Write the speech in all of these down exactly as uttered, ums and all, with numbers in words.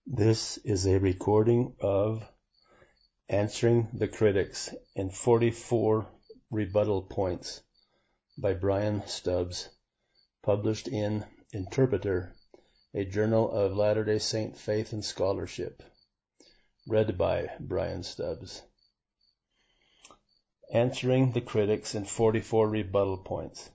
This is a recording of Answering the Critics in forty-four Rebuttal Points by Brian Stubbs, published in Interpreter, a journal of Latter-day Saint faith and scholarship. Read by Brian Stubbs. Answering the Critics in forty-four Rebuttal Points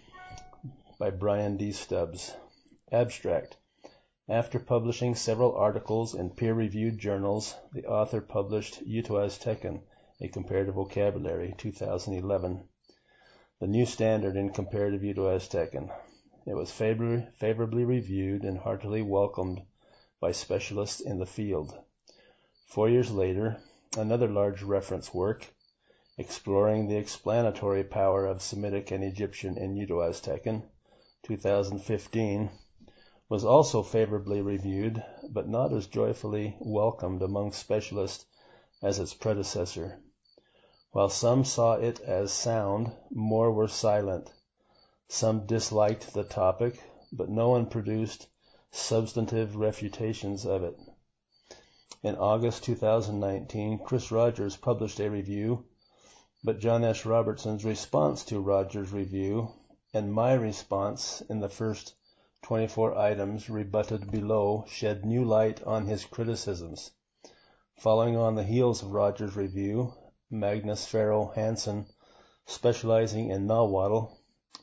by Brian D. Stubbs. Abstract. After publishing several articles in peer-reviewed journals, the author published Utoaztecan, a Comparative Vocabulary, two thousand eleven, the new standard in comparative Utoaztecan. It was favor- favorably reviewed and heartily welcomed by specialists in the field. Four years later, another large reference work, Exploring the Explanatory Power of Semitic and Egyptian in Utoaztecan, two thousand fifteen, was also favorably reviewed, but not as joyfully welcomed among specialists as its predecessor. While some saw it as sound, more were silent. Some disliked the topic, but no one produced substantive refutations of it. In August two thousand nineteen, Chris Rogers published a review, but John S. Robertson's response to Rogers' review and my response in the first twenty-four items rebutted below shed new light on his criticisms. Following on the heels of Rogers' review, Magnus Farrow Hansen, specializing in Nahuatl,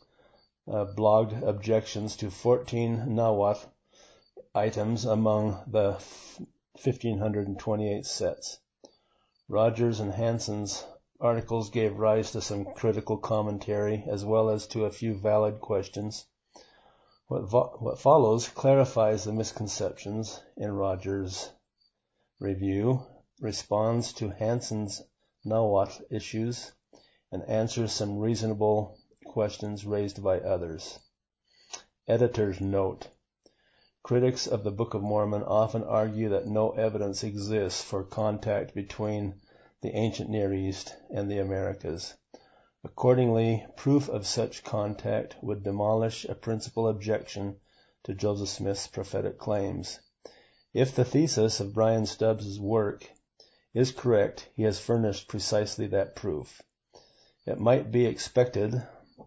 uh, blogged objections to fourteen Nahuatl items among the fifteen twenty-eight sets. Rogers and Hansen's articles gave rise to some critical commentary as well as to a few valid questions. What, vo- what follows clarifies the misconceptions in Rogers' review, responds to Hansen's Nahuatl issues, and answers some reasonable questions raised by others. Editor's note. Critics of the Book of Mormon often argue that no evidence exists for contact between the ancient Near East and the Americas. Accordingly, proof of such contact would demolish a principal objection to Joseph Smith's prophetic claims. If the thesis of Brian Stubbs' work is correct, he has furnished precisely that proof. It might be expected,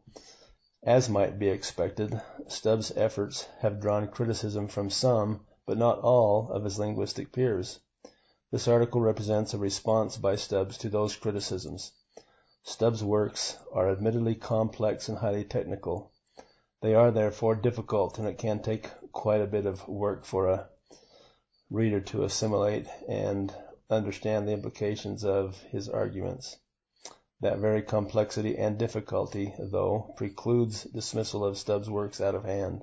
as might be expected, Stubbs' efforts have drawn criticism from some, but not all, of his linguistic peers. This article represents a response by Stubbs to those criticisms. Stubbs' works are admittedly complex and highly technical. They are therefore difficult, and it can take quite a bit of work for a reader to assimilate and understand the implications of his arguments. That very complexity and difficulty, though, precludes dismissal of Stubbs' works out of hand.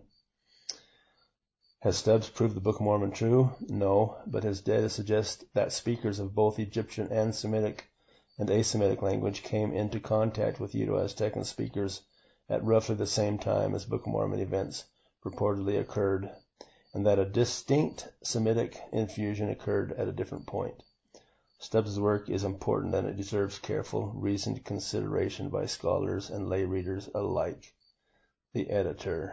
Has Stubbs proved the Book of Mormon true? No, but his data suggests that speakers of both Egyptian and Semitic and Asemitic language came into contact with Uto-Aztecan speakers at roughly the same time as Book of Mormon events purportedly occurred, and that a distinct Semitic infusion occurred at a different point. Stubbs' work is important, and it deserves careful, reasoned consideration by scholars and lay readers alike. The Editor.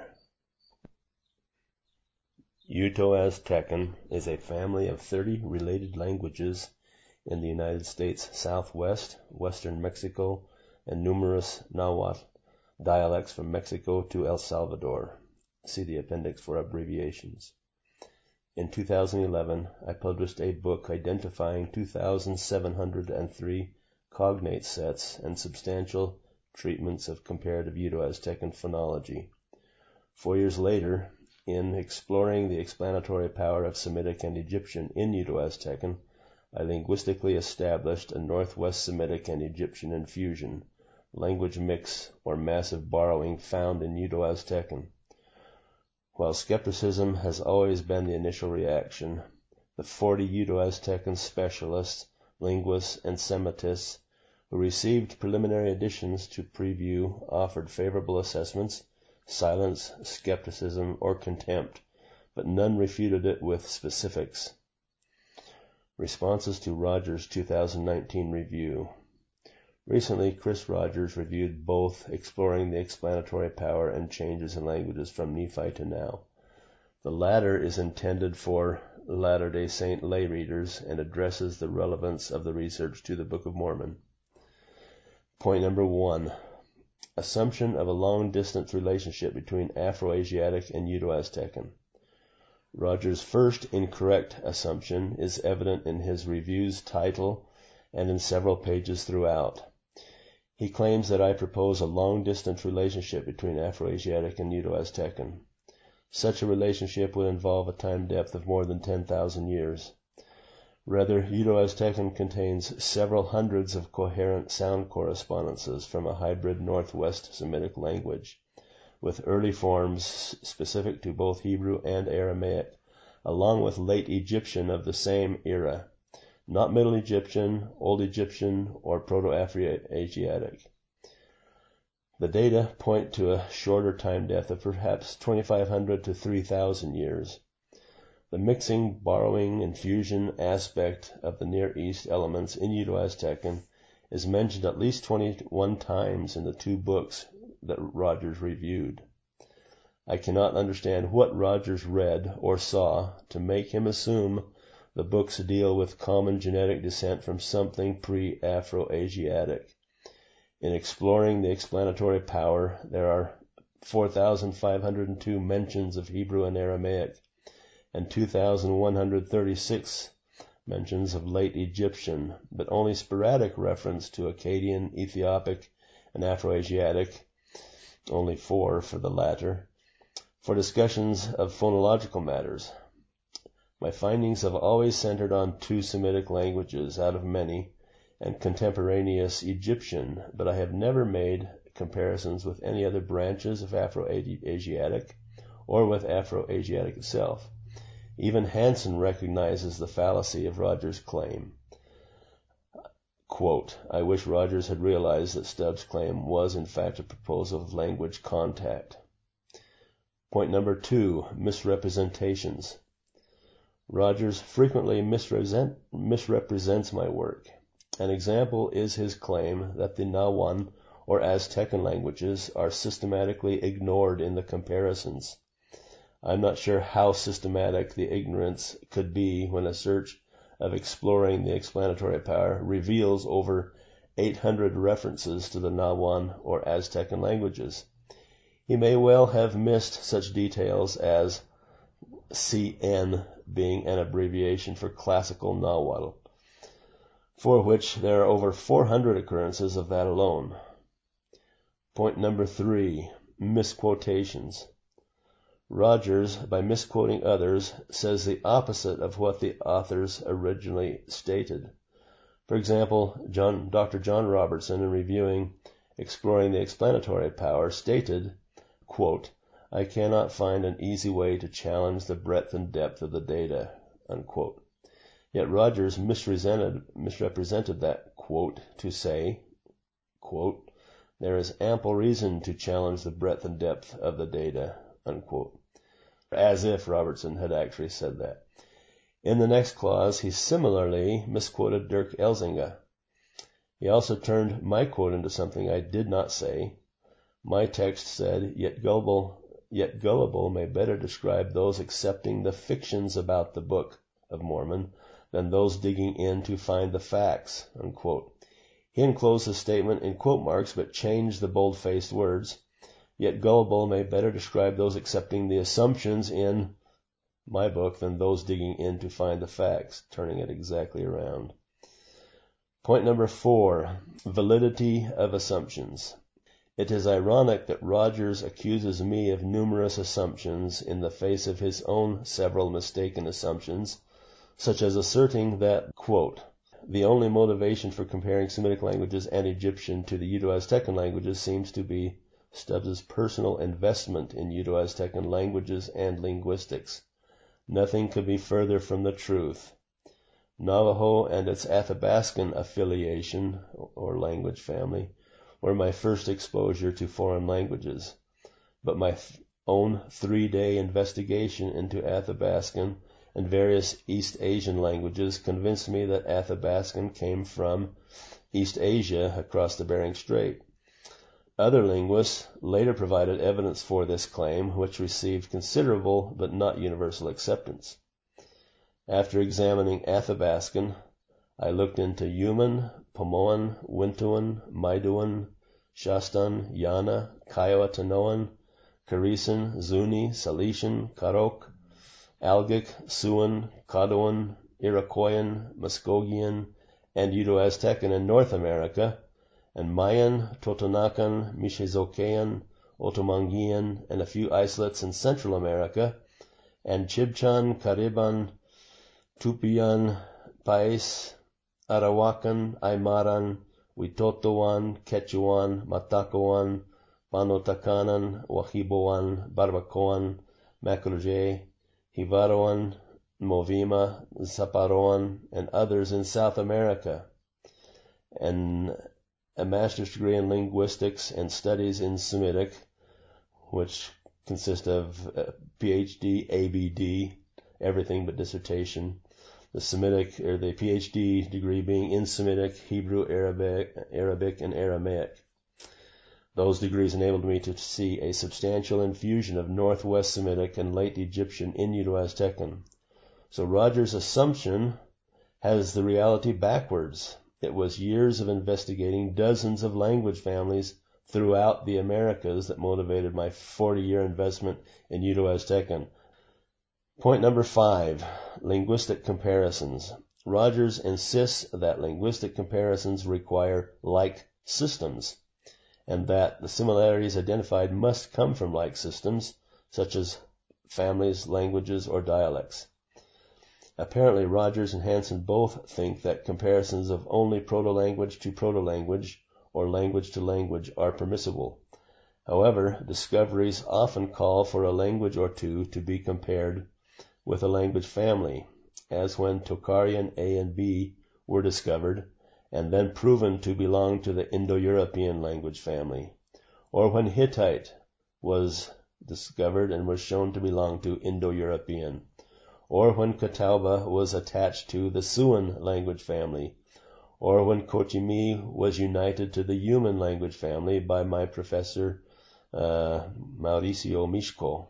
Uto-Aztecan is a family of thirty related languages in the United States Southwest, Western Mexico, and numerous Nahuatl dialects from Mexico to El Salvador. See the appendix for abbreviations. In two thousand eleven, I published a book identifying two thousand seven hundred three cognate sets and substantial treatments of comparative Uto-Aztecan phonology. Four years later, in Exploring the Explanatory Power of Semitic and Egyptian in Uto-Aztecan, I linguistically established a Northwest Semitic and Egyptian infusion, language mix, or massive borrowing found in Uto-Aztecan. While skepticism has always been the initial reaction, the forty Uto-Aztecan specialists, linguists, and Semitists who received preliminary additions to preview offered favorable assessments, silence, skepticism, or contempt, but none refuted it with specifics. Responses to Rogers' two thousand nineteen review. Recently, Chris Rogers reviewed both Exploring the Explanatory Power and Changes in Languages from Nephi to Now. The latter is intended for Latter-day Saint lay readers and addresses the relevance of the research to the Book of Mormon. Point number one, assumption of a long-distance relationship between Afro-Asiatic and Uto-Aztecan. Rogers' first incorrect assumption is evident in his review's title and in several pages throughout. He claims that I propose a long-distance relationship between Afro-Asiatic and Uto-Aztecan. Such a relationship would involve a time depth of more than ten thousand years. Rather, Uto-Aztecan contains several hundreds of coherent sound correspondences from a hybrid Northwest Semitic language, with early forms specific to both Hebrew and Aramaic, along with late Egyptian of the same era, not Middle Egyptian, Old Egyptian, or Proto-Afro-Asiatic. The data point to a shorter time depth of perhaps twenty-five hundred to three thousand years. The mixing, borrowing, and fusion aspect of the Near East elements in Uto-Aztecan is mentioned at least twenty-one times in the two books that Rogers reviewed. I cannot understand what Rogers read or saw to make him assume the books deal with common genetic descent from something pre-Afro-Asiatic. In exploring the explanatory power, there are four thousand five hundred two mentions of Hebrew and Aramaic, and two thousand one hundred thirty-six mentions of late Egyptian, but only sporadic reference to Akkadian, Ethiopic, and Afro-Asiatic, only four for the latter, for discussions of phonological matters. My findings have always centered on two Semitic languages out of many, and contemporaneous Egyptian, but I have never made comparisons with any other branches of Afro-Asiatic or with Afro-Asiatic itself. Even Hansen recognizes the fallacy of Rogers' claim. Quote, I wish Rogers had realized that Stubbs' claim was in fact a proposal of language contact. Point number two, misrepresentations. Rogers frequently misrepresent, misrepresents my work. An example is his claim that the Nahuan or Aztecan languages are systematically ignored in the comparisons. I'm not sure how systematic the ignorance could be when a search of exploring the explanatory power reveals over eight hundred references to the Nahuan or Aztecan languages. He may well have missed such details as C N being an abbreviation for Classical Nahuatl, for which there are over four hundred occurrences of that alone. Point number three, misquotations. Rogers, by misquoting others, says the opposite of what the authors originally stated. For example, John, Doctor John Robertson, in reviewing Exploring the Explanatory Power, stated, quote, I cannot find an easy way to challenge the breadth and depth of the data, unquote. Yet Rogers misrepresented, misrepresented that quote to say, quote, there is ample reason to challenge the breadth and depth of the data, unquote, as if Robertson had actually said that. In the next clause, he similarly misquoted Dirk Elzinga. He also turned my quote into something I did not say. My text said, yet gullible, yet gullible may better describe those accepting the fictions about the Book of Mormon than those digging in to find the facts, unquote. He enclosed the statement in quote marks, but changed the bold-faced words. Yet gullible may better describe those accepting the assumptions in my book than those digging in to find the facts, turning it exactly around. Point number four, validity of assumptions. It is ironic that Rogers accuses me of numerous assumptions in the face of his own several mistaken assumptions, such as asserting that, quote, the only motivation for comparing Semitic languages and Egyptian to the Uto-Aztecan languages seems to be Stubbs's personal investment in Uto-Aztecan languages and linguistics. Nothing could be further from the truth. Navajo and its Athabascan affiliation, or language family, were my first exposure to foreign languages, but my th- own three-day investigation into Athabascan and various East Asian languages convinced me that Athabascan came from East Asia across the Bering Strait. Other linguists later provided evidence for this claim, which received considerable but not universal acceptance. After examining Athabascan, I looked into Yuman, Pomoan, Wintuan, Maiduan, Shastan, Yana, Kiowa-Tanoan, Karisan, Zuni, Salesian, Karok, Algic, Siouan, Caddoan, Iroquoian, Muskogean, and Uto-Aztecan in North America, and Mayan, Totonacan, Michizokean, Otomanguean, and a few isolates in Central America, and Chibchan, Cariban, Tupian, Pais, Arawakan, Aymaran, Witotoan, Quechuan, Matacoan, Panotacanan, Wahiboan, Barbacoan, Macroje, Jivaroan, Movima, Zaparoan, and others in South America, and a master's degree in linguistics and studies in Semitic, which consists of a P H D, A B D, everything but dissertation. The Semitic, or the P H D degree being in Semitic, Hebrew, Arabic, Arabic, and Aramaic. Those degrees enabled me to see a substantial infusion of Northwest Semitic and late Egyptian in Uto-Aztecan. So Rogers' assumption has the reality backwards. It was years of investigating dozens of language families throughout the Americas that motivated my forty-year investment in Uto-Aztecan. Point number five, linguistic comparisons. Rogers insists that linguistic comparisons require like systems, and that the similarities identified must come from like systems, such as families, languages, or dialects. Apparently, Rogers and Hansen both think that comparisons of only proto-language to proto-language or language to language are permissible. However, discoveries often call for a language or two to be compared with a language family, as when Tocharian A and B were discovered and then proven to belong to the Indo-European language family, or when Hittite was discovered and was shown to belong to Indo-European, or when Catawba was attached to the Siouan language family, or when Cochimi was united to the Yuman language family by my professor uh, Mauricio Mishko.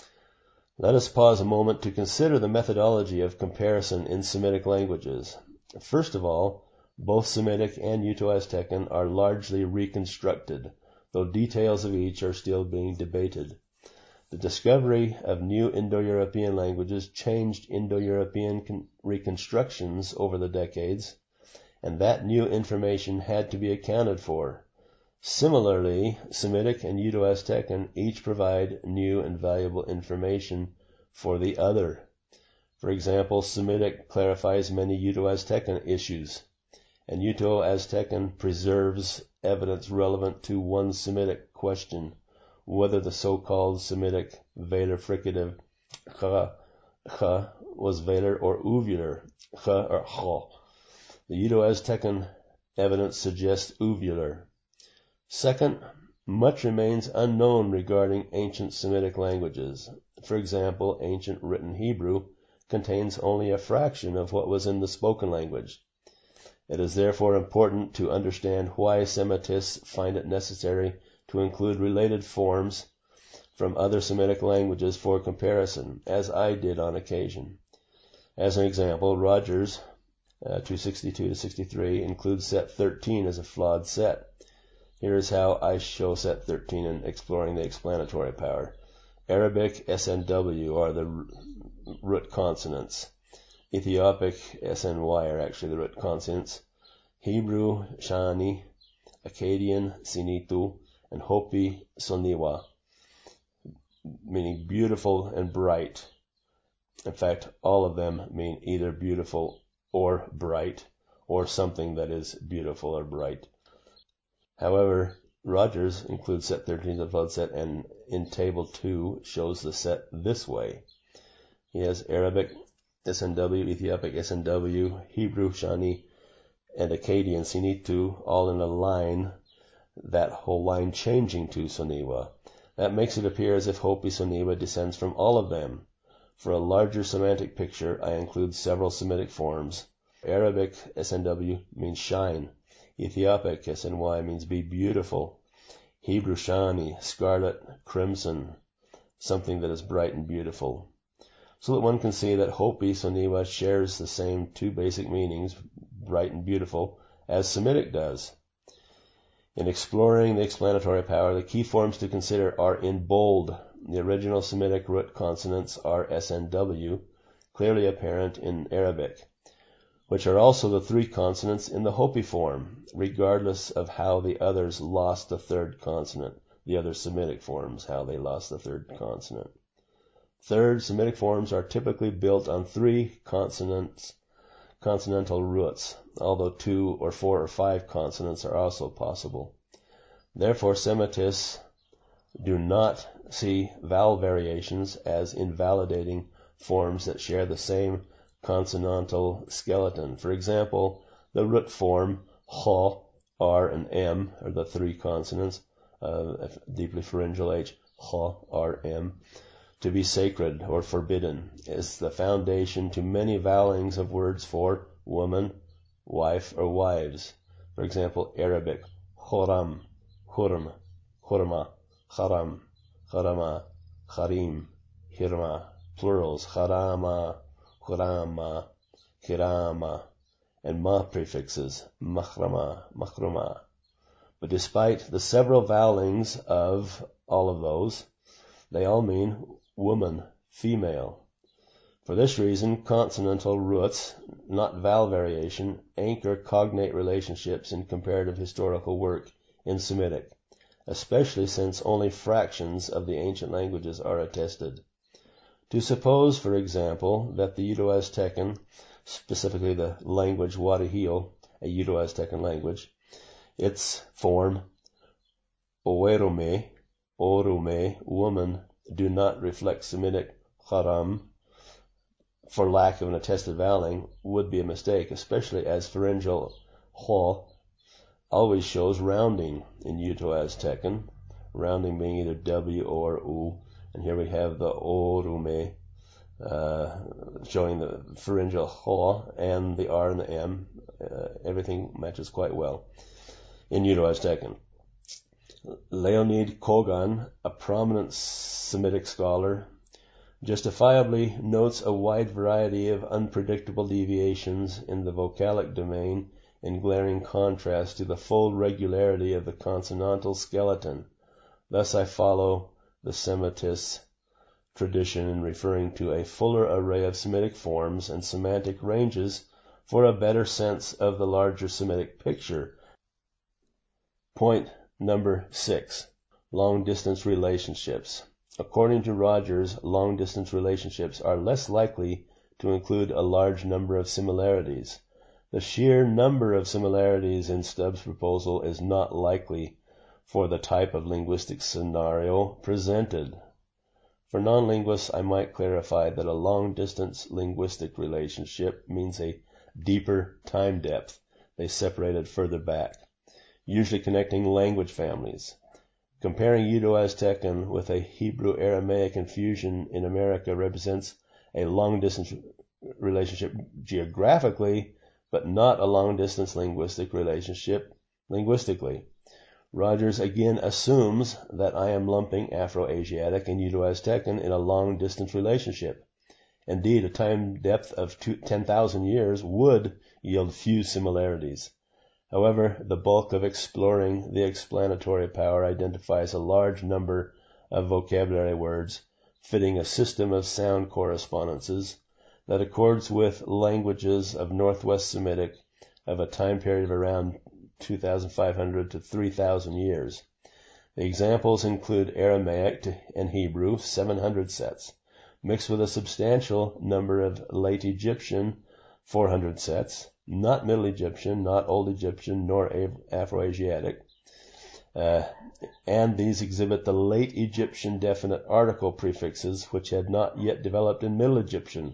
Let us pause a moment to consider the methodology of comparison in Semitic languages. First of all, both Semitic and Uto-Aztecan are largely reconstructed, though details of each are still being debated. The discovery of new Indo-European languages changed Indo-European reconstructions over the decades, and that new information had to be accounted for. Similarly, Semitic and Uto-Aztecan each provide new and valuable information for the other. For example, Semitic clarifies many Uto-Aztecan issues, and Uto-Aztecan preserves evidence relevant to one Semitic question, whether the so-called Semitic velar fricative ch, ch was velar or uvular, ch or ch. The Uto-Aztecan evidence suggests uvular. Second, much remains unknown regarding ancient Semitic languages. For example, ancient written Hebrew contains only a fraction of what was in the spoken language. It is therefore important to understand why Semitists find it necessary to include related forms from other Semitic languages for comparison, as I did on occasion. As an example, Rogers, uh, two sixty-two to sixty-three, includes set thirteen as a flawed set. Here is how I show set thirteen in exploring the explanatory power. Arabic S N W are the root consonants. Ethiopic S N Y are actually the root consonants. Hebrew Shani, Akkadian Sinitu, and Hopi Soniwa, meaning beautiful and bright. In fact, all of them mean either beautiful or bright, or something that is beautiful or bright. However, Rogers includes set thirteen as a flawed set, and in table two shows the set this way. He has Arabic S N W, Ethiopic S N W, Hebrew Shani, and Akkadian Sinitu all in a line, that whole line changing to Soniwa. That makes it appear as if Hopi Soniwa descends from all of them. For a larger semantic picture, I include several Semitic forms. Arabic S N W means shine. Ethiopic S N Y means be beautiful. Hebrew Shani, scarlet, crimson, something that is bright and beautiful. so that one can see that Hopi Soniwa shares the same two basic meanings, bright and beautiful, as Semitic does. In exploring the explanatory power, the key forms to consider are in bold. The original Semitic root consonants are S N W, clearly apparent in Arabic, which are also the three consonants in the Hopi form, regardless of how the others lost the third consonant, the other Semitic forms, how they lost the third consonant. Third, Semitic forms are typically built on three consonants, consonantal roots, although two or four or five consonants are also possible. Therefore, Semitists do not see vowel variations as invalidating forms that share the same consonantal skeleton. For example, the root form H, R, and M are the three consonants, uh, deeply pharyngeal H, H, R, M, to be sacred or forbidden, is the foundation to many vowelings of words for woman, wife, or wives. For example, Arabic, Horam, Hurm, Hurma, Haram, Harama, Harim, Hirma, plurals, Harama, Hurama, Hirama, and ma prefixes, Mahrama, Mahruma. But despite the several vowelings of all of those, they all mean woman, female. For this reason, consonantal roots, not vowel variation, anchor cognate relationships in comparative historical work in Semitic, especially since only fractions of the ancient languages are attested. To suppose, for example, that the Uto-Aztecan, specifically the language Guarihil, a Uto-Aztecan language, its form Oerume, Orume, woman, do not reflect Semitic Haram for lack of an attested voweling would be a mistake, especially as pharyngeal H always shows rounding in Uto-Aztecan, rounding being either W or U, and here we have the Orume uh, showing the pharyngeal H and the R and the M. Uh, everything matches quite well in Uto-Aztecan. Leonid Kogan, a prominent Semitic scholar, justifiably notes a wide variety of unpredictable deviations in the vocalic domain in glaring contrast to the full regularity of the consonantal skeleton. Thus I follow the Semitist tradition in referring to a fuller array of Semitic forms and semantic ranges for a better sense of the larger Semitic picture. Point number six. Long-distance relationships. According to Rogers, long-distance relationships are less likely to include a large number of similarities. The sheer number of similarities in Stubbs' proposal is not likely for the type of linguistic scenario presented. For non-linguists, I might clarify that a long-distance linguistic relationship means a deeper time depth. They separated further back, usually connecting language families. Comparing Uto-Aztecan with a Hebrew-Aramaic infusion in America represents a long-distance relationship geographically, but not a long-distance linguistic relationship linguistically. Rogers again assumes that I am lumping Afro-Asiatic and Uto-Aztecan in a long-distance relationship. Indeed, a time depth of ten thousand years would yield few similarities. However, the bulk of exploring the explanatory power identifies a large number of vocabulary words fitting a system of sound correspondences that accords with languages of Northwest Semitic of a time period of around two thousand five hundred to three thousand years. The examples include Aramaic and Hebrew, seven hundred sets, mixed with a substantial number of Late Egyptian, four hundred sets, not Middle Egyptian, not Old Egyptian, nor Afro-Asiatic, uh, and these exhibit the Late Egyptian definite article prefixes which had not yet developed in Middle Egyptian.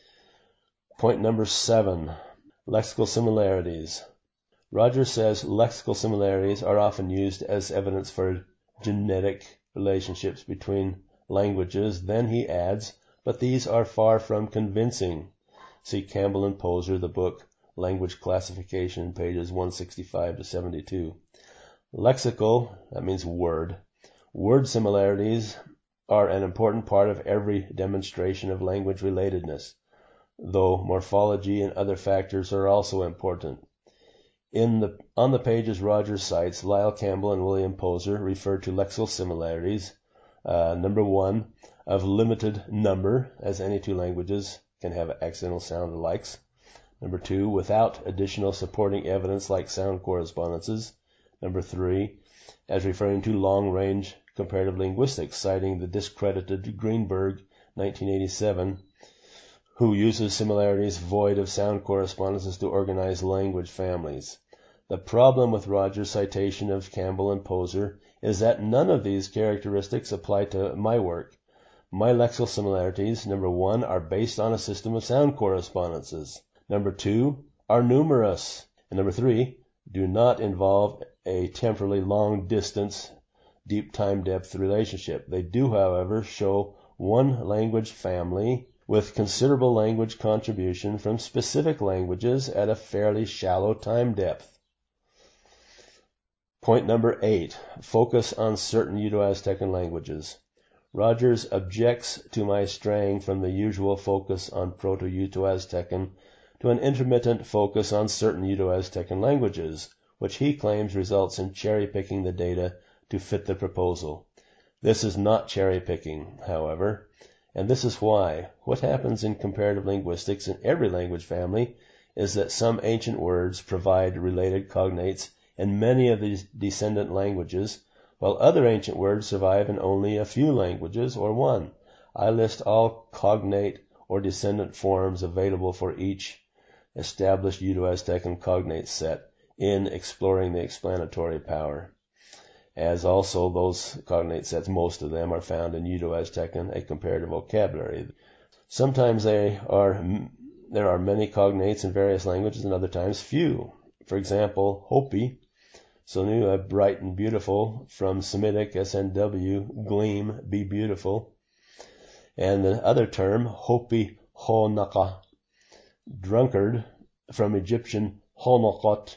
Point number seven, lexical similarities. Rogers says lexical similarities are often used as evidence for genetic relationships between languages. Then he adds, but these are far from convincing. See Campbell and Poser, the book Language Classification, pages one sixty-five to seventy-two. Lexical, that means word. Word similarities are an important part of every demonstration of language relatedness, though morphology and other factors are also important. In the, on the pages Rogers cites, Lyle Campbell and William Poser refer to lexical similarities, uh, number one, of limited number, as any two languages can have accidental sound alikes. Number two, without additional supporting evidence like sound correspondences. Number three, as referring to long-range comparative linguistics, citing the discredited Greenberg, nineteen eighty-seven, who uses similarities void of sound correspondences to organize language families. The problem with Rogers' citation of Campbell and Poser is that none of these characteristics apply to my work. My lexical similarities, number one, are based on a system of sound correspondences. Number two, are numerous. And number three, do not involve a temporally long distance, deep time depth relationship. They do, however, show one language family with considerable language contribution from specific languages at a fairly shallow time depth. Point number eight, focus on certain Uto-Aztecan languages. Rogers objects to my straying from the usual focus on Proto-Uto-Aztecan to an intermittent focus on certain Uto-Aztecan languages, which he claims results in cherry-picking the data to fit the proposal. This is not cherry-picking, however, and this is why. What happens in comparative linguistics in every language family is that some ancient words provide related cognates in many of these descendant languages, while other ancient words survive in only a few languages or one. I list all cognate or descendant forms available for each established Uto-Aztecan cognate set in Exploring the Explanatory Power, as also those cognate sets, most of them, are found in Uto-Aztecan, a comparative vocabulary. Sometimes they are, there are many cognates in various languages, and other times few. For example, Hopi, Sonua, bright and beautiful, from Semitic S N W, gleam, be beautiful. And the other term, Hopi Honaka, drunkard, from Egyptian Honokot,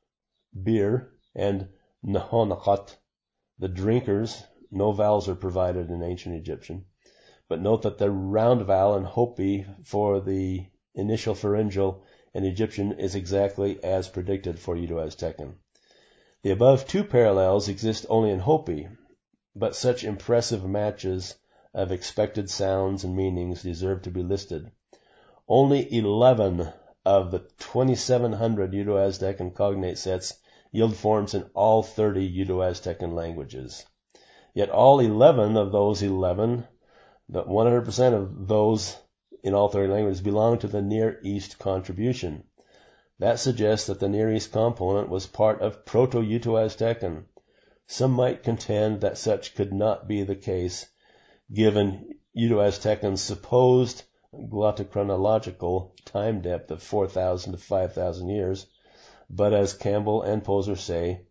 beer, and Nahonakot, the drinkers. No vowels are provided in ancient Egyptian. But note that the round vowel in Hopi for the initial pharyngeal in Egyptian is exactly as predicted for Uto-Aztecan. The above two parallels exist only in Hopi, but such impressive matches of expected sounds and meanings deserve to be listed. Only eleven of the twenty-seven hundred Uto-Aztecan cognate sets yield forms in all thirty Uto-Aztecan languages. Yet all eleven of those eleven, the one hundred percent of those in all thirty languages, belong to the Near East contribution. That suggests that the Near East component was part of Proto-Uto-Aztecan. Some might contend that such could not be the case, given Uto-Aztecan's supposed glottochronological time depth of four thousand to five thousand years, but as Campbell and Poser say,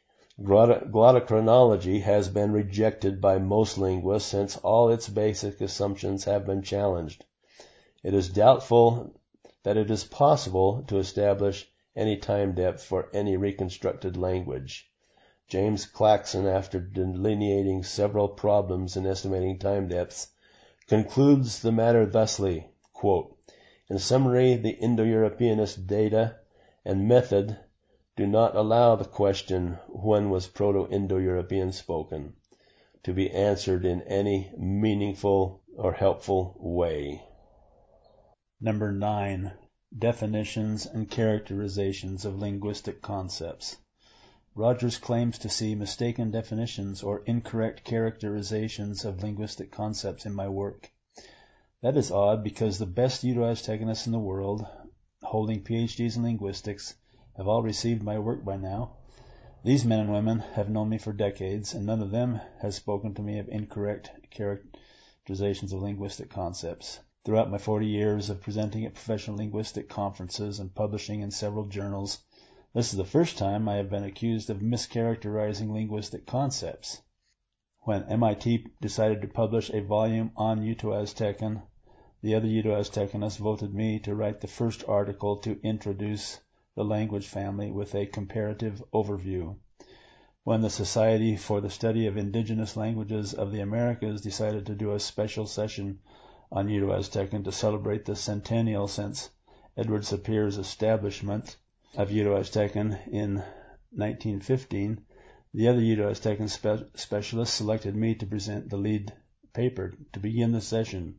glottochronology has been rejected by most linguists since all its basic assumptions have been challenged. It is doubtful that it is possible to establish any time depth for any reconstructed language. James Claxon, after delineating several problems in estimating time depths, concludes the matter thusly, quote, in summary, the Indo-Europeanist data and method do not allow the question, when was Proto-Indo-European spoken, to be answered in any meaningful or helpful way. Number nine. Definitions and characterizations of linguistic concepts. Rogers claims to see mistaken definitions or incorrect characterizations of linguistic concepts in my work. That is odd because the best Uto-Aztecanists in the world, holding P H Ds in linguistics, have all received my work by now. These men and women have known me for decades, and none of them has spoken to me of incorrect characterizations of linguistic concepts. Throughout my forty years of presenting at professional linguistic conferences and publishing in several journals, this is the first time I have been accused of mischaracterizing linguistic concepts. When M I T decided to publish a volume on Uto-Aztecan, the other Uto-Aztecanists voted me to write the first article to introduce the language family with a comparative overview. when the Society for the Study of Indigenous Languages of the Americas decided to do a special session on Uto-Aztecan to celebrate the centennial since Edward Sapire's establishment of Uto-Aztecan in nineteen fifteen, the other Uto-Aztecan spe- specialists selected me to present the lead paper to begin the session.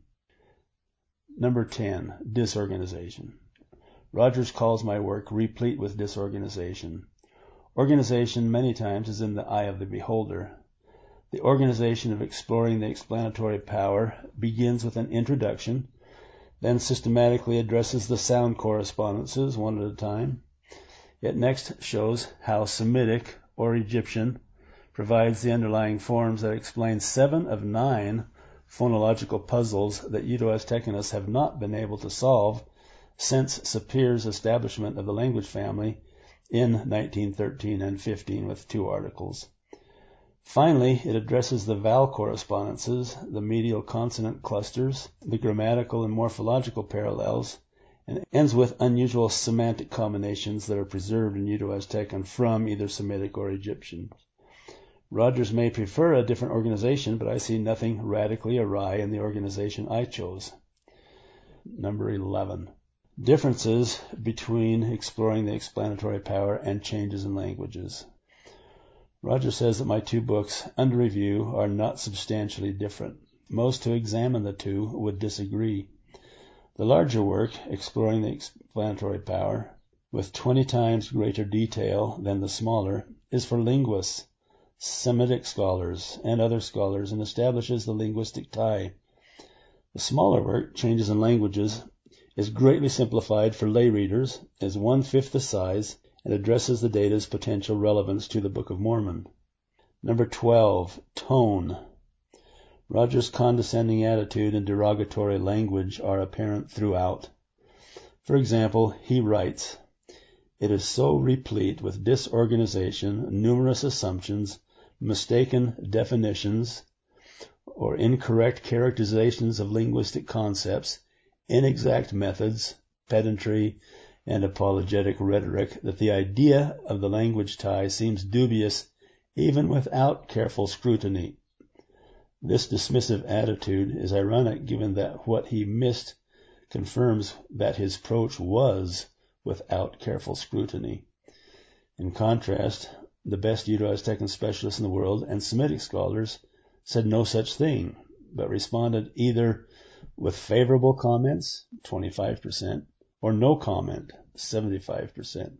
Number ten, disorganization. Rogers calls my work replete with disorganization. Organization many times is in the eye of the beholder. The organization of exploring the explanatory power begins with an introduction, then systematically addresses the sound correspondences one at a time. It next shows how Semitic or Egyptian provides the underlying forms that explain seven of nine phonological puzzles that Uto-Aztecanists have not been able to solve since Sapire's establishment of the language family in nineteen thirteen and fifteen with two articles. Finally, it addresses the vowel correspondences, the medial consonant clusters, the grammatical and morphological parallels, and ends with unusual semantic combinations that are preserved in Uto-Aztecan from either Semitic or Egyptian. Rogers may prefer a different organization, but I see nothing radically awry in the organization I chose. Number eleven. Differences between exploring the explanatory power and changes in languages. Rogers says that my two books, under review, are not substantially different. Most who examine the two would disagree. The larger work, Exploring the Explanatory Power, with twenty times greater detail than the smaller, is for linguists, Semitic scholars, and other scholars, and establishes the linguistic tie. The smaller work, Changes in Languages, is greatly simplified for lay readers, is one-fifth the size, and addresses the data's potential relevance to the Book of Mormon. Number twelve, tone. Rogers' condescending attitude and derogatory language are apparent throughout. For example, he writes, "It is so replete with disorganization, numerous assumptions, mistaken definitions, or incorrect characterizations of linguistic concepts, inexact methods, pedantry, and apologetic rhetoric that the idea of the language tie seems dubious even without careful scrutiny." This dismissive attitude is ironic given that what he missed confirms that his approach was without careful scrutiny. In contrast, the best Uto-Aztecan specialists in the world and Semitic scholars said no such thing, but responded either with favorable comments, twenty-five percent, or no comment, seventy-five percent.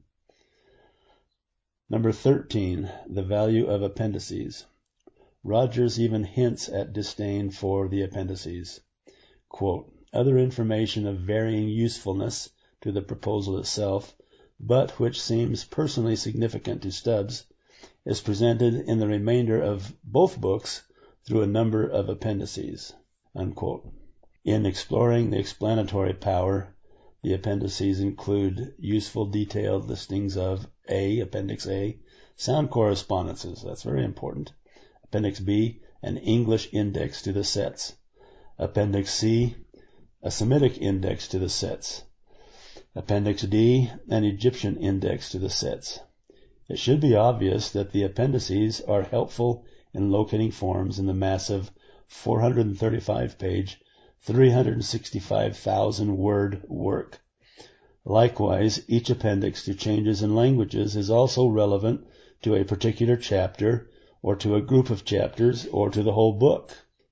Number thirteen, the value of appendices. Rogers even hints at disdain for the appendices. Quote, "Other information of varying usefulness to the proposal itself, but which seems personally significant to Stubbs, is presented in the remainder of both books through a number of appendices." Unquote. In Exploring the Explanatory Power, the appendices include useful detailed listings of A, Appendix A, sound correspondences, that's very important. Appendix B, an English index to the sets. Appendix C, a Semitic index to the sets. Appendix D, an Egyptian index to the sets. It should be obvious that the appendices are helpful in locating forms in the massive four hundred thirty-five page, three hundred sixty-five thousand word work. Likewise, each appendix to Changes in Languages is also relevant to a particular chapter, or to a group of chapters, or to the whole book.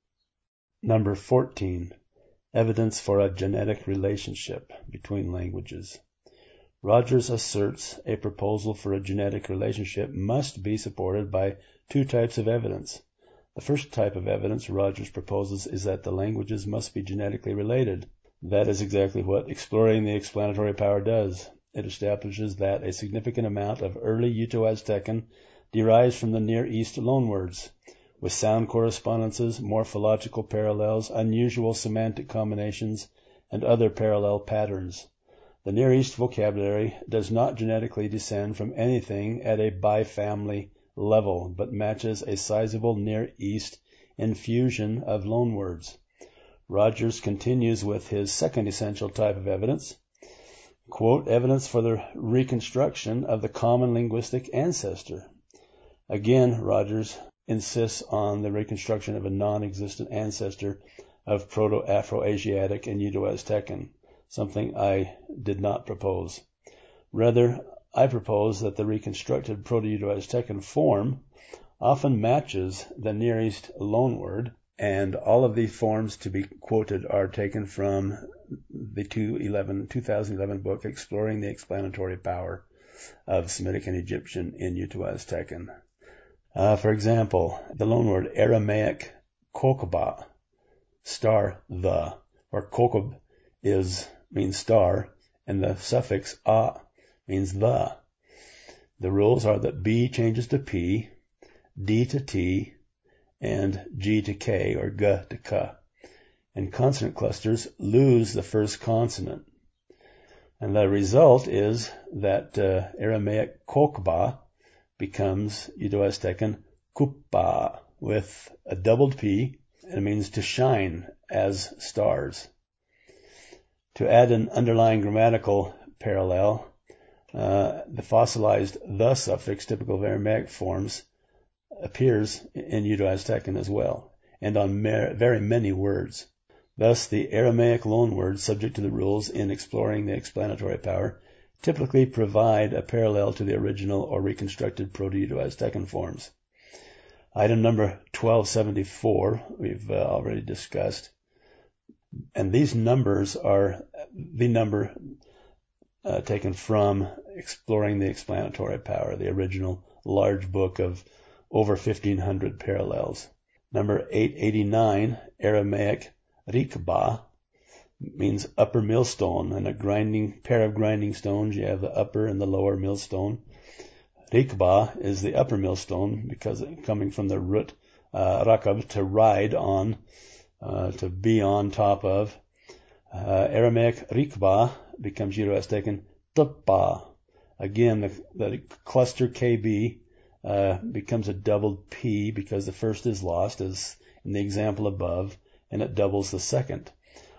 Number fourteen. Evidence for a genetic relationship between languages. Rogers asserts a proposal for a genetic relationship must be supported by two types of evidence. The first type of evidence Rogers proposes is that the languages must be genetically related. That is exactly what Exploring the Explanatory Power does. It establishes that a significant amount of early Uto-Aztecan derives from the Near East loanwords, with sound correspondences, morphological parallels, unusual semantic combinations, and other parallel patterns. The Near East vocabulary does not genetically descend from anything at a bifamily level, but matches a sizable Near East infusion of loanwords. Rogers continues with his second essential type of evidence, quote, evidence for the reconstruction of the common linguistic ancestor. Again, Rogers insists on the reconstruction of a non-existent ancestor of Proto-Afro-Asiatic and Uto-Aztecan, something I did not propose. Rather, I propose that the reconstructed Proto-Uto-Aztecan form often matches the Near East loanword, and all of these forms to be quoted are taken from the two thousand eleven book Exploring the Explanatory Power of Semitic and Egyptian in Uto-Aztecan. Uh, for example, the loanword Aramaic kokba, star the, or kokab is means star, and the suffix a means the. The rules are that B changes to P, D to T, and G to K, or G to K. And consonant clusters lose the first consonant. And the result is that uh, Aramaic kokba becomes Uto-Aztecan kupa with a doubled P, and it means to shine as stars. To add an underlying grammatical parallel, uh, the fossilized the suffix, typical of Aramaic forms, appears in Uto-Aztecan as well, and on mer- very many words. Thus, the Aramaic loanwords subject to the rules in Exploring the Explanatory Power typically provide a parallel to the original or reconstructed Proto-Uto-Aztecan forms. Item number twelve seventy-four we've uh, already discussed, and these numbers are the number uh, taken from Exploring the Explanatory Power, the original large book of over fifteen hundred parallels. Number eight eighty-nine, Aramaic rikba, means upper millstone, and a grinding pair of grinding stones. You have the upper and the lower millstone. Rikba is the upper millstone because it, coming from the root uh, rakab, to ride on, uh, to be on top of. Uh, Aramaic rikba becomes Uto-Aztecan tpa. Again, the, the cluster K B uh, becomes a doubled P because the first is lost, as in the example above, and it doubles the second.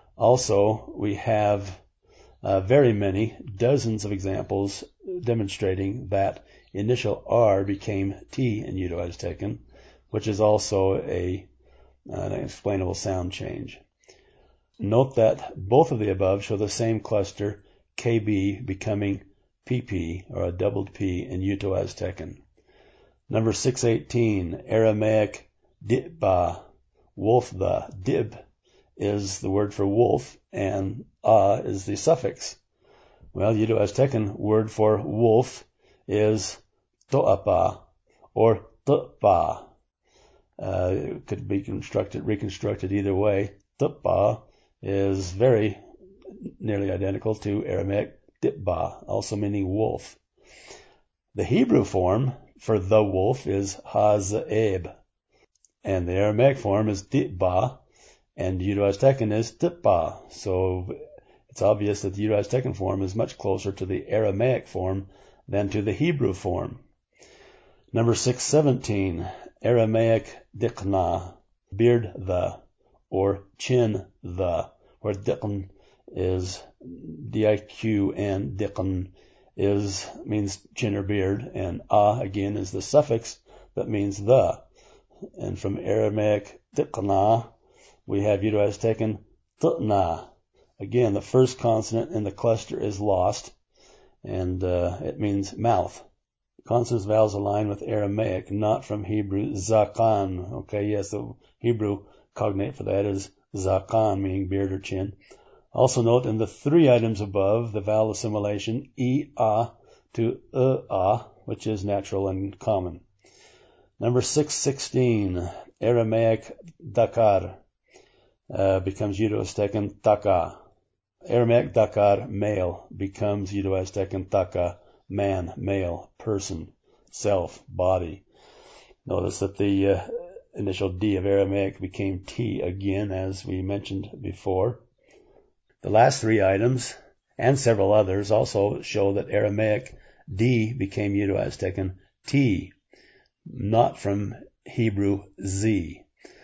Also, we have uh, very many, dozens of examples demonstrating that initial R became T in Uto-Aztecan, which is also a, an explainable sound change. Note that both of the above show the same cluster, K B becoming P P, or a doubled P, in Uto-Aztecan. Number six eighteen, Aramaic dibba, wolf the, dib is the word for wolf, and a is the suffix. Well, Uto-Aztecan word for wolf is to'apa, or tu'pa. Uh, it could be constructed, reconstructed either way. Tu'pa is very nearly identical to Aramaic dibba, also meaning wolf. The Hebrew form for the wolf is haza'eb, and the Aramaic form is dibba, and Uto-Aztecan is tpa. So it's obvious that the Uto-Aztecan form is much closer to the Aramaic form than to the Hebrew form. Number six seventeen, Aramaic dikna, beard the, or chin the, where dikn is D I Q N, dikn is, means chin or beard, and a again is the suffix that means the. And from Aramaic dikna, we have Uto-Aztecan t'na. Again, the first consonant in the cluster is lost, and uh, it means mouth. Consonants vowels align with Aramaic, not from Hebrew zakan. Okay, yes, the Hebrew cognate for that is zakan, meaning beard or chin. Also note in the three items above, the vowel assimilation, e-a to e-a, which is natural and common. Number six sixteen, Aramaic dakar. Uh, becomes Uto-Aztecan taka. Aramaic dakar, male, becomes Uto-Aztecan taka, man, male, person, self, body. Notice that the uh, initial D of Aramaic became T again, as we mentioned before. The last three items, and several others, also show that Aramaic D became Uto-Aztecan T, not from Hebrew Z.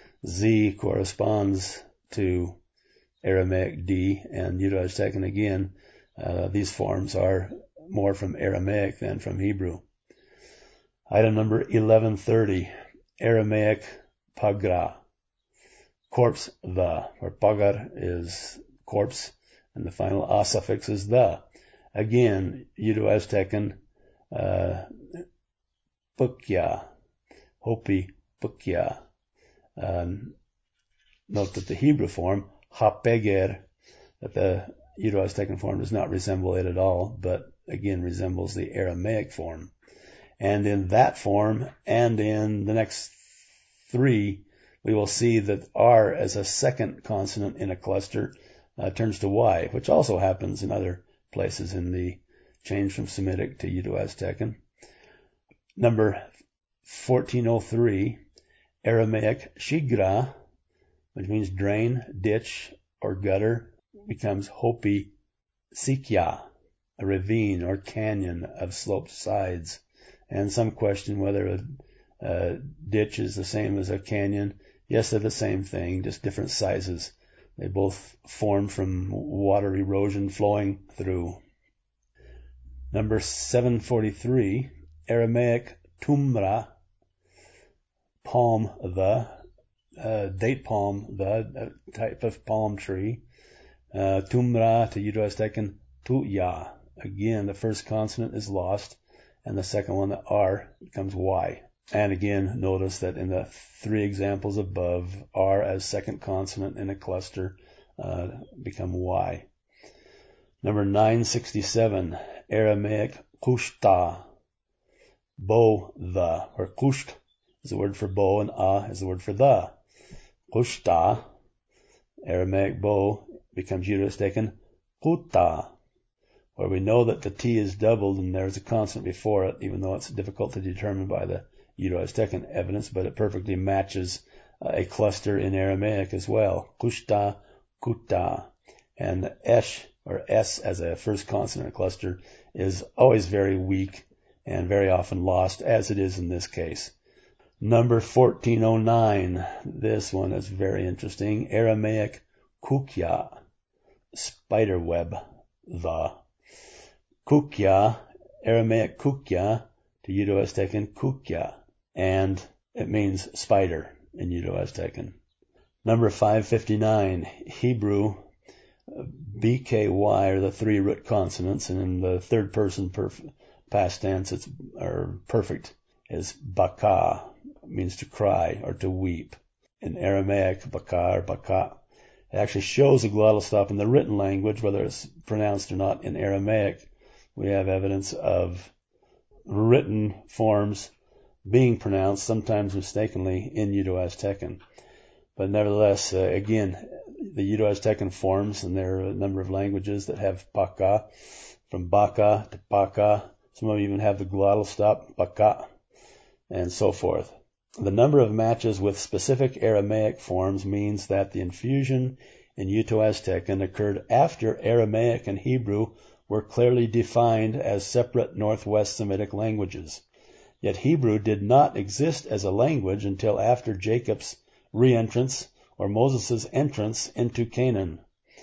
Z corresponds to Aramaic D, and Uto-Aztecan again. Uh, these forms are more from Aramaic than from Hebrew. Item number eleven thirty, Aramaic pagra, corpse the, where pagar is corpse, and the final a suffix is the. Again, Uto-Aztecan uh, pukya, hopi pukya. Um, note that the Hebrew form, hapeger, that the Uto-Aztecan form does not resemble it at all, but again resembles the Aramaic form. And in that form, and in the next three, we will see that R as a second consonant in a cluster uh, turns to Y, which also happens in other places in the change from Semitic to Uto-Aztecan. Number fourteen oh three, Aramaic shigra, which means drain, ditch, or gutter, becomes hopi sikya, a ravine or canyon of sloped sides. And some question whether a, a ditch is the same as a canyon. Yes, they're the same thing, just different sizes. They both form from water erosion flowing through. Number seven forty-three, Aramaic tumra, palm the, uh, date palm the, a type of palm tree. Uh, tumra to Uto-Aztecan tuya. Again, the first consonant is lost, and the second one, the R, becomes Y. And again, notice that in the three examples above, R as second consonant in a cluster uh, become Y. Number nine sixty-seven, Aramaic kushta, bow the, where kusht is the word for bow and a is the word for the. Kushta, Aramaic bow, becomes Uto-Aztecan kuta, where we know that the T is doubled and there's a consonant before it, even though it's difficult to determine by the Uto-Aztecan evidence, but it perfectly matches uh, a cluster in Aramaic as well. Kushta, kuta. And the esh, or S as a first consonant cluster, is always very weak and very often lost, as it is in this case. Number fourteen oh nine, this one is very interesting. Aramaic kukya, spider web, the. Kukya, Aramaic kukya to Uto-Aztecan kukya, and it means spider in Uto-Aztecan. Number five fifty-nine, Hebrew, B K Y are the three root consonants, and in the third person perf- past tense, it's or perfect, is baka, means to cry or to weep. In Aramaic, baka or baka, it actually shows a glottal stop in the written language, whether it's pronounced or not in Aramaic. We have evidence of written forms being pronounced, sometimes mistakenly, in Uto-Aztecan. But nevertheless, uh, again, the Uto-Aztecan forms, and there are a number of languages that have baka, from baka to baka. Some of them even have the glottal stop, baka, and so forth. The number of matches with specific Aramaic forms means that the infusion in Uto-Aztecan occurred after Aramaic and Hebrew were clearly defined as separate Northwest Semitic languages. Yet Hebrew did not exist as a language until after Jacob's re-entrance or Moses' entrance into Canaan.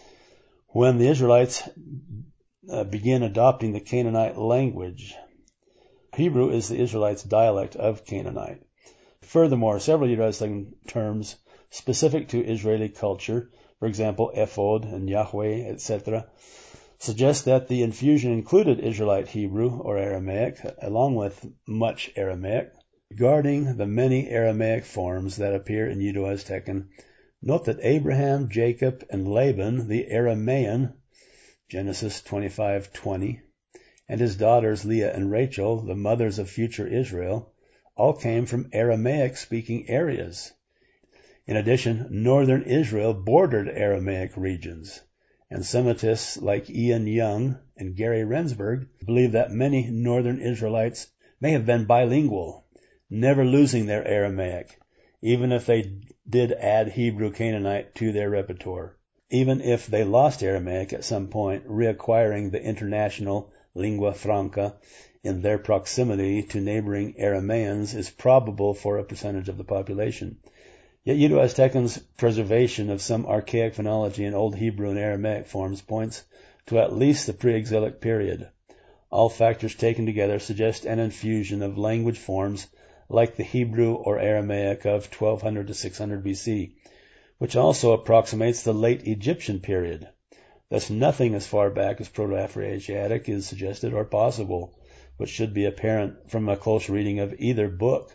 When the Israelites uh, began adopting the Canaanite language, Hebrew is the Israelites' dialect of Canaanite. Furthermore, several Uto-Aztecan terms specific to Israeli culture, for example, ephod and Yahweh, et cetera, suggest that the infusion included Israelite Hebrew or Aramaic, along with much Aramaic. Regarding the many Aramaic forms that appear in Uto-Aztecan, note that Abraham, Jacob, and Laban, the Aramaean, Genesis twenty-five twenty, and his daughters Leah and Rachel, the mothers of future Israel, all came from Aramaic-speaking areas. In addition, northern Israel bordered Aramaic regions, and Semitists like Ian Young and Gary Rensburg believe that many northern Israelites may have been bilingual, never losing their Aramaic, even if they did add Hebrew Canaanite to their repertoire. Even if they lost Aramaic at some point, reacquiring the international lingua franca in their proximity to neighboring Aramaeans is probable for a percentage of the population. Yet Uto-Aztecan's preservation of some archaic phonology in Old Hebrew and Aramaic forms points to at least the pre-exilic period. All factors taken together suggest an infusion of language forms like the Hebrew or Aramaic of twelve hundred to six hundred B C, which also approximates the late Egyptian period. Thus nothing as far back as Proto-Afroasiatic is suggested or possible, which should be apparent from a close reading of either book.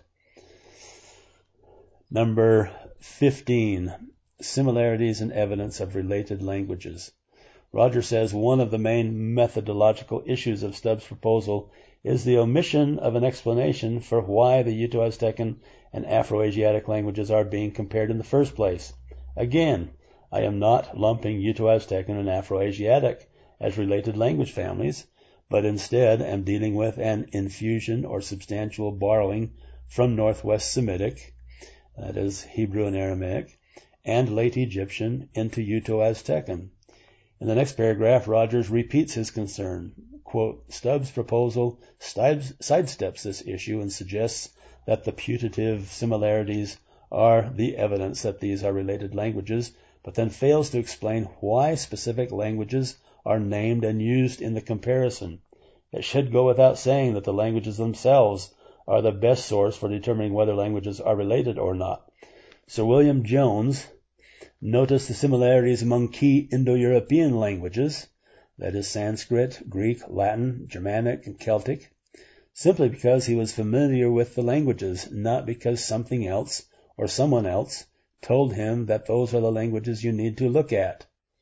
Number fifteen. Similarities and evidence of related languages. Rogers says one of the main methodological issues of Stubbs' proposal is the omission of an explanation for why the Uto-Aztecan and Afroasiatic languages are being compared in the first place. Again, I am not lumping Uto-Aztecan and Afroasiatic as related language families, but instead am dealing with an infusion or substantial borrowing from Northwest Semitic, that is Hebrew and Aramaic, and late Egyptian into Uto-Aztecan. In the next paragraph, Rogers repeats his concern. Quote, Stubbs' proposal sidesteps this issue and suggests that the putative similarities are the evidence that these are related languages, but then fails to explain why specific languages are named and used in the comparison. It should go without saying that the languages themselves are the best source for determining whether languages are related or not. Sir William Jones noticed the similarities among key Indo-European languages, that is Sanskrit, Greek, Latin, Germanic, and Celtic, simply because he was familiar with the languages, not because something else or someone else told him that those are the languages you need to look at.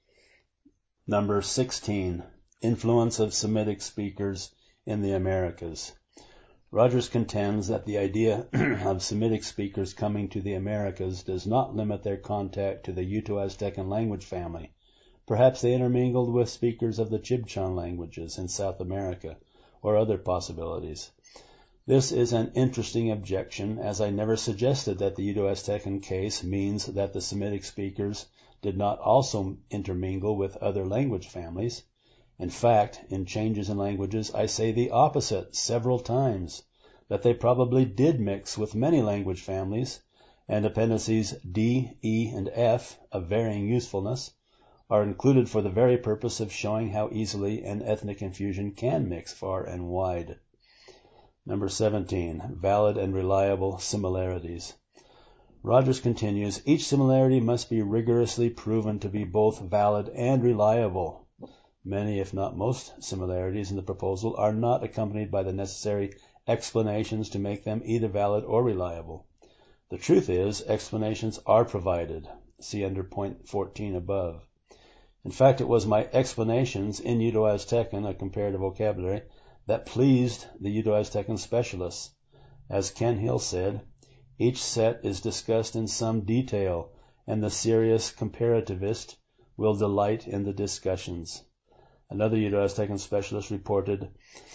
Number sixteen. Influence of Semitic speakers in the Americas. Rogers contends that the idea of Semitic speakers coming to the Americas does not limit their contact to the Uto-Aztecan language family. Perhaps they intermingled with speakers of the Chibchan languages in South America, or other possibilities. This is an interesting objection, as I never suggested that the Uto-Aztecan case means that the Semitic speakers did not also intermingle with other language families. In fact, in Changes in Languages, I say the opposite several times, that they probably did mix with many language families, and appendices D, E, and F, of varying usefulness, are included for the very purpose of showing how easily an ethnic infusion can mix far and wide. Number seventeen. Valid and reliable similarities. Rogers continues, each similarity must be rigorously proven to be both valid and reliable. Many, if not most, similarities in the proposal are not accompanied by the necessary explanations to make them either valid or reliable. The truth is, explanations are provided. See under point fourteen above. In fact, it was my explanations in Uto-Aztecan, a comparative vocabulary, that pleased the Uto-Aztecan specialists. As Ken Hill said, each set is discussed in some detail, and the serious comparativist will delight in the discussions. Another Uto-Aztecan specialist reported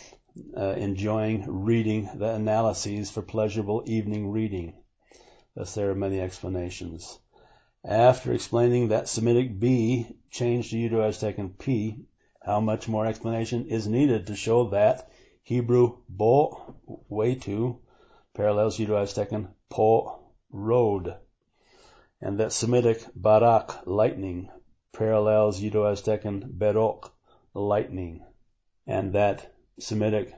uh, enjoying reading the analyses for pleasurable evening reading. Thus there are many explanations. After explaining that Semitic B changed to Uto-Aztecan P, how much more explanation is needed to show that Hebrew bo, way to, parallels Uto-Aztecan po, road, and that Semitic barak, lightning, parallels Uto-Aztecan berok, lightning, and that Semitic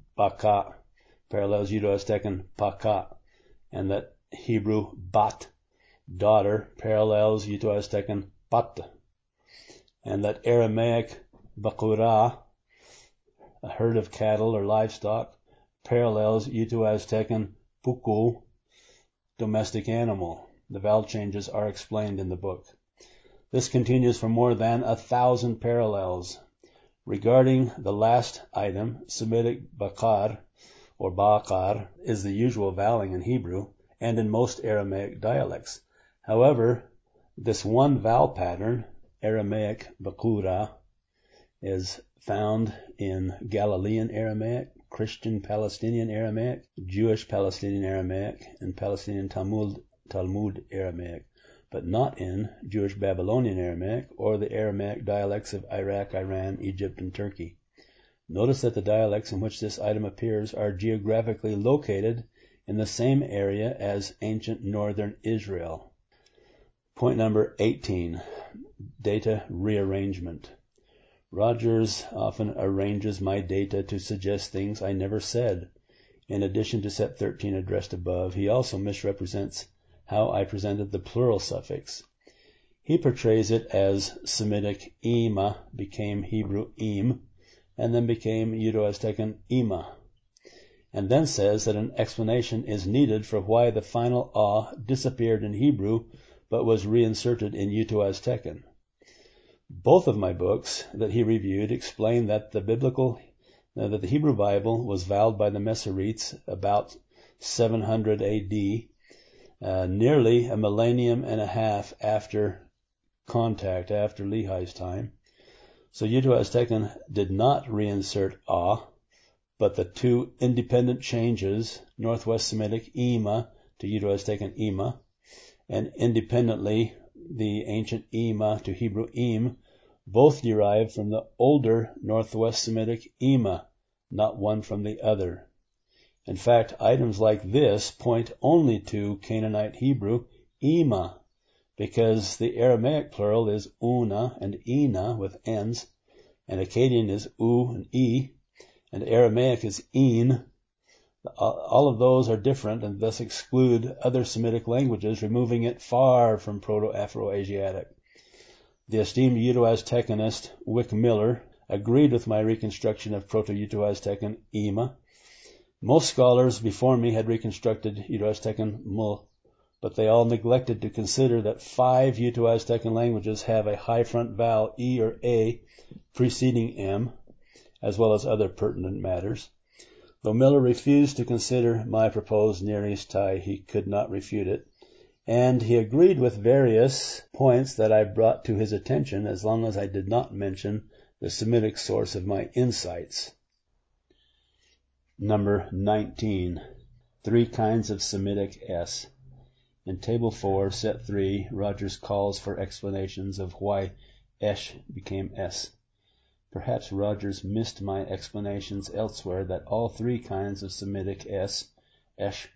baka parallels Uto-Aztecan paka, and that Hebrew bat, daughter, parallels Uto-Aztecan pat, and that Aramaic bakura, a herd of cattle or livestock, parallels Uto-Aztecan puku, domestic animal. The vowel changes are explained in the book. This continues for more than a thousand parallels. Regarding the last item, Semitic bakar, or bakar, is the usual vowelling in Hebrew and in most Aramaic dialects. However, this one vowel pattern, Aramaic bakura, is found in Galilean Aramaic, Christian Palestinian Aramaic, Jewish Palestinian Aramaic, and Palestinian Talmud, Talmud Aramaic, but not in Jewish Babylonian Aramaic or the Aramaic dialects of Iraq, Iran, Egypt, and Turkey. Notice that the dialects in which this item appears are geographically located in the same area as ancient northern Israel. Point number eighteen, data rearrangement. Rogers often arranges my data to suggest things I never said. In addition to set thirteen addressed above, he also misrepresents how I presented the plural suffix. He portrays it as Semitic ima became Hebrew im, and then became Uto-Aztecan ima, and then says that an explanation is needed for why the final ah disappeared in Hebrew but was reinserted in Uto-Aztecan. Both of my books that he reviewed explain that the biblical uh, that the Hebrew Bible was vowed by the Masoretes about seven hundred A D, uh, nearly a millennium and a half after contact, after Lehi's time. So Uto-Aztecan did not reinsert ah, but the two independent changes, Northwest Semitic ima to Uto-Aztecan ima, and independently the ancient ima to Hebrew im, both derived from the older Northwest Semitic ima, not one from the other. In fact, items like this point only to Canaanite Hebrew ima, because the Aramaic plural is una and ina with n's, and Akkadian is u and e, and Aramaic is een. All of those are different and thus exclude other Semitic languages, removing it far from Proto-Afro-Asiatic. The esteemed Uto-Aztecanist Wick Miller agreed with my reconstruction of Proto-Uto-Aztecan ima. Most scholars before me had reconstructed Uto-Aztecan m, but they all neglected to consider that five Uto-Aztecan languages have a high front vowel e or a preceding m, as well as other pertinent matters. Though Miller refused to consider my proposed Near East tie, he could not refute it, and he agreed with various points that I brought to his attention as long as I did not mention the Semitic source of my insights. Number nineteen. Three kinds of Semitic S. In Table four, Set three, Rogers calls for explanations of why Esh became S. Perhaps Rogers missed my explanations elsewhere that all three kinds of Semitic S, Esh,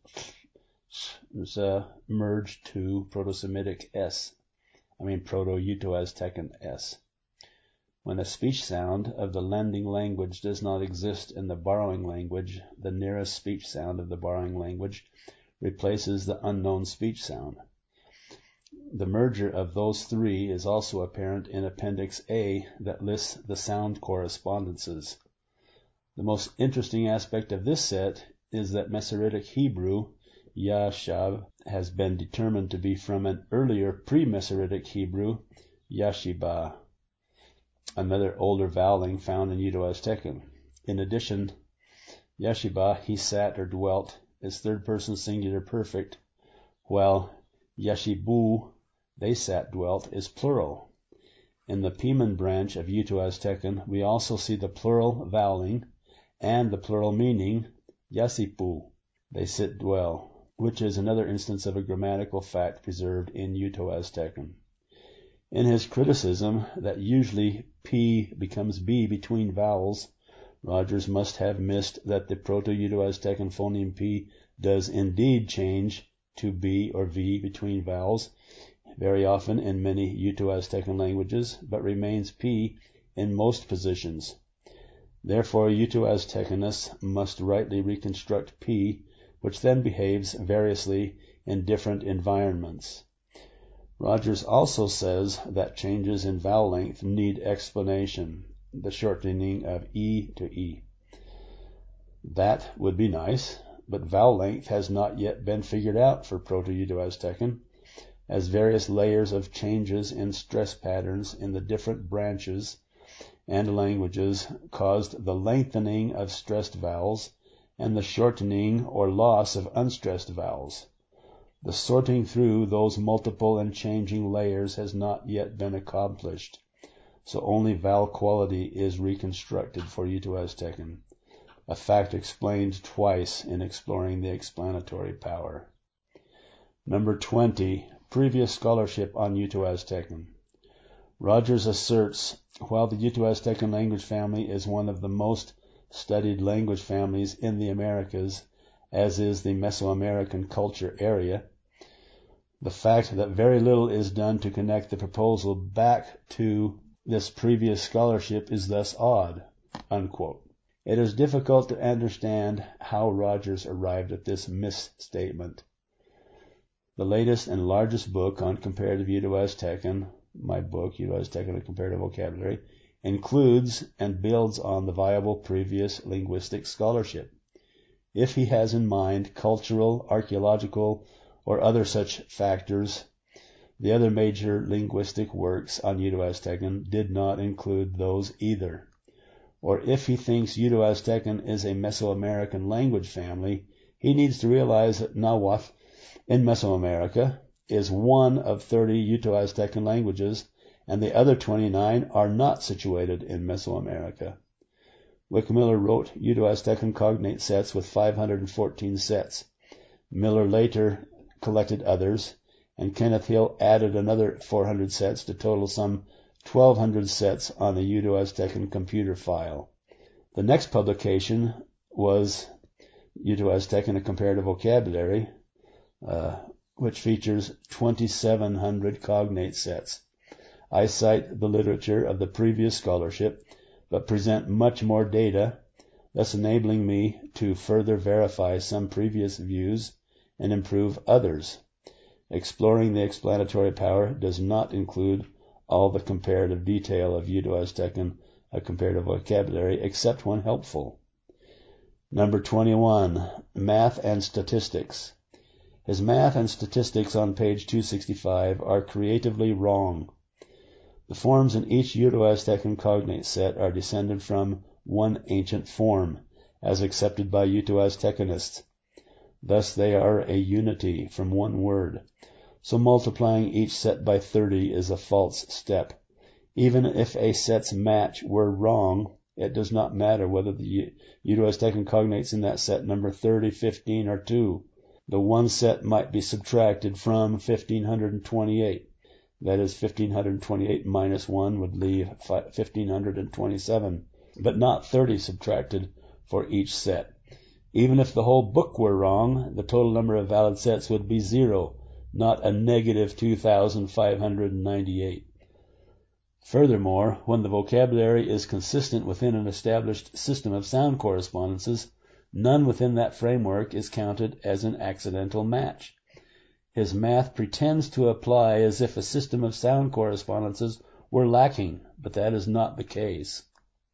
uh, merged to Proto-Semitic S, I mean Proto-Uto-Aztecan S. When a speech sound of the lending language does not exist in the borrowing language, the nearest speech sound of the borrowing language replaces the unknown speech sound. The merger of those three is also apparent in Appendix A that lists the sound correspondences. The most interesting aspect of this set is that Masoretic Hebrew, Yashab, has been determined to be from an earlier pre-Masoretic Hebrew, Yashiba, another older voweling found in Uto-Aztecan. In addition, Yashiba, he sat or dwelt, is third-person singular perfect, while Yashibu, they sat dwelt, is plural. In the Piman branch of Uto-Aztecan, we also see the plural voweling and the plural meaning, Yasipu, they sit dwell, which is another instance of a grammatical fact preserved in Uto-Aztecan. In his criticism that usually P becomes B between vowels, Rogers must have missed that the Proto-Uto-Aztecan phoneme P does indeed change to B or V between vowels, very often in many Uto-Aztecan languages, but remains P in most positions. Therefore, Uto-Aztecanists must rightly reconstruct P, which then behaves variously in different environments. Rogers also says that changes in vowel length need explanation, the shortening of E to E. That would be nice, but vowel length has not yet been figured out for Proto-Uto-Aztecan, as various layers of changes in stress patterns in the different branches and languages caused the lengthening of stressed vowels and the shortening or loss of unstressed vowels. The sorting through those multiple and changing layers has not yet been accomplished, so only vowel quality is reconstructed for Uto-Aztecan, a fact explained twice in exploring the explanatory power. Number twenty. Previous scholarship on Uto-Aztecan. Rogers asserts, while the Uto-Aztecan language family is one of the most studied language families in the Americas, as is the Mesoamerican culture area, the fact that very little is done to connect the proposal back to This previous scholarship is thus odd." Unquote. It is difficult to understand how Rogers arrived at this misstatement. The latest and largest book on comparative Uto-Aztecan, my book, Uto-Aztecan and Comparative Vocabulary, includes and builds on the viable previous linguistic scholarship. If he has in mind cultural, archaeological, or other such factors, the other major linguistic works on Uto-Aztecan did not include those either. Or if he thinks Uto-Aztecan is a Mesoamerican language family, he needs to realize that Nahuatl in Mesoamerica is one of thirty Uto-Aztecan languages, and the other twenty-nine are not situated in Mesoamerica. Wickham-Miller wrote Uto-Aztecan cognate sets with five hundred fourteen sets. Miller later collected others, and Kenneth Hill added another four hundred sets to total some twelve hundred sets on a Uto-Aztecan computer file. The next publication was Uto-Aztecan A Comparative Vocabulary, uh, which features twenty-seven hundred cognate sets. I cite the literature of the previous scholarship, but present much more data, thus enabling me to further verify some previous views and improve others. Exploring the explanatory power does not include all the comparative detail of Uto-Aztecan, a comparative vocabulary, except when helpful. Number twenty-one, Math and Statistics. His math and statistics on page two sixty-five are creatively wrong. The forms in each Uto-Aztecan cognate set are descended from one ancient form, as accepted by Uto-Aztecanists. Thus they are a unity from one word. So multiplying each set by thirty is a false step. Even if a set's match were wrong, it does not matter whether the Uto-Aztecan cognates in that set number thirty, fifteen, or two. The one set might be subtracted from one thousand five hundred twenty-eight. That is, one thousand five hundred twenty-eight minus one would leave one thousand five hundred twenty-seven, but not thirty subtracted for each set. Even if the whole book were wrong, the total number of valid sets would be zero, not a negative two thousand five hundred ninety-eight. Furthermore, when the vocabulary is consistent within an established system of sound correspondences, none within that framework is counted as an accidental match. His math pretends to apply as if a system of sound correspondences were lacking, but that is not the case.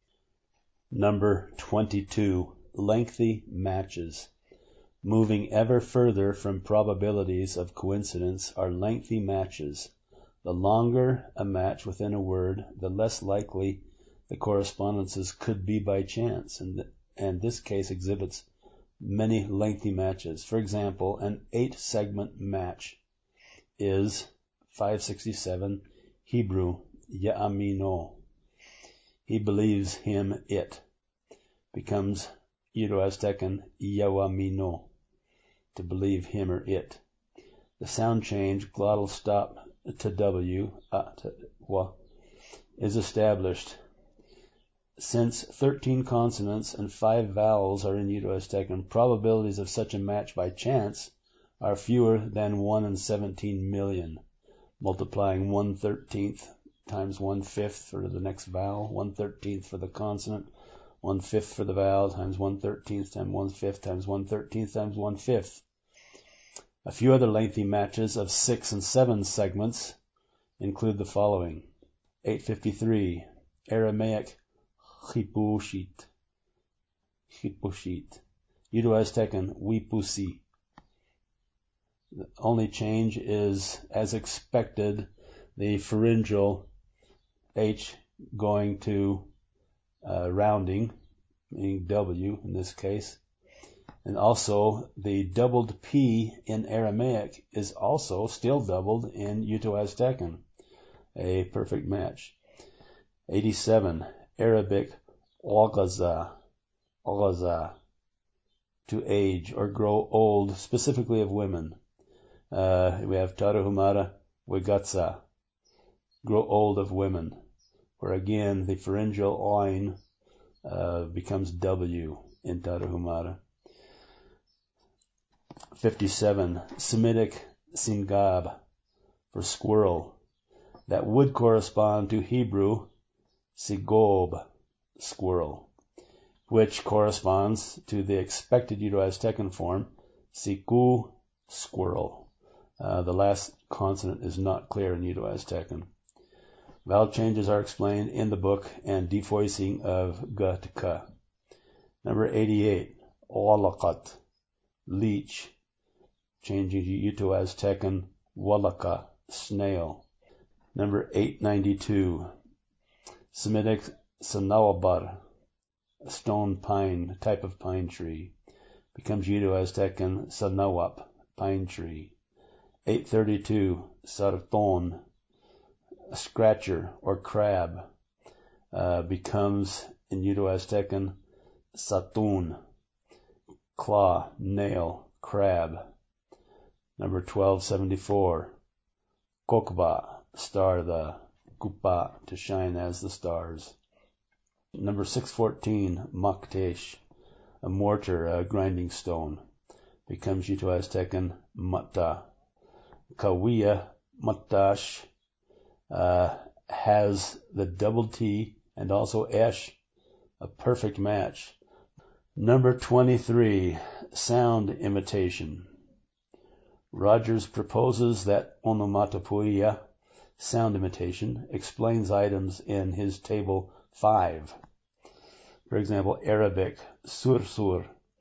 Number twenty-two. Lengthy matches. Moving ever further from probabilities of coincidence are lengthy matches. The longer a match within a word, the less likely the correspondences could be by chance, and, and this case exhibits many lengthy matches. For example, an eight-segment match is five sixty-seven Hebrew, Ya'amino. He believes him, it. Becomes Uto-Aztecan, Yawamino, to believe him or it. The sound change, glottal stop to W, uh, to wa, is established. Since thirteen consonants and five vowels are in Uto-Aztecan, probabilities of such a match by chance are fewer than one in seventeen million. Multiplying one thirteenth times one fifth for the next vowel, one thirteenth for the consonant, one fifth for the vowel, times one thirteenth times one fifth times one thirteenth times one fifth. A few other lengthy matches of six and seven segments include the following. eight fifty-three, Aramaic Hipushit, Hipushit, Uto-Aztecan Wipusi. The only change is, as expected, the pharyngeal H going to uh, rounding, meaning W in this case. And also the doubled P in Aramaic is also still doubled in Uto-Aztecan. A perfect match. eighty-seven, Arabic Oghaza, Oghaza, to age or grow old, specifically of women. Uh, we have Tarahumara Wegatsa, grow old of women, where again the pharyngeal Ain uh, becomes W in Tarahumara. fifty-seven, Semitic Singab, for squirrel. That would correspond to Hebrew Sigob, squirrel, which corresponds to the expected Uto-Aztecan form, Siku, squirrel. Uh, the last consonant is not clear in Uto-Aztecan. Vowel changes are explained in the book and devoicing of g to k. Number eighty-eight, Walakat, leech, changing to Uto-Aztecan, Walaka, snail. Number eight ninety-two, Semitic Sanawabar, stone pine, type of pine tree, becomes Uto-Aztecan Sanawap, pine tree. eight thirty-two, Sarton, a scratcher or crab, uh, becomes in Uto-Aztecan Satun, claw, nail, crab. Number twelve seventy-four, Kokba, star, the Kupa, to shine as the stars. Number six fourteen, Maktesh, a mortar, a grinding stone, becomes Uto-Aztecan Matta. Kawiya, Matash, uh, has the double T and also Esh, a perfect match. Number twenty-three, sound imitation. Rogers proposes that onomatopoeia, sound imitation, explains items in his table five. For example, Arabic, sursur,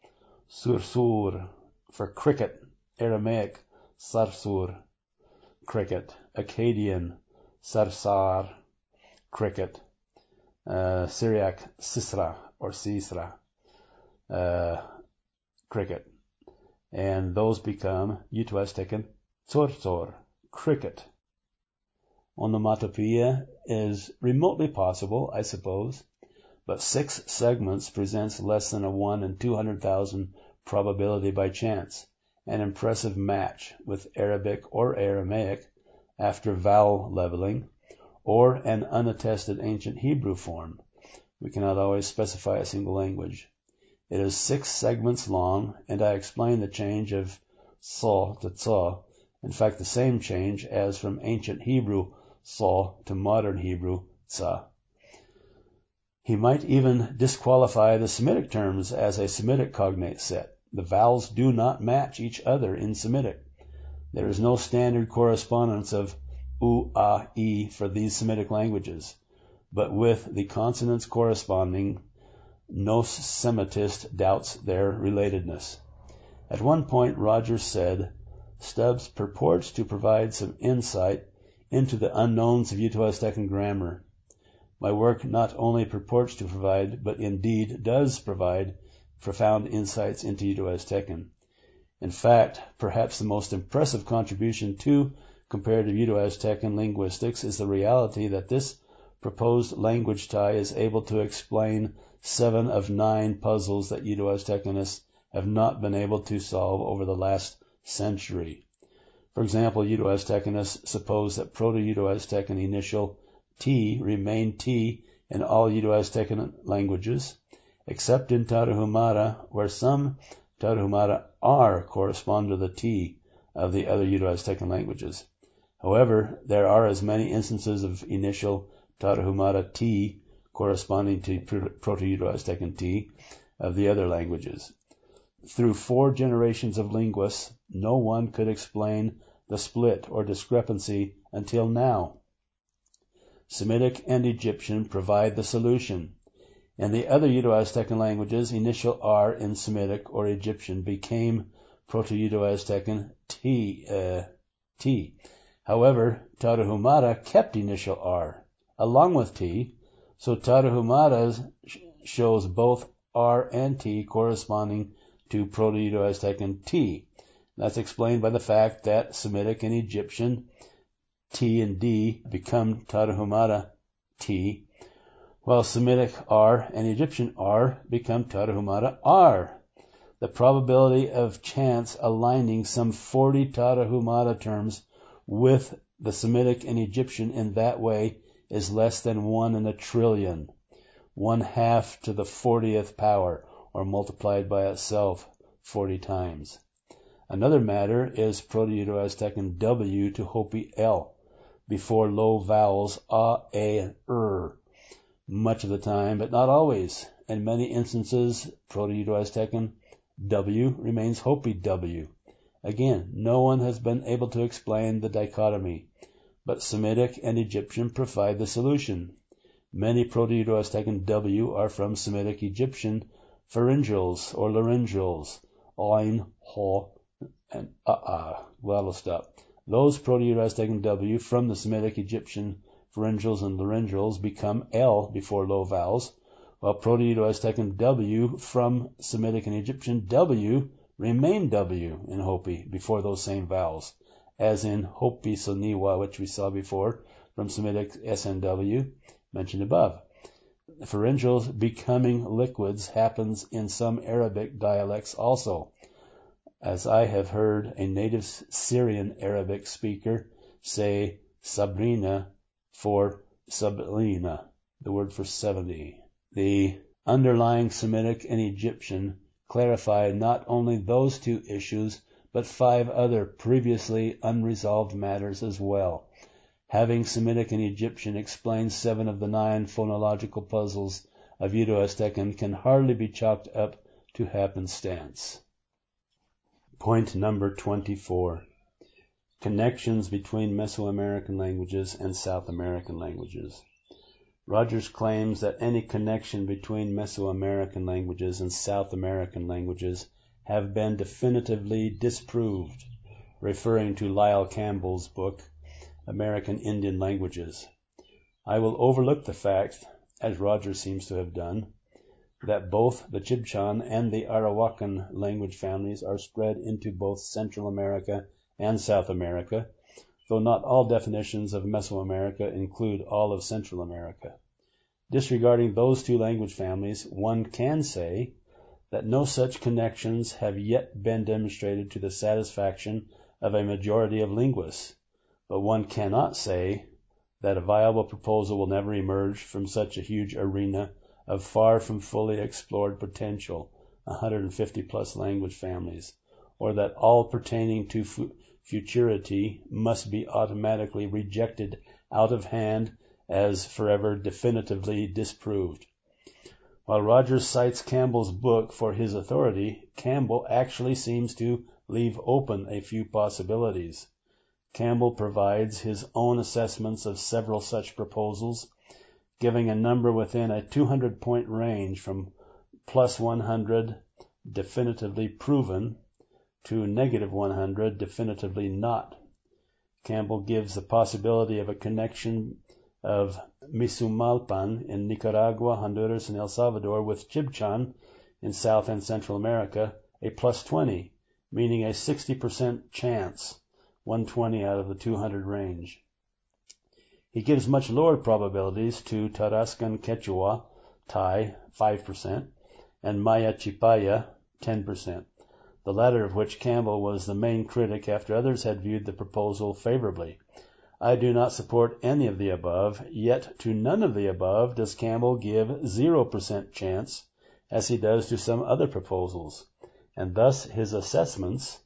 sursur, for cricket. Aramaic, sarsur, cricket. Akkadian, sarsar, cricket. Uh, Syriac, sisra, or sisra, uh, cricket. And those become Uto-Aztecan tsortsor, cricket. Onomatopoeia is remotely possible, I suppose, but six segments presents less than a one in two hundred thousand probability by chance, an impressive match with Arabic or Aramaic after vowel leveling, or an unattested ancient Hebrew form. We cannot always specify a single language. It is six segments long, and I explain the change of so to tso, in fact the same change as from ancient Hebrew so to modern Hebrew tsa. He might even disqualify the Semitic terms as a Semitic cognate set. The vowels do not match each other in Semitic. There is no standard correspondence of u, a, e for these Semitic languages, but with the consonants corresponding, no Semitist doubts their relatedness. At one point, Rogers said, Stubbs purports to provide some insight into the unknowns of Uto-Aztecan grammar. My work not only purports to provide, but indeed does provide, profound insights into Uto-Aztecan. In fact, perhaps the most impressive contribution to comparative Uto-Aztecan linguistics is the reality that this proposed language tie is able to explain seven of nine puzzles that Uto-Aztecanists have not been able to solve over the last century. For example, Uto-Aztecanists suppose that Proto-Uto-Aztecan initial T remained T in all Uto-Aztecan languages, except in Tarahumara, where some Tarahumara R correspond to the T of the other Uto-Aztecan languages. However, there are as many instances of initial Tarahumara T corresponding to Proto-Uto-Aztecan T of the other languages. Through four generations of linguists, no one could explain the split or discrepancy until now. Semitic and Egyptian provide the solution. In the other Uto-Aztecan languages, initial R in Semitic or Egyptian became Proto-Uto-Aztecan T. Uh, T. However, Tarahumara kept initial R along with T, so Tarahumara shows both R and T corresponding to Proto-Uto-Aztecan T. That's explained by the fact that Semitic and Egyptian T and D become Tarahumara T, while Semitic R and Egyptian R become Tarahumara R. The probability of chance aligning some forty Tarahumara terms with the Semitic and Egyptian in that way is less than one in a trillion, one half to the fortieth power, or multiplied by itself forty times. Another matter is Proto-Uto-Aztecan W to Hopi L, before low vowels A, A, and Er. much of the time, but not always. In many instances, Proto-Uto-Aztecan W remains Hopi W. Again, no one has been able to explain the dichotomy, but Semitic and Egyptian provide the solution. Many Proto-Uto-Aztecan W are from Semitic Egyptian pharyngeals or laryngeals, Ain, Ho, and A'a. Well, I'll stop. Those Proto-Uto-Aztecan W from the Semitic Egyptian pharyngeals and laryngeals become L before low vowels, while Proto-Uto-Aztecan W from Semitic and Egyptian W remain W in Hopi before those same vowels, as in Hopi Soniwa, which we saw before, from Semitic S N W, mentioned above. Pharyngeals becoming liquids happens in some Arabic dialects also, as I have heard a native Syrian Arabic speaker say Sabrina for Sabrina, the word for seventy. The underlying Semitic and Egyptian clarify not only those two issues, but five other previously unresolved matters as well. Having Semitic and Egyptian explain seven of the nine phonological puzzles of Uto-Aztecan can hardly be chalked up to happenstance. Point number twenty-four. Connections between Mesoamerican languages and South American languages. Rogers claims that any connection between Mesoamerican languages and South American languages have been definitively disproved, referring to Lyle Campbell's book, American Indian Languages. I will overlook the fact, as Rogers seems to have done, that both the Chibchan and the Arawakan language families are spread into both Central America and South America, though not all definitions of Mesoamerica include all of Central America. Disregarding those two language families, one can say that no such connections have yet been demonstrated to the satisfaction of a majority of linguists, but one cannot say that a viable proposal will never emerge from such a huge arena of far from fully explored potential, one hundred fifty plus language families, or that all pertaining to fu- futurity must be automatically rejected out of hand as forever definitively disproved. While Rogers cites Campbell's book for his authority, Campbell actually seems to leave open a few possibilities. Campbell provides his own assessments of several such proposals, giving a number within a two hundred point range from plus one hundred, definitively proven, to negative one hundred, definitively not. Campbell gives the possibility of a connection of Misumalpan in Nicaragua, Honduras, and El Salvador with Chibchan in South and Central America, a plus twenty, meaning a sixty percent chance, one hundred twenty out of the two hundred range. He gives much lower probabilities to Tarascan Quechua, Thai, five percent, and Maya Chipaya, ten percent, the latter of which Campbell was the main critic after others had viewed the proposal favorably. I do not support any of the above, yet to none of the above does Campbell give zero percent chance, as he does to some other proposals, and thus his assessments,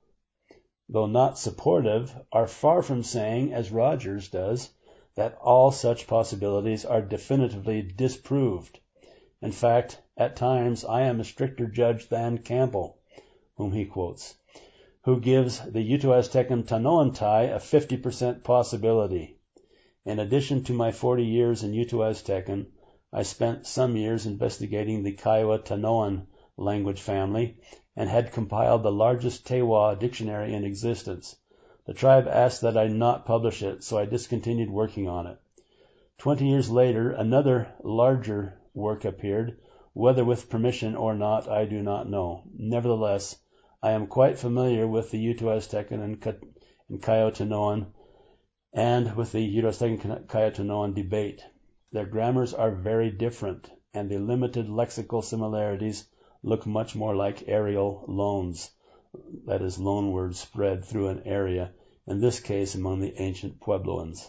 though not supportive, are far from saying, as Rogers does, that all such possibilities are definitively disproved. In fact, at times I am a stricter judge than Campbell, whom he quotes, who gives the Uto-Aztecan Tanoan-Tai a fifty percent possibility. In addition to my forty years in Uto-Aztecan, I spent some years investigating the Kiowa-Tanoan language family and had compiled the largest Tewa dictionary in existence. The tribe asked that I not publish it, so I discontinued working on it. Twenty years later, another larger work appeared. Whether with permission or not, I do not know. Nevertheless, I am quite familiar with the Uto-Aztecan and Kiowa-Tanoan and with the Uto-Aztecan Kiowa-Tanoan debate. Their grammars are very different, and the limited lexical similarities look much more like areal loans, that is, loan words spread through an area, in this case among the ancient Puebloans,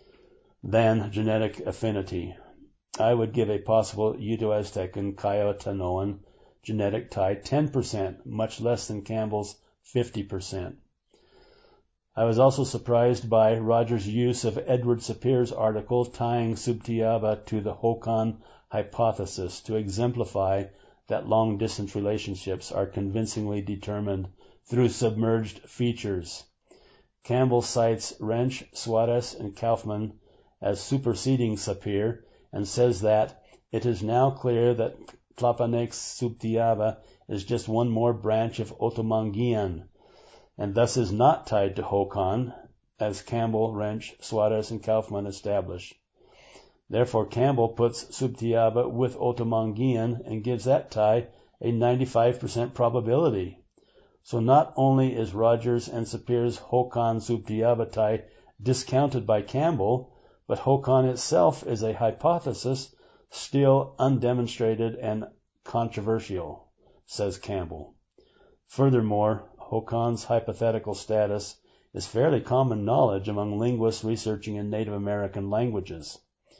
than genetic affinity. I would give a possible Uto-Aztecan Kiowa-Tanoan genetic tie ten percent, much less than Campbell's fifty percent. I was also surprised by Rogers' use of Edward Sapire's article tying Subtiaba to the Hokan hypothesis to exemplify that long-distance relationships are convincingly determined through submerged features. Campbell cites Wrench, Suarez, and Kaufman as superseding Sapir and says that it is now clear that Tlapanec's Subtiaba is just one more branch of Otomanguean, and thus is not tied to Hokan, as Campbell, Wrench, Suarez, and Kaufman establish. Therefore, Campbell puts Subtiaba with Otomanguean and gives that tie a ninety-five percent probability. So not only is Rogers and Sapire's Hokan-Subtiaba tie discounted by Campbell, but Hokan itself is a hypothesis still undemonstrated and controversial, says Campbell. Furthermore, Hokan's hypothetical status is fairly common knowledge among linguists researching in Native American languages.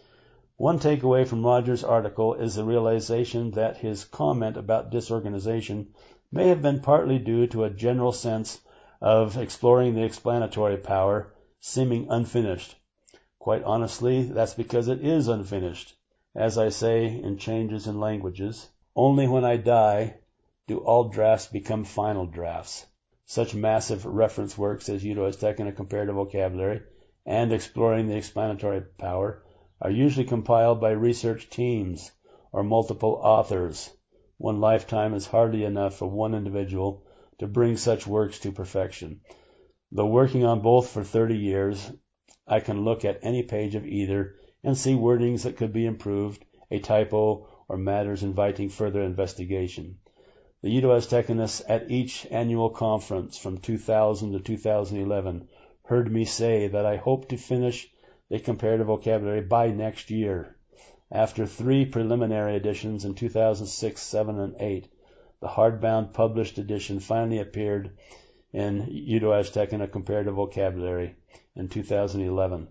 One takeaway from Rogers' article is the realization that his comment about disorganization may have been partly due to a general sense of exploring the explanatory power seeming unfinished. Quite honestly, that's because it is unfinished. As I say in Changes in Languages, only when I die do all drafts become final drafts. Such massive reference works as Uto-Aztecan and Comparative Vocabulary and Exploring the Explanatory Power are usually compiled by research teams or multiple authors. One lifetime is hardly enough for one individual to bring such works to perfection. Though working on both for thirty years, I can look at any page of either and see wordings that could be improved, a typo, or matters inviting further investigation. The Uto-Aztecanists at each annual conference from two thousand to two thousand eleven heard me say that I hope to finish the comparative vocabulary by next year. After three preliminary editions in two thousand six, seven, and eight, the hardbound published edition finally appeared in Uto-Aztecan, a Comparative Vocabulary in two thousand eleven.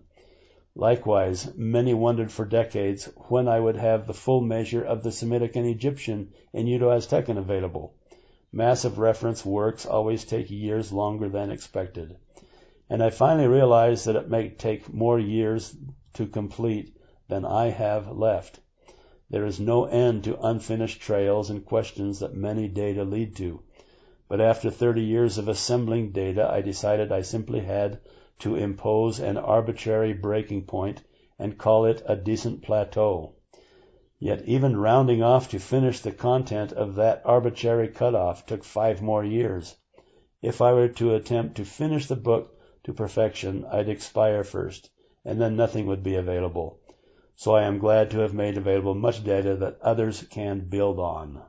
Likewise, many wondered for decades when I would have the full measure of the Semitic and Egyptian in Uto-Aztecan available. Massive reference works always take years longer than expected, and I finally realized that it may take more years to complete than I have left. There is no end to unfinished trails and questions that many data lead to. But after thirty years of assembling data, I decided I simply had to impose an arbitrary breaking point and call it a decent plateau. Yet even rounding off to finish the content of that arbitrary cutoff took five more years. If I were to attempt to finish the book to perfection, I'd expire first, and then nothing would be available. So I am glad to have made available much data that others can build on.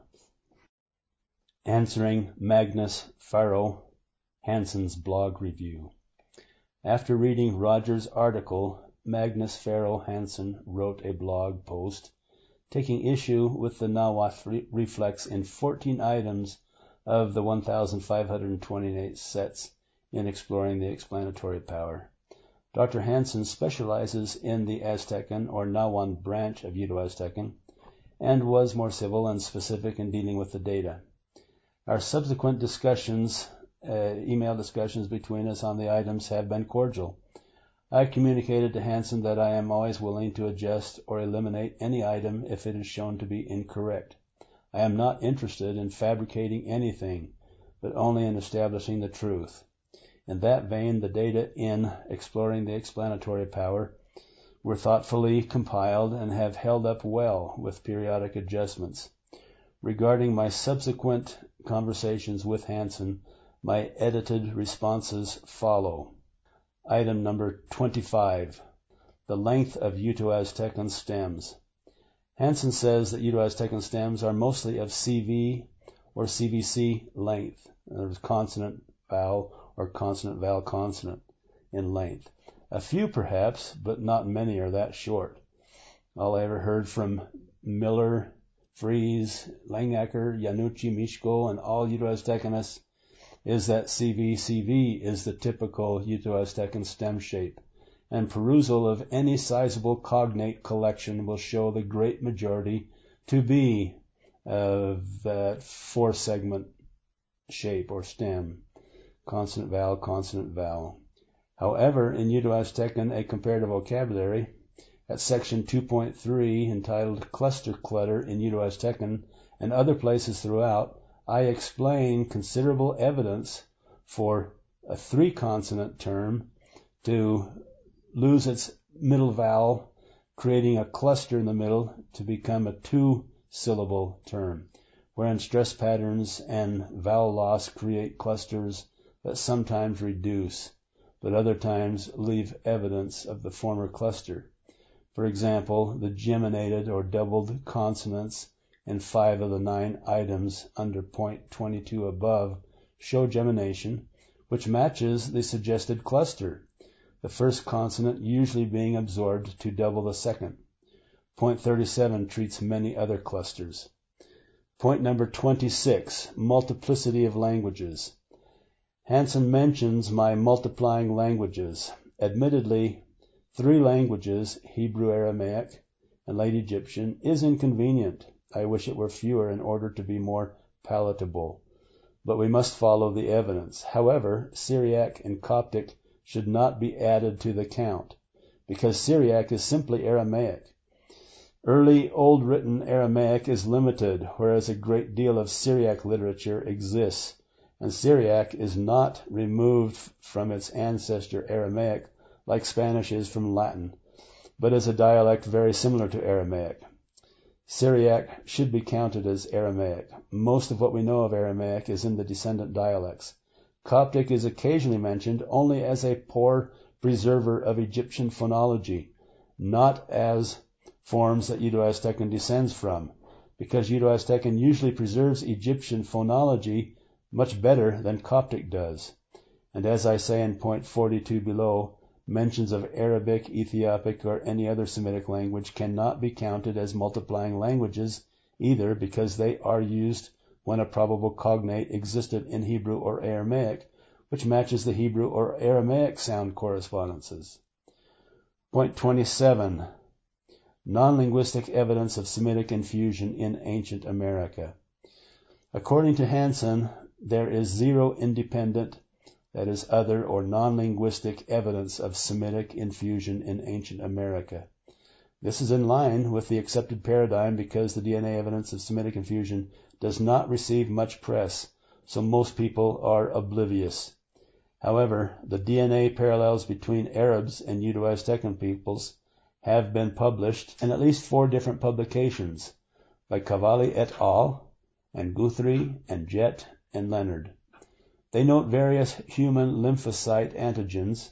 Answering Magnus Farrow Hansen's blog review. After reading Rogers' article, Magnus Farrow Hansen wrote a blog post taking issue with the Nahuatl re- reflex in fourteen items of the one thousand five hundred twenty-eight sets in Exploring the Explanatory Power. Doctor Hansen specializes in the Aztecan or Nahuatl branch of Uto-Aztecan and was more civil and specific in dealing with the data. Our subsequent discussions, uh, email discussions between us on the items have been cordial. I communicated to Hansen that I am always willing to adjust or eliminate any item if it is shown to be incorrect. I am not interested in fabricating anything, but only in establishing the truth. In that vein, the data in Exploring the Explanatory Power were thoughtfully compiled and have held up well with periodic adjustments. Regarding my subsequent conversations with Hansen, my edited responses follow. Item number twenty-five, the length of Uto-Aztecan stems. Hansen says that Uto-Aztecan stems are mostly of C V or C V C length. There's consonant vowel or consonant vowel consonant in length. A few perhaps, but not many are that short. All I ever heard from Miller, Fries, Langacker, Yanucci, Mishko, and all Uto-Aztecanists is that C V C V is the typical Uto-Aztecan stem shape, and perusal of any sizable cognate collection will show the great majority to be of that four-segment shape or stem, consonant vowel, consonant vowel. However, in Uto-Aztecan, a comparative vocabulary, at section two point three, entitled Cluster Clutter in Uto-Aztecan, and other places throughout, I explain considerable evidence for a three-consonant term to lose its middle vowel, creating a cluster in the middle to become a two-syllable term, wherein stress patterns and vowel loss create clusters that sometimes reduce, but other times leave evidence of the former cluster. For example, the geminated or doubled consonants in five of the nine items under point twenty-two above show gemination, which matches the suggested cluster, the first consonant usually being absorbed to double the second. Point thirty-seven treats many other clusters. Point number twenty-six, multiplicity of languages. Hansen mentions my multiplying languages. Admittedly, three languages, Hebrew, Aramaic, and Late Egyptian, is inconvenient. I wish it were fewer in order to be more palatable. But we must follow the evidence. However, Syriac and Coptic should not be added to the count, because Syriac is simply Aramaic. Early Old Written Aramaic is limited, whereas a great deal of Syriac literature exists, and Syriac is not removed from its ancestor Aramaic like Spanish is from Latin, but is a dialect very similar to Aramaic. Syriac should be counted as Aramaic. Most of what we know of Aramaic is in the descendant dialects. Coptic is occasionally mentioned only as a poor preserver of Egyptian phonology, not as forms that Uto-Aztecan descends from, because Uto-Aztecan usually preserves Egyptian phonology much better than Coptic does. And as I say in point forty-two below, mentions of Arabic, Ethiopic, or any other Semitic language cannot be counted as multiplying languages either, because they are used when a probable cognate existed in Hebrew or Aramaic, which matches the Hebrew or Aramaic sound correspondences. Point twenty-seven. Non-linguistic evidence of Semitic infusion in ancient America. According to Hansen, there is zero independent, that is other or non-linguistic evidence of Semitic infusion in ancient America. This is in line with the accepted paradigm because the D N A evidence of Semitic infusion does not receive much press, so most people are oblivious. However, the D N A parallels between Arabs and Uto-Aztecan peoples have been published in at least four different publications by Cavalli et al., and Guthrie, and Jett, and Leonard. They note various human lymphocyte antigens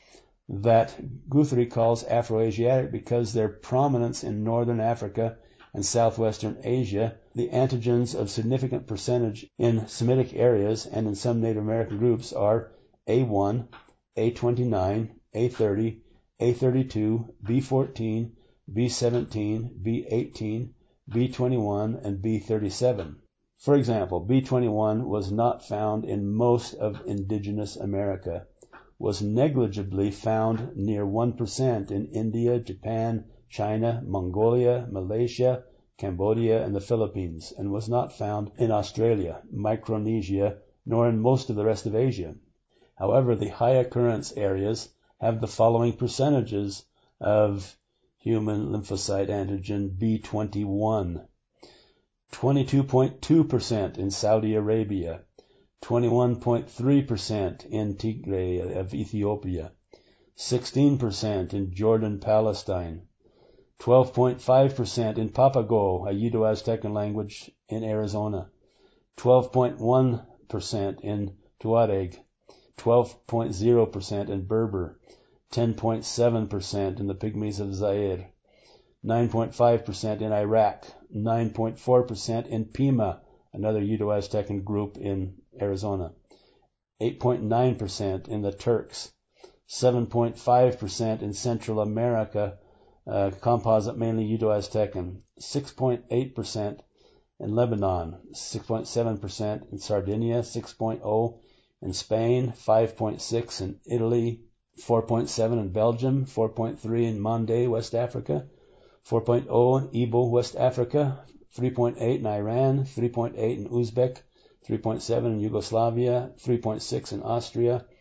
that Guthrie calls Afroasiatic because their prominence in northern Africa and southwestern Asia, the antigens of significant percentage in Semitic areas and in some Native American groups are A one, A twenty-nine, A thirty, A thirty-two, B fourteen, B seventeen, B eighteen, B twenty-one, and B thirty-seven. For example, B twenty-one was not found in most of indigenous America, was negligibly found near one percent in India, Japan, China, Mongolia, Malaysia, Cambodia, and the Philippines, and was not found in Australia, Micronesia, nor in most of the rest of Asia. However, the high occurrence areas have the following percentages of human lymphocyte antigen B twenty-one. twenty-two point two percent in Saudi Arabia, twenty-one point three percent in Tigray of Ethiopia, sixteen percent in Jordan, Palestine, twelve point five percent in Papago, a Uto-Aztecan language in Arizona, twelve point one percent in Tuareg, twelve point zero percent in Berber, ten point seven percent in the Pygmies of Zaire, nine point five percent in Iraq, nine point four percent in Pima, another Uto-Aztecan group in Arizona, eight point nine percent in the Turks, seven point five percent in Central America, uh, composite mainly Uto-Aztecan, six point eight percent in Lebanon, six point seven percent in Sardinia, six point zero in Spain, five point six in Italy, four point seven in Belgium, four point three in Mande, West Africa, four point zero in Igbo, West Africa, three point eight in Iran, three point eight in Uzbek, three point seven in Yugoslavia, three point six in Austria,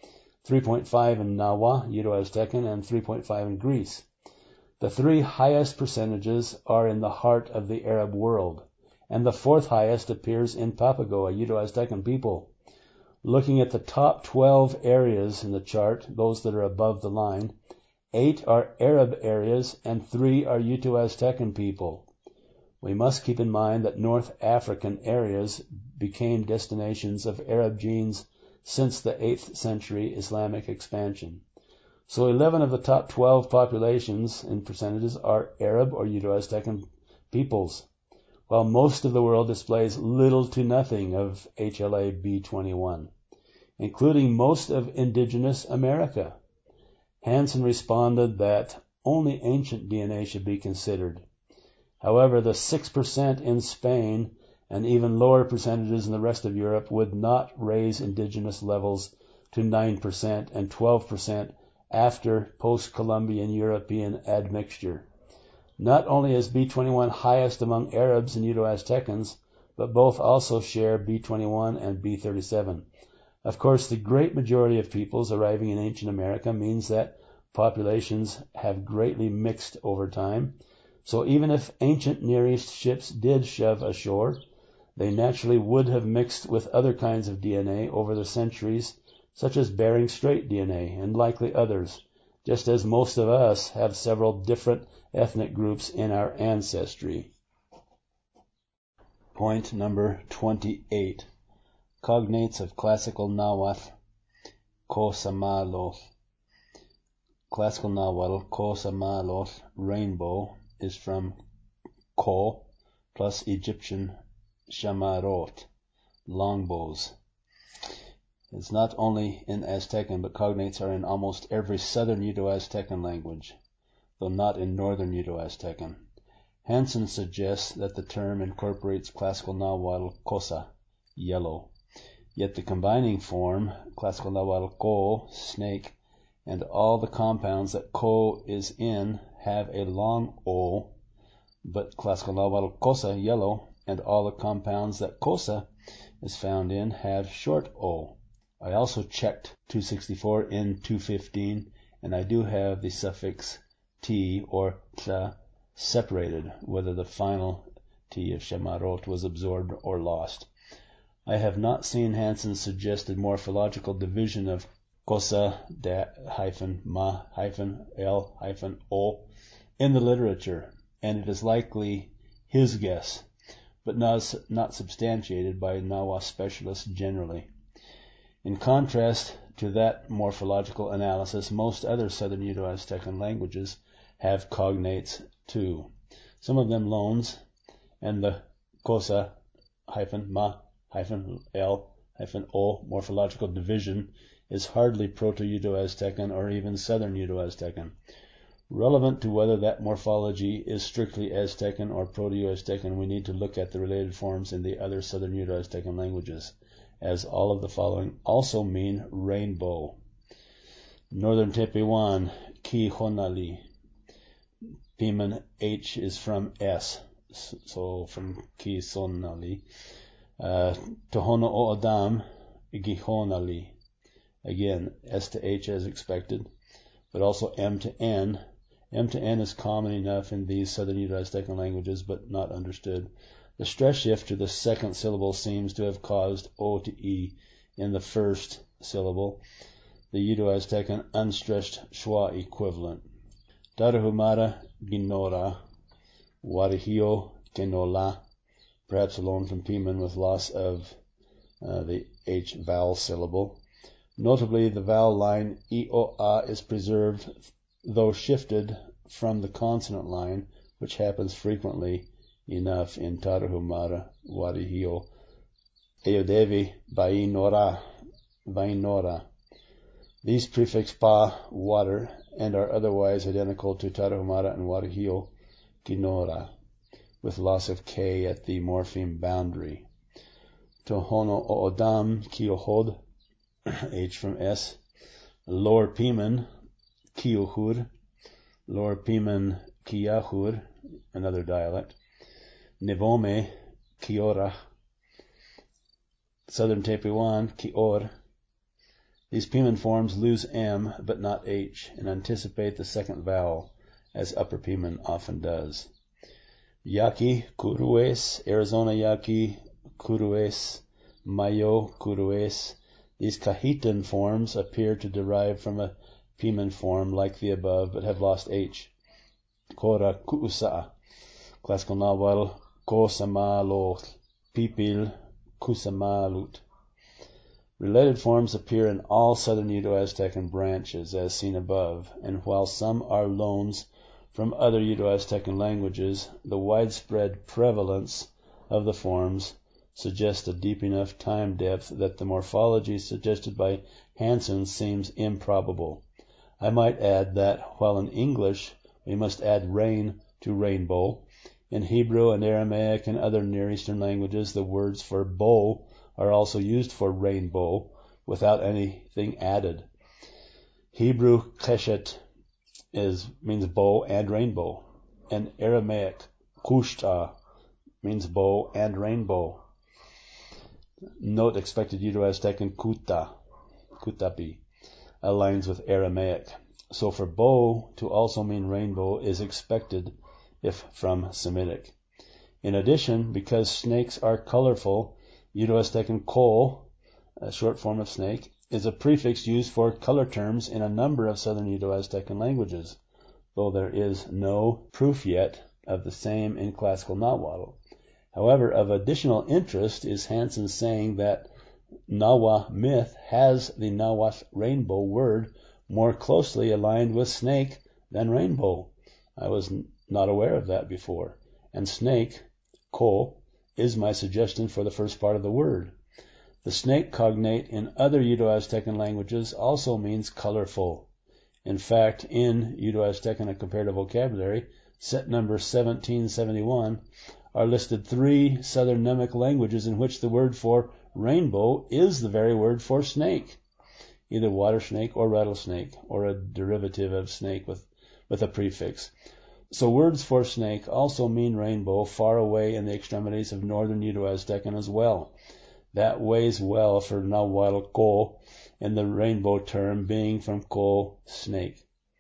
three point five in Nawa, Uto-Aztecan, and three point five in Greece. The three highest percentages are in the heart of the Arab world, and the fourth highest appears in Papago, a Uto-Aztecan people. Looking at the top twelve areas in the chart, those that are above the line, eight are Arab areas and three are Uto-Aztecan people. We must keep in mind that North African areas became destinations of Arab genes since the eighth century Islamic expansion. So eleven of the top twelve populations in percentages are Arab or Uto-Aztecan peoples, while most of the world displays little to nothing of H L A B twenty-one, including most of indigenous America. Hansen responded that only ancient D N A should be considered. However, the six percent in Spain and even lower percentages in the rest of Europe would not raise indigenous levels to nine percent and twelve percent after post-Columbian European admixture. Not only is B twenty-one highest among Arabs and Uto-Aztecans, but both also share B twenty-one and B thirty-seven. Of course, the great majority of peoples arriving in ancient America means that populations have greatly mixed over time. So even if ancient Near East ships did shove ashore, they naturally would have mixed with other kinds of D N A over the centuries, such as Bering Strait D N A and likely others, just as most of us have several different ethnic groups in our ancestry. Point number twenty-eight. Cognates of Classical Nahuatl, Cosamaloth. Classical Nahuatl, Cosamaloth, rainbow, is from Ko plus Egyptian Shamarot, longbows. It's not only in Aztecan, but cognates are in almost every southern Uto-Aztecan language, though not in northern Uto-Aztecan. Hansen suggests that the term incorporates Classical Nahuatl Cosa, yellow, yet the combining form, Classical Nahuatl Ko, snake, and all the compounds that Ko is in have a long O, but Classical Nahuatl Cosa, yellow, and all the compounds that Cosa is found in have short O. I also checked two sixty-four in two fifteen, and I do have the suffix T or Tla separated, whether the final T of Shamarot was absorbed or lost. I have not seen Hansen's suggested morphological division of Cosa hyphen ma hyphen L hyphen O in the literature, and it is likely his guess, but not, not substantiated by Nawa specialists generally. In contrast to that morphological analysis, most other southern Uto-Aztecan languages have cognates too, some of them loans, and the Cosa hyphen ma hyphen L hyphen O morphological division is hardly Proto-Uto-Aztecan or even Southern Uto-Aztecan. Relevant to whether that morphology is strictly Aztecan or Proto-Aztecan, we need to look at the related forms in the other Southern Uto-Aztecan languages, as all of the following also mean rainbow. Northern Tepehuan, Ki Honali. Piman H is from S, so from Ki Sonali. Uh, Tohono O'odham, Gihonali. Again, S to H as expected, but also M to N. M to N is common enough in these Southern Uto-Aztecan languages, but not understood. The stress shift to the second syllable seems to have caused O to E in the first syllable, the Uto-Aztecan unstressed schwa equivalent. Tarahumara Ginora, Warihio Kenola, perhaps alone from Piman with loss of uh, the H vowel syllable. Notably, the vowel line I O A is preserved, though shifted from the consonant line, which happens frequently enough in Tarahumara, Warihio, Eodevi, Bainora, Bainora. These prefix pa, water, and are otherwise identical to Tarahumara and Warihio, Kinora, with loss of K at the morpheme boundary. Tohono O'odham, Kiohod, H from S. Lower Piman, Kiohur. Lower Piman, Kiahur, another dialect. Nevome, Kiora. Southern Tepehuan, Kior. These Piman forms lose M but not H and anticipate the second vowel, as Upper Piman often does. Yaqui, Curues, Arizona Yaqui, Curues, Mayo, Curues. These Cahitan forms appear to derive from a Piman form like the above, but have lost H. Cora, Kuusa, Classical Nahuatl, Kosamalo, Pipil, Kusamalut. Related forms appear in all southern Uto-Aztecan branches, as seen above, and while some are loans from other Uto-Aztecan languages, the widespread prevalence of the forms suggests a deep enough time depth that the morphology suggested by Hansen seems improbable. I might add that, while in English we must add rain to rainbow, in Hebrew and Aramaic and other Near Eastern languages the words for bow are also used for rainbow without anything added. Hebrew cheshet is means bow and rainbow, and Aramaic kushta means bow and rainbow. Note expected Uto-Aztecan kuta, kutapi, aligns with Aramaic. So for bow to also mean rainbow is expected if from Semitic. In addition, because snakes are colorful, Uto-Aztecan ko, a short form of snake, is a prefix used for color terms in a number of southern Uto-Aztecan languages, though there is no proof yet of the same in Classical Nahuatl. However, of additional interest is Hansen's saying that Nahua myth has the Nahuatl rainbow word more closely aligned with snake than rainbow. I was not aware of that before. And snake, ko, is my suggestion for the first part of the word. The snake cognate in other Uto-Aztecan languages also means colorful. In fact, in Uto-Aztecan A Comparative Vocabulary, set number seventeen seventy-one, are listed three southern Nemic languages in which the word for rainbow is the very word for snake, either water snake or rattlesnake, or a derivative of snake with, with a prefix. So words for snake also mean rainbow far away in the extremities of northern Uto-Aztecan as well. That weighs well for Nahuatl ko, and the rainbow term being from ko, snake.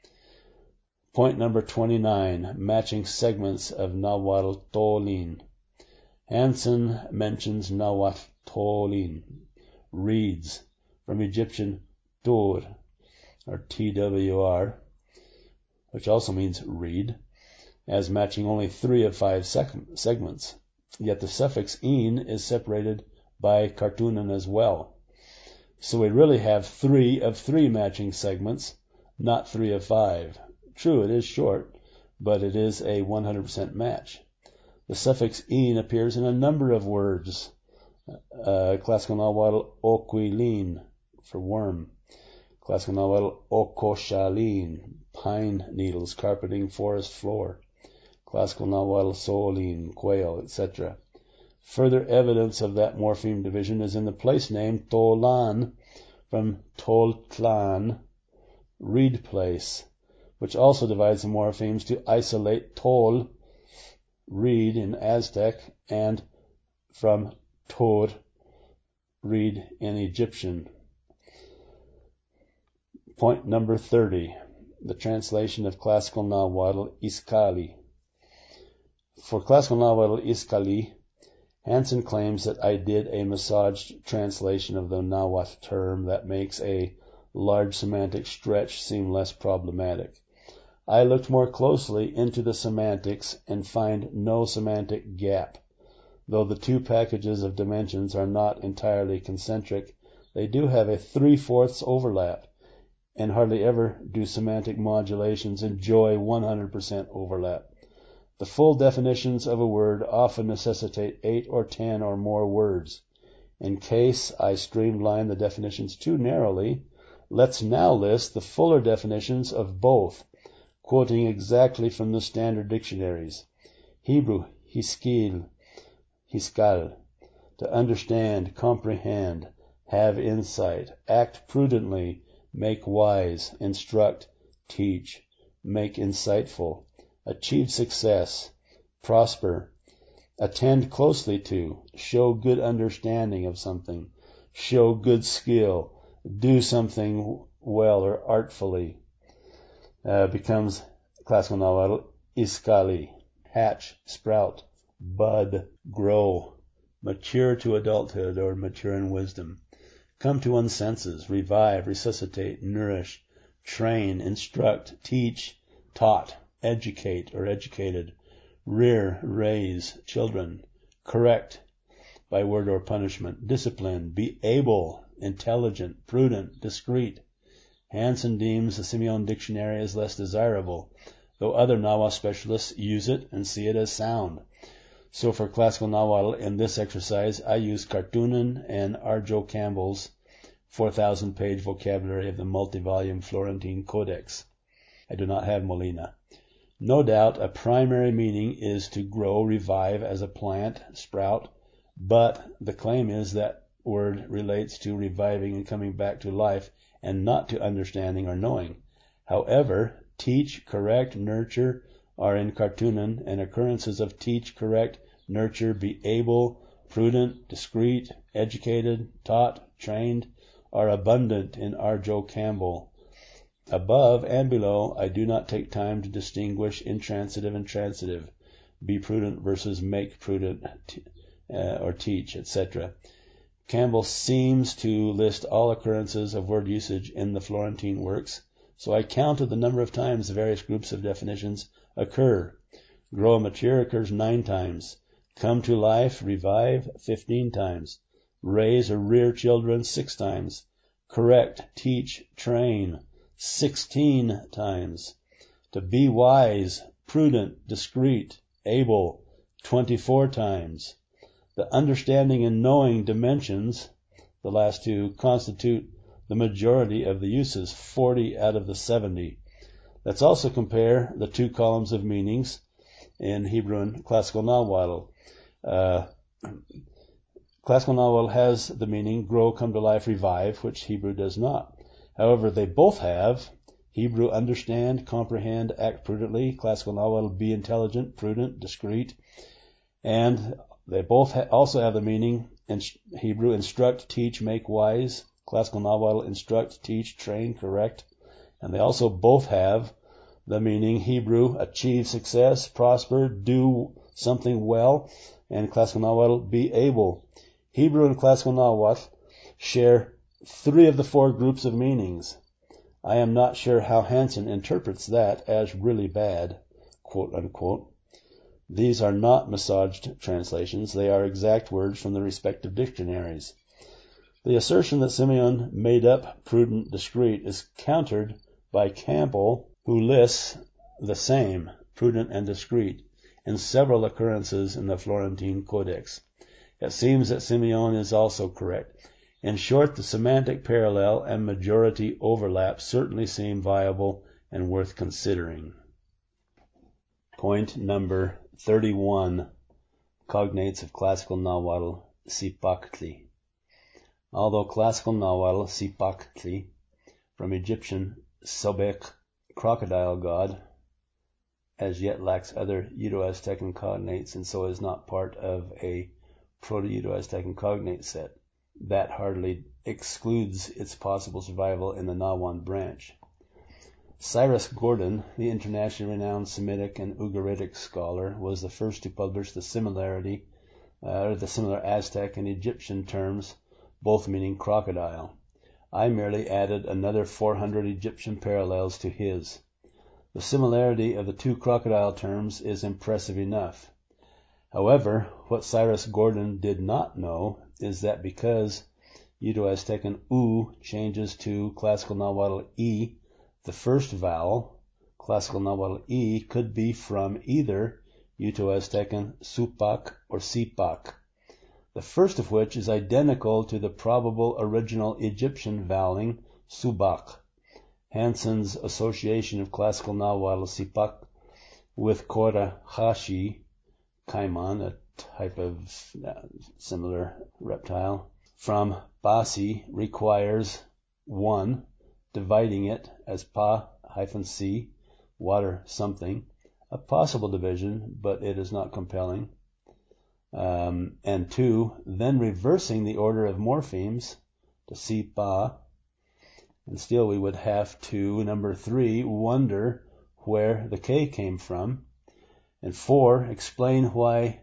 Point number twenty-nine, matching segments of Nahuatl tolin. Hansen mentions Nahuatl tolin, reeds, from Egyptian tur, or T W R, which also means reed, as matching only three of five seg- segments. Yet the suffix in is separated by Kartunen as well. So we really have three of three matching segments, not three of five. True, it is short, but it is a one hundred percent match. The suffix in appears in a number of words. Uh, Classical Nahuatl oquilin, for worm. Classical Nahuatl okoshalin, pine needles carpeting forest floor. Classical Nahuatl solin, quail, et cetera. Further evidence of that morpheme division is in the place name Tolan, from Toltlan, reed place, which also divides the morphemes to isolate tol, reed in Aztec, and from tor, reed in Egyptian. Point number thirty, the translation of Classical Nahuatl Iskali. For Classical Nahuatl Iskali, Hansen claims that I did a massaged translation of the Nahuatl term that makes a large semantic stretch seem less problematic. I looked more closely into the semantics and find no semantic gap. Though the two packages of dimensions are not entirely concentric, they do have a three-fourths overlap, and hardly ever do semantic modulations enjoy one hundred percent overlap. The full definitions of a word often necessitate eight or ten or more words. In case I streamline the definitions too narrowly, let's now list the fuller definitions of both, quoting exactly from the standard dictionaries. Hebrew, hiskil, hiskal, to understand, comprehend, have insight, act prudently, make wise, instruct, teach, make insightful, achieve success, prosper, attend closely to, show good understanding of something, show good skill, do something well or artfully, uh, becomes classical nahuatl iskali, hatch, sprout, bud, grow, mature to adulthood or mature in wisdom, come to one's senses, revive, resuscitate, nourish, train, instruct, teach, taught, educate or educated, rear, raise children, correct by word or punishment, discipline, be able, intelligent, prudent, discreet. Hansen deems the Simeon dictionary as less desirable, though other Nahuatl specialists use it and see it as sound. So for classical Nahuatl in this exercise, I use Cartoonen and Arjo Campbell's four thousand page vocabulary of the multi-volume Florentine Codex. I do not have Molina. No doubt a primary meaning is to grow, revive as a plant, sprout, but the claim is that word relates to reviving and coming back to life and not to understanding or knowing. However, teach, correct, nurture are in Cartoonen, and occurrences of teach, correct, nurture, be able, prudent, discreet, educated, taught, trained are abundant in Arjo Campbell. Above and below, I do not take time to distinguish intransitive and transitive, be prudent versus make prudent uh, or teach, et cetera. Campbell seems to list all occurrences of word usage in the Florentine works, so I counted the number of times the various groups of definitions occur. Grow and mature occurs nine times. Come to life, revive, fifteen times. Raise or rear children, six times. Correct, teach, train, sixteen times. To be wise, prudent, discreet, able, twenty-four times. The understanding and knowing dimensions, the last two, constitute the majority of the uses, forty out of the seventy. Let's also compare the two columns of meanings in Hebrew and Classical Nahuatl. Uh, Classical Nahuatl has the meaning grow, come to life, revive, which Hebrew does not. However, they both have Hebrew understand, comprehend, act prudently. Classical Nahuatl be intelligent, prudent, discreet. And they both ha- also have the meaning in Hebrew instruct, teach, make wise. Classical Nahuatl instruct, teach, train, correct. And they also both have the meaning Hebrew achieve success, prosper, do something well. And Classical Nahuatl be able. Hebrew and Classical Nahuatl share three of the four groups of meanings. I am not sure how Hansen interprets that as really bad, quote unquote. These are not massaged translations. They are exact words from the respective dictionaries. The assertion that Simeon made up prudent, discreet is countered by Campbell, who lists the same, prudent and discreet, in several occurrences in the Florentine Codex. It seems that Simeon is also correct. In short, the semantic parallel and majority overlap certainly seem viable and worth considering. Point number thirty-one. Cognates of Classical Nahuatl, Cipactli. Although Classical Nahuatl, Cipactli, from Egyptian Sobek, crocodile god, as yet lacks other Uto-Aztecan cognates and so is not part of a Proto-Uto-Aztecan cognate set. That hardly excludes its possible survival in the Nahuatl branch. Cyrus Gordon, the internationally renowned Semitic and Ugaritic scholar, was the first to publish the similarity, uh, or the similar Aztec and Egyptian terms, both meaning crocodile. I merely added another four hundred Egyptian parallels to his. The similarity of the two crocodile terms is impressive enough. However, what Cyrus Gordon did not know is that because Uto-Aztecan U changes to Classical Nahuatl E, the first vowel, Classical Nahuatl E, could be from either Uto-Aztecan Supac or Sipac, the first of which is identical to the probable original Egyptian voweling Subak. Hansen's association of Classical Nahuatl Sipac with Kora Hashi, Caiman, a type of uh, similar reptile, from Basi requires one, dividing it as pa hyphen c, water something, a possible division, but it is not compelling. Um, and two, then reversing the order of morphemes to si pa And still we would have to, number three, wonder where the K came from. And four, explain why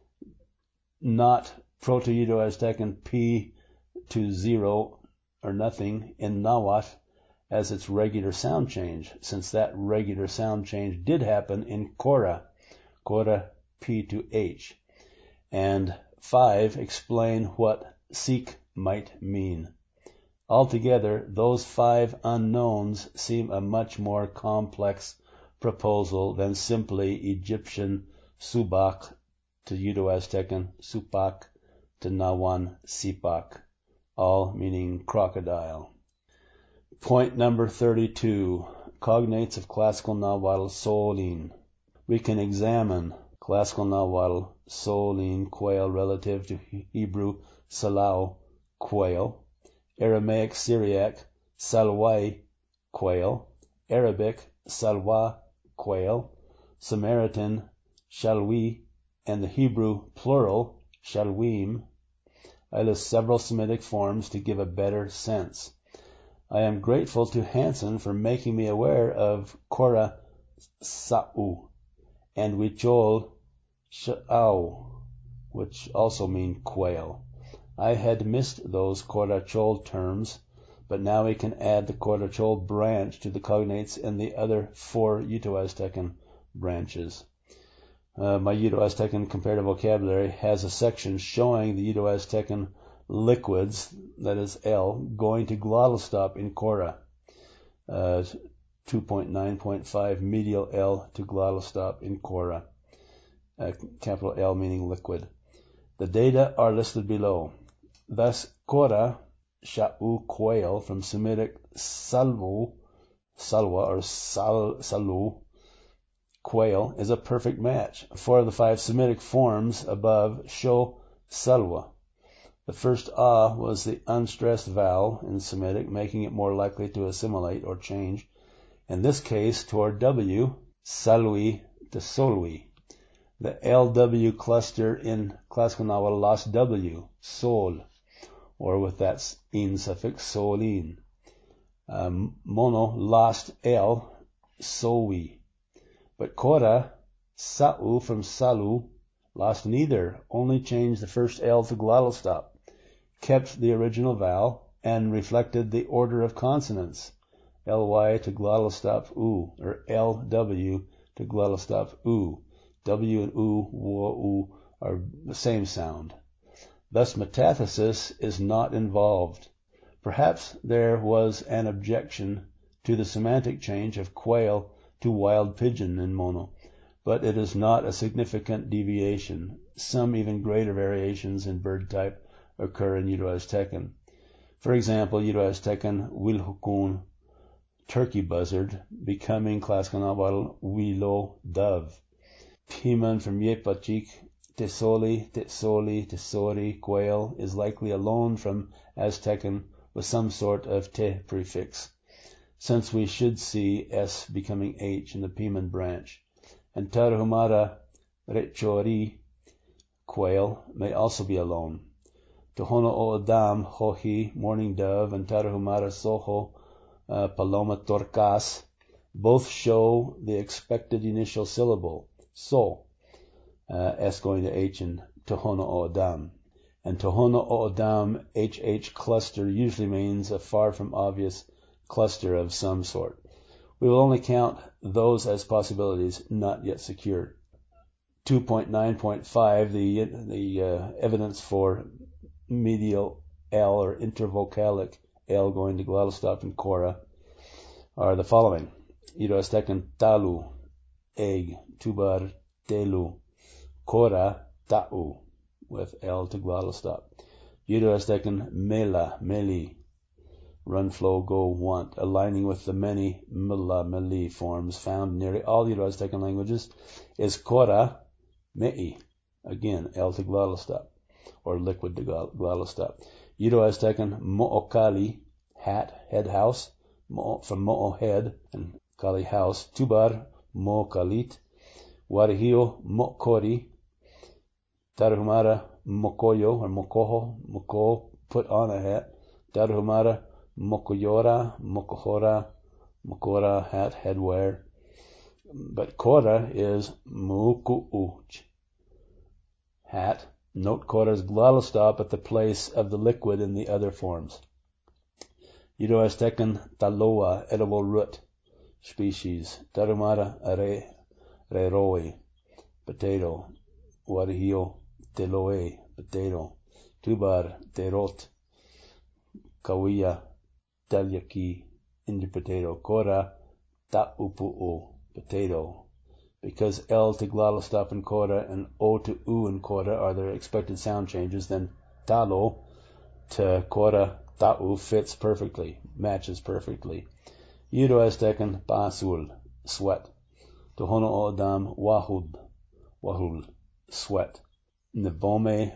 not Proto-Uto-Aztecan P to zero or nothing in Nahuatl as its regular sound change, since that regular sound change did happen in Cora, Cora P to H. And five, explain what Seek might mean. Altogether, those five unknowns seem a much more complex proposal than simply Egyptian Subak to Uto-Aztecan Supak to Nahuan Sipak, all meaning crocodile. Point number thirty-two, cognates of classical Nahuatl Solin. We can examine classical Nahuatl Solin quail relative to Hebrew Salau quail, Aramaic Syriac Salwai quail, Arabic Salwa quail, Samaritan Shalwi, and the Hebrew plural Shalwim. I list several Semitic forms to give a better sense. I am grateful to Hansen for making me aware of Cora Sa'u and Huichol Sha'au, which also mean quail. I had missed those Corachol terms, but now we can add the Corachol branch to the cognates in the other four Uto-Aztecan branches. Uh, my Uto-Aztecan comparative vocabulary has a section showing the Uto-Aztecan liquids, that is L, going to glottal stop in Cora. Uh, two point nine point five medial L to glottal stop in Cora. Uh, capital L meaning liquid. The data are listed below. Thus, Cora, Sha'u quail from Semitic Salvu, Salwa or Sal, Salu quail is a perfect match. Four of the five Semitic forms above show Salwa. The first A was the unstressed vowel in Semitic, making it more likely to assimilate or change. In this case, toward W, Salwi to Solwi. The L W cluster in classical Nahuatl lost W, Sol, or with that in suffix, Solin. Um, mono lost L, Sowi. But Cora, Sa'u from Salu, lost neither, only changed the first L to glottal stop, kept the original vowel, and reflected the order of consonants, L Y to glottal stop U, or L W to glottal stop U. W and U, W, U are the same sound. Thus metathesis is not involved. Perhaps there was an objection to the semantic change of quail to wild pigeon in mono, but it is not a significant deviation. Some even greater variations in bird type occur in Uto-Aztecan. For example, Uto-Aztecan Wilhukun, turkey buzzard, becoming classical Nahuatl Wilo dove. Piman from Yepachik, Tesoli, Tesoli, Tesori, quail, is likely a loan from Aztecan with some sort of te prefix, since we should see S becoming H in the Piman branch. And Tarahumara Rechori, quail, may also be a loan. Tohono O'odam, Hohi, morning dove, and Tarahumara Soho, uh, Paloma Torcas, both show the expected initial syllable, so, uh, S going to H in Tohono O'odam. And Tohono O'odam H H cluster usually means a far from obvious cluster of some sort. We will only count those as possibilities not yet secured. two point nine point five, the, the uh, evidence for medial L or intervocalic L going to glottal stop in Cora are the following. Uto-Aztecan Talu, egg, Tubar Telu, Cora Ta'u, with L to glottal stop. Uto-Aztecan Mela, Meli, run, flow, go, want, aligning with the many Mela, Meli forms found in nearly all Uto-Aztecan languages, is Cora Me'i, again, L to glottal stop, or liquid to glottal stop. Uto-Aztecan Mo'okali, hat, head house, mo, from Mo'o head, and Kali house. Tubar Mo'okalit, Warihio Mo'kori, Tarahumara Mokoyo, or Mokoho, Moko, put on a hat. Tarahumara mokoyora, mokohora, mokora, hat, headwear. But kora is mukuuch, hat. Note kora's glottal stop at the place of the liquid in the other forms. Uto-Aztecan taloa, edible root, species. Tarahumara are, reroe, potato. Guarajillo, teloe, potato. Tubar, terot. Kawia, talyaki, Indian potato. Kora, taupu'u, potato. Because L to glottal stop in kora and O to U in kora are their expected sound changes, then talo to kora ta'u fits perfectly, matches perfectly. Uto-Aztecan pasul, sweat. Tohono O'odam wahud, wahul, sweat. Nebome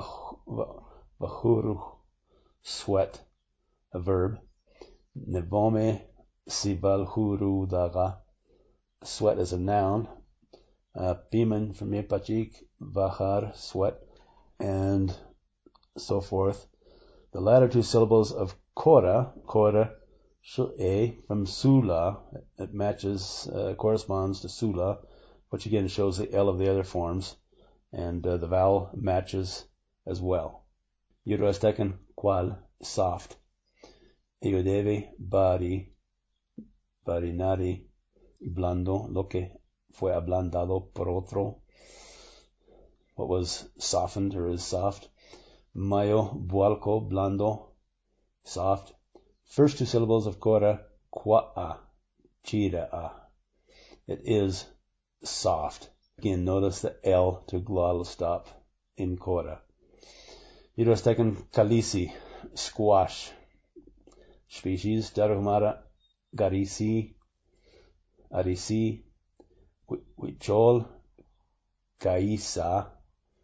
vahuru, sweat, a verb. Nebome sivalhuru daga, sweat is a noun. Uh, Piman from Yepachik, vahar, sweat, and so forth. The latter two syllables of kora, kora, a from sula, it matches, uh, corresponds to sula, which again shows the L of the other forms, and uh, the vowel matches as well. Uto-Aztecan cual, soft. Iodeve, bari, barinari, blando, lo que fue ablandado por otro, what was softened or is soft. Mayo, bualco, blando, soft. First two syllables of kora, qua'a, chira'a. It is soft. Again, notice the L to glottal stop in kora. Uto-Aztecan kalisi, squash. Species, Tarahumara garisi, arisi, huichol, kaisa,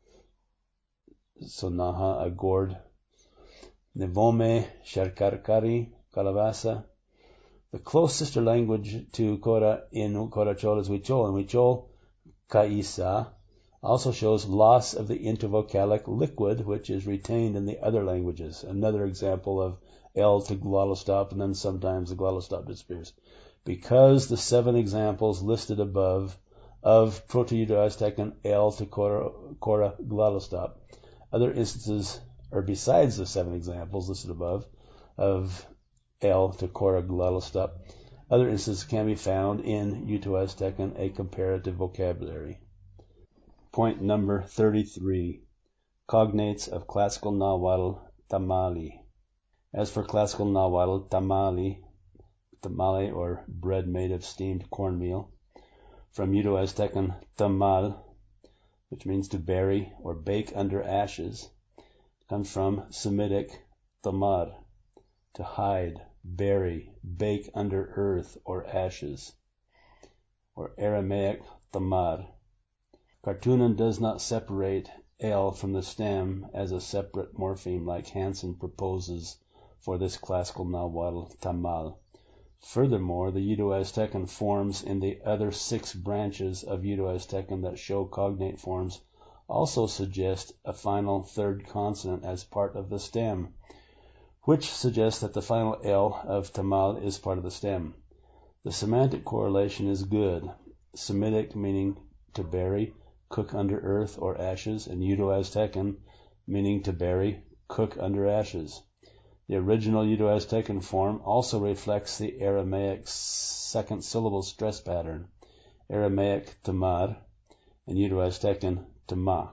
sonaja, a gourd. Nevome, sharkarkari, calabaza. The close sister language to kora in korachol is huichol, and huichol, kaisa, also shows loss of the intervocalic liquid, which is retained in the other languages. Another example of L to glottal stop, and then sometimes the glottal stop disappears. Because the seven examples listed above of Proto-Uto-Aztecan L to Kora, Kora glottal stop, other instances, or besides the seven examples listed above of L to Kora glottal stop, other instances can be found in Uto-Aztecan, a comparative vocabulary. Point number thirty-three. Cognates of classical Nahuatl tamali. As for classical Nahuatl tamali, tamale or bread made of steamed cornmeal, from Uto-Aztecan tamal, which means to bury or bake under ashes, comes from Semitic tamar, to hide, bury, bake under earth or ashes, or Aramaic tamar. Cartoonan does not separate L from the stem as a separate morpheme like Hansen proposes for this classical Nahuatl tamal. Furthermore, the Uto-Aztecan forms in the other six branches of Uto-Aztecan that show cognate forms also suggest a final third consonant as part of the stem, which suggests that the final L of tamal is part of the stem. The semantic correlation is good. Semitic meaning to bury, cook under earth or ashes, and Uto-Aztecan meaning to bury, cook under ashes. The original Uto-Aztecan form also reflects the Aramaic second syllable stress pattern, Aramaic tamar, and Uto-Aztecan tama,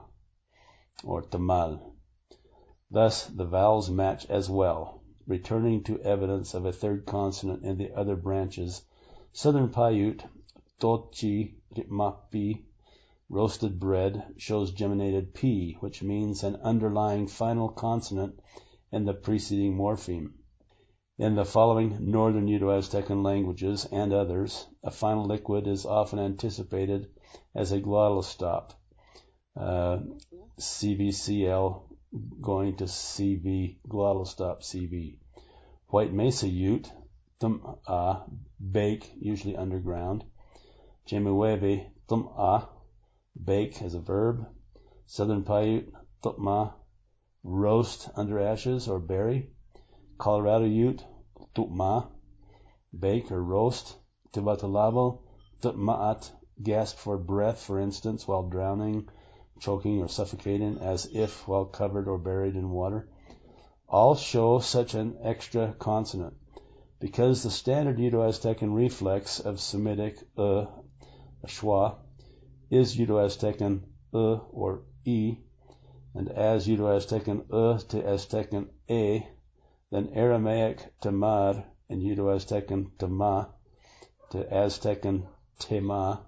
or tamal. Thus, the vowels match as well, returning to evidence of a third consonant in the other branches. Southern Paiute, tochi ritmapi, roasted bread, shows geminated P, which means an underlying final consonant in the preceding morpheme. In the following northern Uto-Aztecan languages and others, a final liquid is often anticipated as a glottal stop. Uh, C V C L going to C V, glottal stop C V. White Mesa Ute, tum-a, bake, usually underground. Chemehuevi, tum-a, bake as a verb. Southern Paiute, tum-a, roast under ashes or bury. Colorado Ute, tutma, bake or roast, tibatalabo, tutmaat, gasp for breath, for instance, while drowning, choking, or suffocating, as if while covered or buried in water, all show such an extra consonant. Because the standard Uto-Aztecan reflex of Semitic uh, schwa is Uto-Aztecan uh or e, and as Uto-Aztecan uh to Aztecan a, then Aramaic tamar and Uto-Aztecan tama to Aztecan tema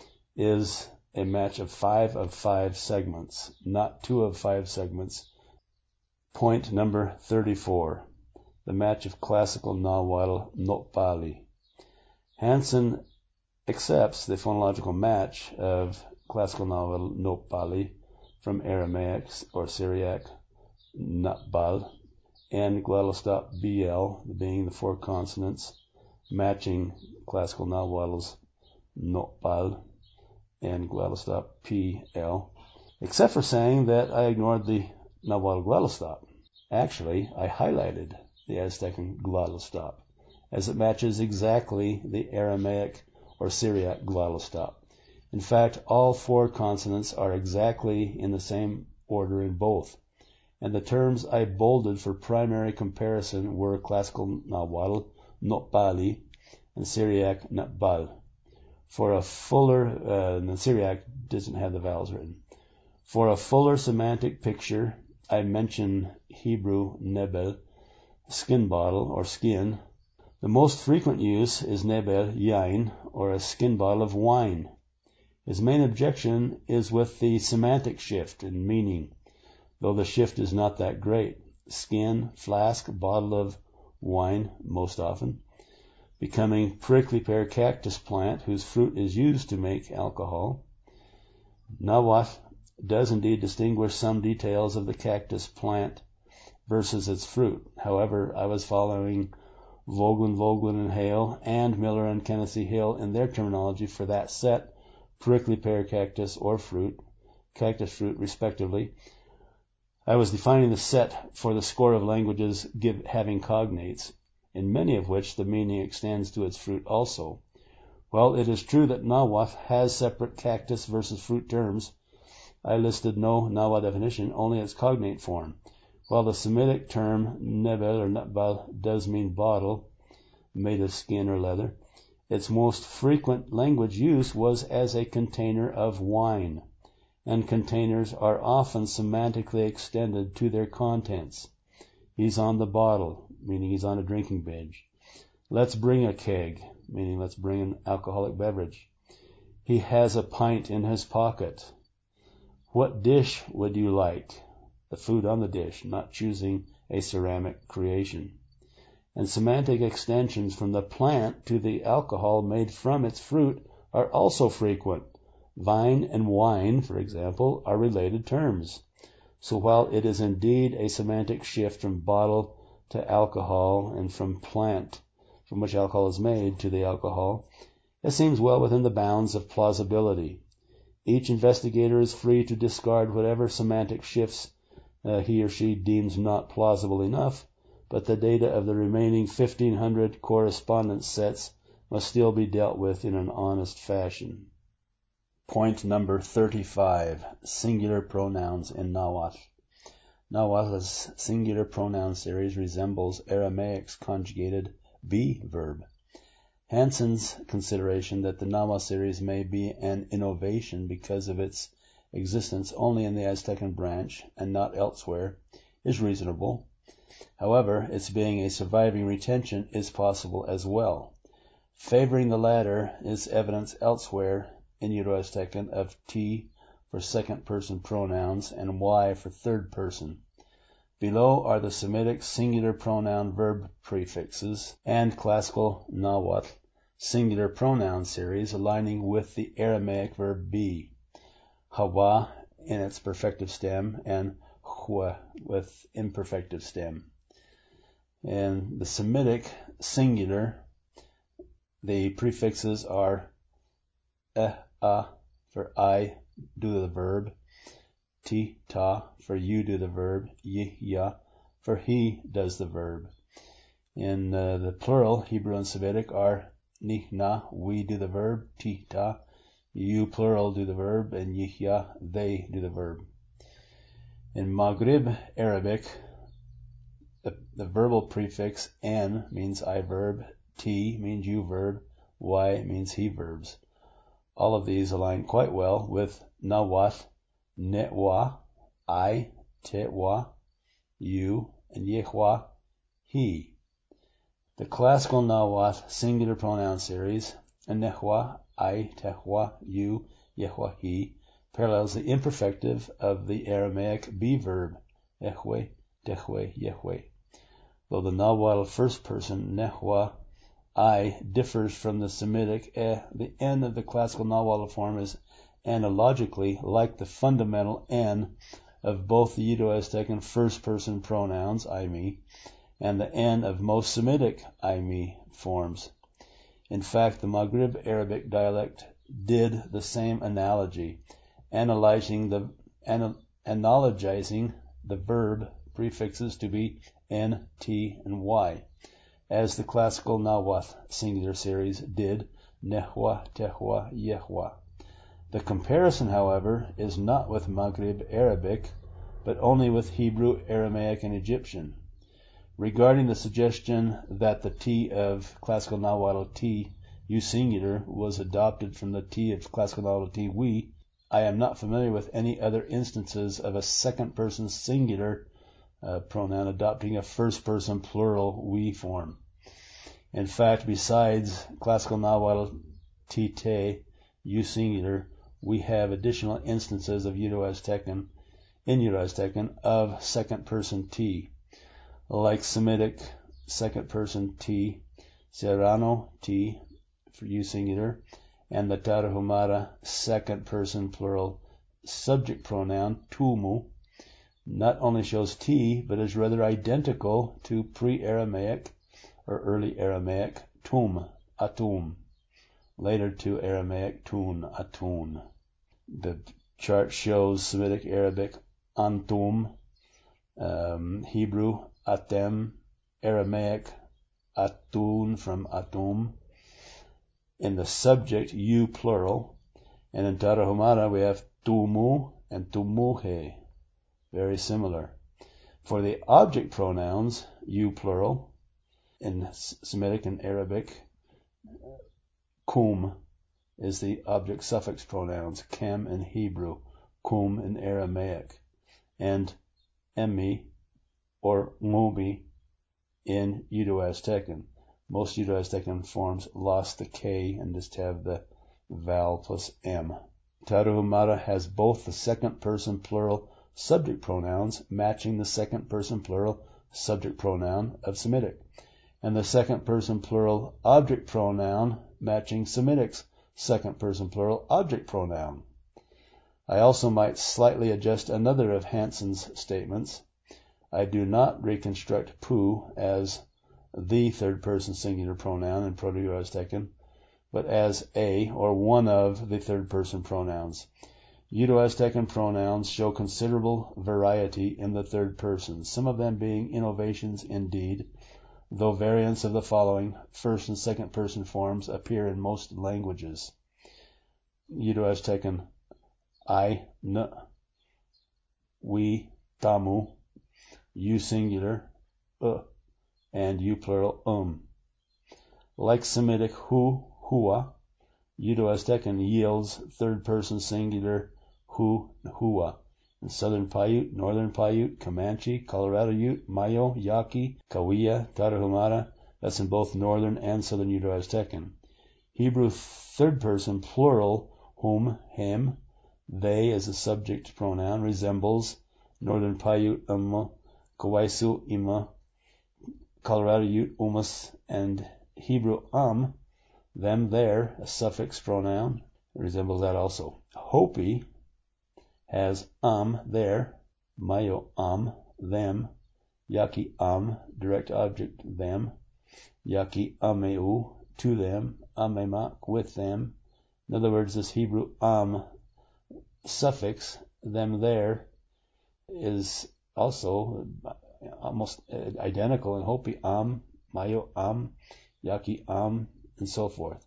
is a match of five of five segments, not two of five segments. Point number thirty-four. The match of classical Nahuatl Nopali. Hansen accepts the phonological match of classical Nahuatl Nopali from Aramaic or Syriac Natbal and glottal stop B L, being the four consonants matching classical Nahuatl's Nopal and glottal stop P L, except for saying that I ignored the Nahuatl glottal stop. Actually, I highlighted the Aztecan glottal stop, as it matches exactly the Aramaic or Syriac glottal stop. In fact, all four consonants are exactly in the same order in both, and the terms I bolded for primary comparison were classical Nahuatl Nopali and Syriac Natbal. For a fuller, uh, and the Syriac doesn't have the vowels written. For a fuller semantic picture, I mention Hebrew nebel, skin bottle or skin. The most frequent use is nebel yain, or a skin bottle of wine. His main objection is with the semantic shift in meaning, though the shift is not that great. Skin, flask, bottle of wine, most often, becoming prickly pear cactus plant whose fruit is used to make alcohol. Nahuatl does indeed distinguish some details of the cactus plant versus its fruit. However, I was following Vogelin, Vogelin and Hale, and Miller and Kennedy Hill in their terminology for that set, prickly pear cactus or fruit, cactus fruit respectively. I was defining the set for the score of languages give, having cognates, in many of which the meaning extends to its fruit also. While it is true that Nahuatl has separate cactus versus fruit terms, I listed no Nahuatl definition, only its cognate form. While the Semitic term nebel or natbal does mean bottle, made of skin or leather, its most frequent language use was as a container of wine, and containers are often semantically extended to their contents. He's on the bottle, meaning he's on a drinking binge. Let's bring a keg, meaning let's bring an alcoholic beverage. He has a pint in his pocket. What dish would you like? The food on the dish, not choosing a ceramic creation. And semantic extensions from the plant to the alcohol made from its fruit are also frequent. Vine and wine, for example, are related terms. So while it is indeed a semantic shift from bottle to alcohol and from plant from which alcohol is made to the alcohol, it seems well within the bounds of plausibility. Each investigator is free to discard whatever semantic shifts uh, he or she deems not plausible enough, but the data of the remaining fifteen hundred correspondence sets must still be dealt with in an honest fashion. Point number thirty-five. Singular pronouns in Nahuatl. Nahuatl's singular pronoun series resembles Aramaic's conjugated be verb. Hansen's consideration that the Nahuatl series may be an innovation because of its existence only in the Aztecan branch and not elsewhere is reasonable. However, its being a surviving retention is possible as well. Favoring the latter is evidence elsewhere in Uto-Aztecan of T for second-person pronouns and Y for third-person. Below are the Semitic singular pronoun verb prefixes and classical Nahuatl singular pronoun series aligning with the Aramaic verb be. Hawa in its perfective stem and hua with imperfective stem. In the Semitic singular, the prefixes are eh, ah for I do the verb, ti, ta for you do the verb, yi, ya for he does the verb. In uh, the plural, Hebrew and Semitic are nihna, we do the verb, tita, you plural do the verb, and yihya, they do the verb. In Maghrib Arabic, the, the verbal prefix n means I verb, t means you verb, y means he verbs. All of these align quite well with nawat, netwa, I, tewa, you, and yehwa, he. The classical nawat singular pronoun series, nehwa, I, tehwa, you, yehwa, he, parallels the imperfective of the Aramaic be verb, ehwe, tehwe, yehwe. Though the Nahuatl first person, nehwa, I, differs from the Semitic eh, the N of the classical Nahuatl form is analogically like the fundamental N of both the Uto-Aztecan first person pronouns, I, me, and the N of most Semitic I, me forms. In fact, the Maghrib Arabic dialect did the same analogy, analyzing the, anal, analogizing the verb prefixes to be N, T, and Y, as the classical Nahuatl singular series did nehwa, tehwa, yehwa. The comparison, however, is not with Maghrib Arabic, but only with Hebrew, Aramaic, and Egyptian. Regarding the suggestion that the T of classical Nahuatl T, you singular, was adopted from the T of classical Nahuatl T, we, I am not familiar with any other instances of a second person singular uh, pronoun adopting a first person plural we form. In fact, besides classical Nahuatl T, te, you singular, we have additional instances of Uto-Aztecan, in Uto-Aztecan, of second person T, like Semitic second person T, Serrano T for you singular, and the Tarahumara second person plural subject pronoun tumu not only shows T, but is rather identical to pre-Aramaic or early Aramaic tum, atum, later to Aramaic tun, atun. The chart shows Semitic Arabic antum, um, Hebrew atem, Aramaic atun from atum. In the subject, you plural, and in Tarahumara we have tumu and tumuhe, very similar. For the object pronouns, you plural, in Semitic and Arabic, kum is the object suffix pronouns, kem in Hebrew, kum in Aramaic, and emmi or mubi in Uto-Aztecan. Most Uto-Aztecan forms lost the K and just have the vowel plus M. Tarahumara has both the second person plural subject pronouns matching the second person plural subject pronoun of Semitic, and the second person plural object pronoun matching Semitic's second person plural object pronoun. I also might slightly adjust another of Hansen's statements. I do not reconstruct pu as the third person singular pronoun in Proto-Aztecan, but as a or one of the third person pronouns. Uto-Aztecan pronouns show considerable variety in the third person, some of them being innovations indeed, though variants of the following first and second person forms appear in most languages. Uto-Aztecan I, n, we, tamu, you singular, uh, and you plural, um. Like Semitic hu, hua, Uto-Aztecan yields third person singular hu, hua. In Southern Paiute, Northern Paiute, Comanche, Colorado Ute, Mayo, Yaqui, Cahuilla, Tarahumara, that's in both Northern and Southern Uto-Aztecan. Hebrew third person plural, hum, him, they as a subject pronoun resembles Northern Paiute, umma, Kawaisu, ima, Colorado Ute, umas, and Hebrew um, them, there, a suffix pronoun, resembles that also. Hopi has um, there, mayo, um, them, yaki, um, direct object, them, yaki, ameu, to them, amemak, with them. In other words, this Hebrew um suffix, them, there, is also almost identical in Hopi, am, Mayo Am, Yaqui Am, and so forth.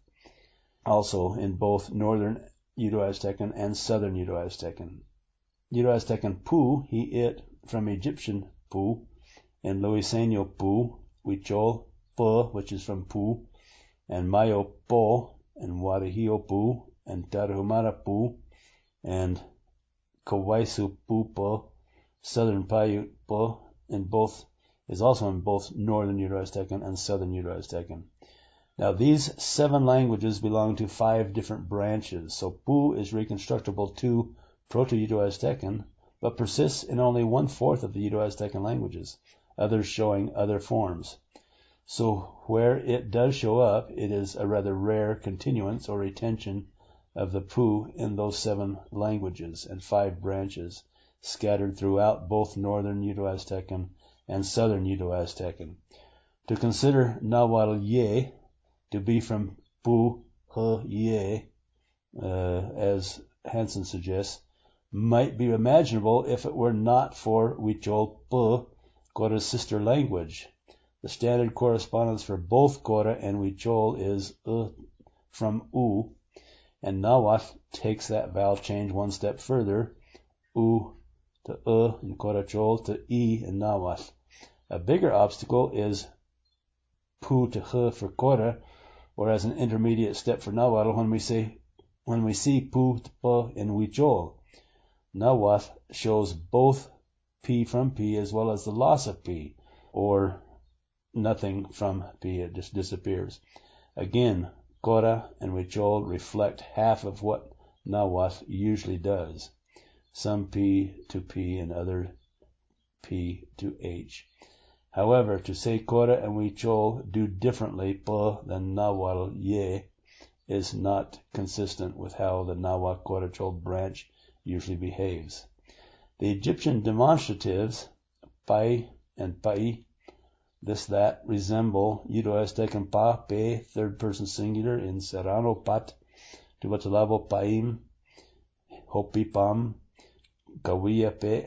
Also in both northern Uto-Aztecan and southern Uto-Aztecan. Uto-Aztecan pu, he, it, from Egyptian pu, and Luiseño pu, Huichol pu, which is from pu, and Mayo po, and Guarajillo pu, and Tarahumara pu, and Kawaisu pu pu, southern Paiute pu, in both, is also in both northern Uto-Aztecan and southern Uto-Aztecan. Now these seven languages belong to five different branches, so pu is reconstructible to Proto-Uto-Aztecan, but persists in only one-fourth of the Uto-Aztecan languages, others showing other forms. So where it does show up, it is a rather rare continuance or retention of the pu in those seven languages and five branches, scattered throughout both northern Uto-Aztecan and southern Uto-Aztecan. To consider Nahuatl ye to be from pu, he, ye, uh, as Hansen suggests, might be imaginable if it were not for Huichol pu, Cora's sister language. The standard correspondence for both Cora and Huichol is uh from u, and Nahuatl takes that vowel change one step further, u to uh in Corachol to e in Nahuatl. A bigger obstacle is pu to h for Cora, or as an intermediate step for Nahuatl when we say when we see pu to p in Huichol. Nahuatl shows both p from p as well as the loss of p, or nothing from p, it just disappears. Again, Cora and Huichol reflect half of what Nahuatl usually does, some p to p and other p to h. However, to say Cora and Huichol do differently p than Nahuatl ye is not consistent with how the Nahuatl Corachol branch usually behaves. The Egyptian demonstratives, pai and pai, this, that, resemble Uto-Aztecan pa, pe, third person singular in Serrano pat, Tuvatalabo paim, hopi pam, kawia pe,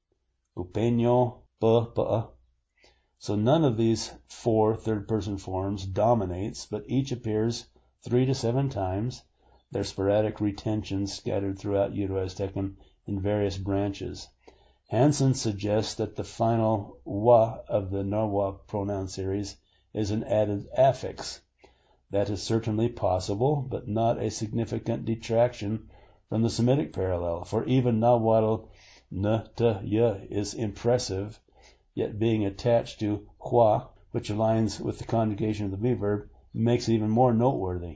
upeño pa pa. So none of these four third person forms dominates, but each appears three to seven times, their sporadic retentions scattered throughout Uto-Aztecan in various branches. Hansen suggests that the final wa of the Nahuatl pronoun series is an added affix. That is certainly possible, but not a significant detraction from the Semitic parallel, for even Nahuatl n, t, y is impressive, yet being attached to hua, which aligns with the conjugation of the be verb, makes it even more noteworthy.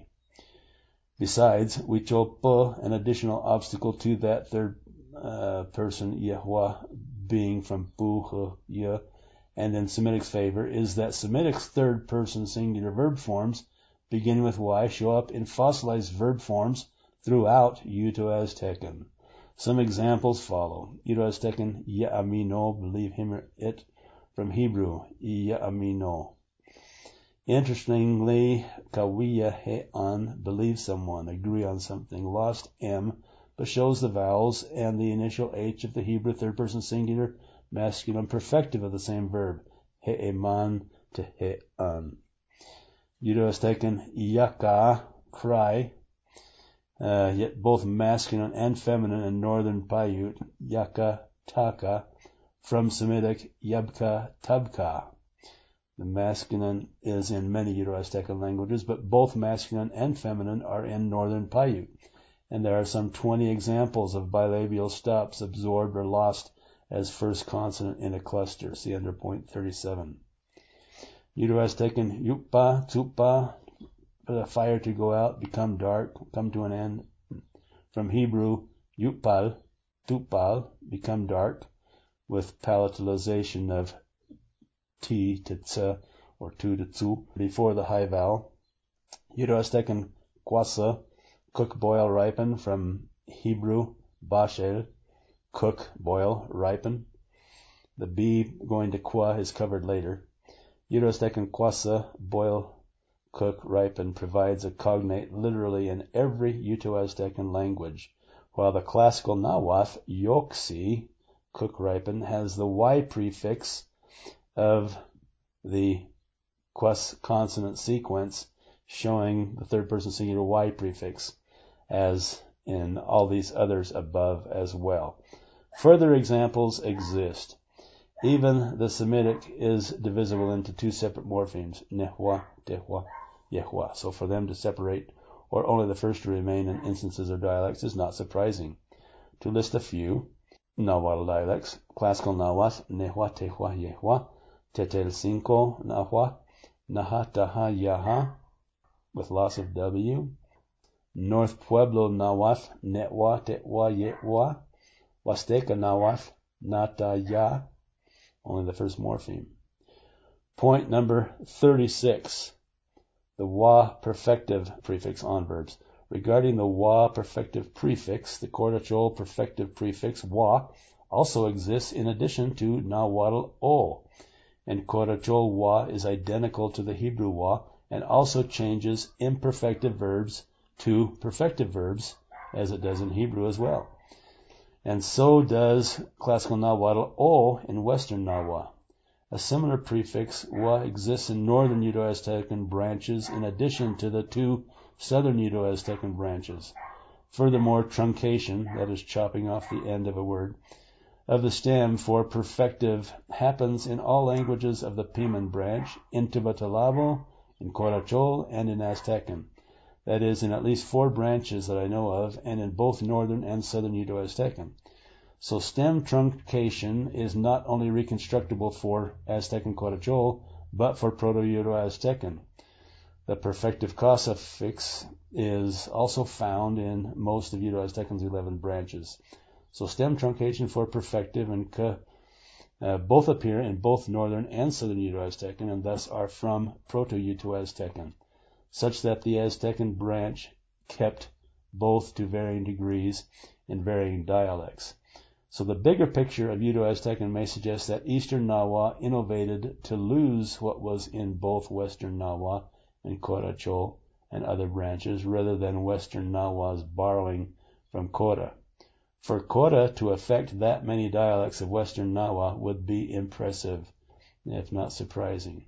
Besides, Huichol pu, an additional obstacle to that third uh, person Yahweh being from pu, he, y, and in Semitic's favor, is that Semitic's third person singular verb forms, beginning with y, show up in fossilized verb forms throughout Uto-Aztecan. Some examples follow. Uto-Aztecan ya'amino, believe him or it, from Hebrew ya'amino. Interestingly, kawiya he'an, believe someone, agree on something, lost m, but shows the vowels and the initial h of the Hebrew third person singular masculine perfective of the same verb, he'eman to he'an. Uto-Aztecan yaka, cry, uh, yet both masculine and feminine in northern Paiute, yaka, taka, from Semitic yabka, tabka. The masculine is in many Uto-Aztecan languages, but both masculine and feminine are in northern Paiute, and there are some twenty examples of bilabial stops absorbed or lost as first consonant in a cluster. See under point thirty-seven. Uto-Aztecan yupa, tupa, for the fire to go out, become dark, come to an end. From Hebrew, yupal, tupal, become dark, with palatalization of t to ts or tu to tsu before the high vowel. Uto-Aztecan kwasa, cook, boil, ripen, from Hebrew bashel, cook, boil, ripen. The b going to qua is covered later. Uto-Aztecan kwasa, boil, cook, ripen, provides a cognate literally in every Uto-Aztecan language, while the classical Nahuatl yoksi, cook, ripen, has the y prefix of the quas consonant sequence showing the third person singular Y prefix, as in all these others above as well. Further examples exist. Even the Semitic is divisible into two separate morphemes, nehwa, tehwa, yehwa. So for them to separate, or only the first to remain in instances or dialects, is not surprising. To list a few, Nahuatl dialects, classical Nahuatl, nehwa, tehwa, yehwa, tetel cinco, Nahuatl, naha, taha, yaha, with loss of W. North Pueblo Nahuatl, netwa, tetwa, yetwa, Huasteca Nahuatl, nata, ya, only the first morpheme. Point number thirty-six, the wa perfective prefix on verbs. Regarding the wa perfective prefix, the Corachol perfective prefix wa also exists in addition to Nahuatl o, and Corachol wa is identical to the Hebrew wa and also changes imperfective verbs to perfective verbs, as it does in Hebrew as well. And so does classical Nahuatl o in Western Nahua. A similar prefix wa exists in northern Uto-Aztecan branches in addition to the two southern Uto-Aztecan branches. Furthermore, truncation, that is chopping off the end of a word, of the stem for perfective happens in all languages of the Piman branch, in Tibetalabo, in Corachol, and in Aztecan. That is, in at least four branches that I know of, and in both northern and southern Uto-Aztecan. So stem truncation is not only reconstructible for Aztecan Corachol, but for Proto-Uto-Aztecan. The perfective ka suffix is also found in most of Uto-Aztecan's eleven branches. So stem truncation for perfective and ka uh, both appear in both northern and southern Uto-Aztecan, and thus are from Proto-Uto-Aztecan, such that the Aztecan branch kept both to varying degrees in varying dialects. So the bigger picture of Uto-Aztecan may suggest that Eastern Nahua innovated to lose what was in both Western Nahua and Corachol and other branches, rather than Western Nahua's borrowing from Cora. For Cora to affect that many dialects of Western Nahua would be impressive, if not surprising.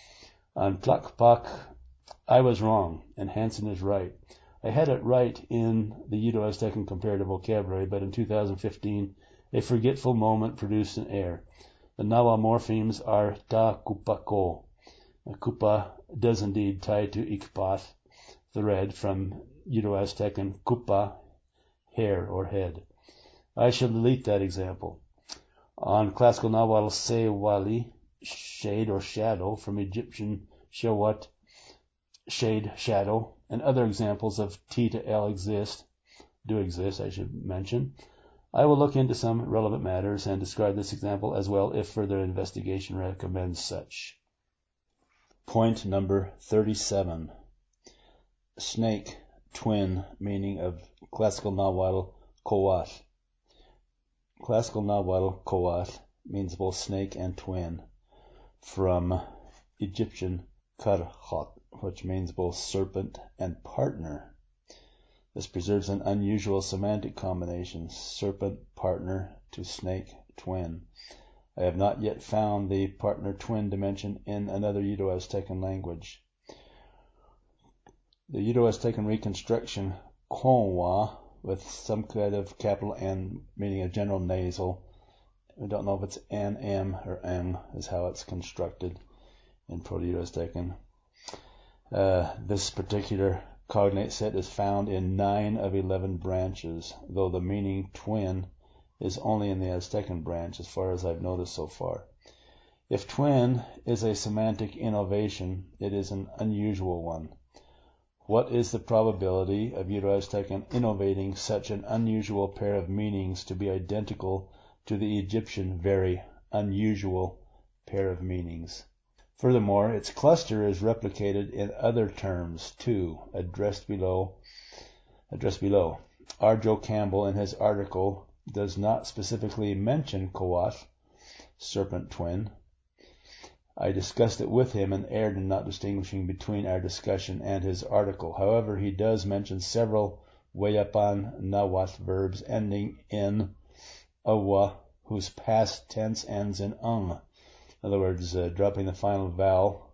On Tlakpak, I was wrong, and Hansen is right. I had it right in the Uto-Aztecan comparative vocabulary, but in two thousand fifteen, a forgetful moment produced an error. The Nahua morphemes are ta kupako. Kupa does indeed tie to ikpath, thread, from Uto-Aztecan kupa, hair or head. I shall delete that example. On classical Nahuatl, se wali, shade or shadow, from Egyptian shawat, shade, shadow, and other examples of T to L exist, do exist, I should mention. I will look into some relevant matters and describe this example as well if further investigation recommends such. Point number thirty-seven. Snake, twin, meaning of classical Nahuatl, koath. Classical Nahuatl, koath, means both snake and twin, from Egyptian karhot, which means both serpent and partner. This preserves an unusual semantic combination, serpent, partner, to snake, twin. I have not yet found the partner-twin dimension in another Uto-Aztecan language. The Uto-Aztecan reconstruction, konwa, with some kind of capital N, meaning a general nasal. I don't know if it's N, M, or N, is how it's constructed in Proto-Uto-Aztecan. Uh, this particular cognate set is found in nine of eleven branches, though the meaning twin is only in the Aztecan branch, as far as I've noticed so far. If twin is a semantic innovation, it is an unusual one. What is the probability of Uto-Aztecan innovating such an unusual pair of meanings to be identical to the Egyptian very unusual pair of meanings? Furthermore, its cluster is replicated in other terms too, addressed below. Addressed below. R. Joe Campbell, in his article, does not specifically mention koath, serpent twin. I discussed it with him and erred in not distinguishing between our discussion and his article. However, he does mention several Wayapan Nahuatl verbs ending in awa, whose past tense ends in ung. In other words, uh, dropping the final vowel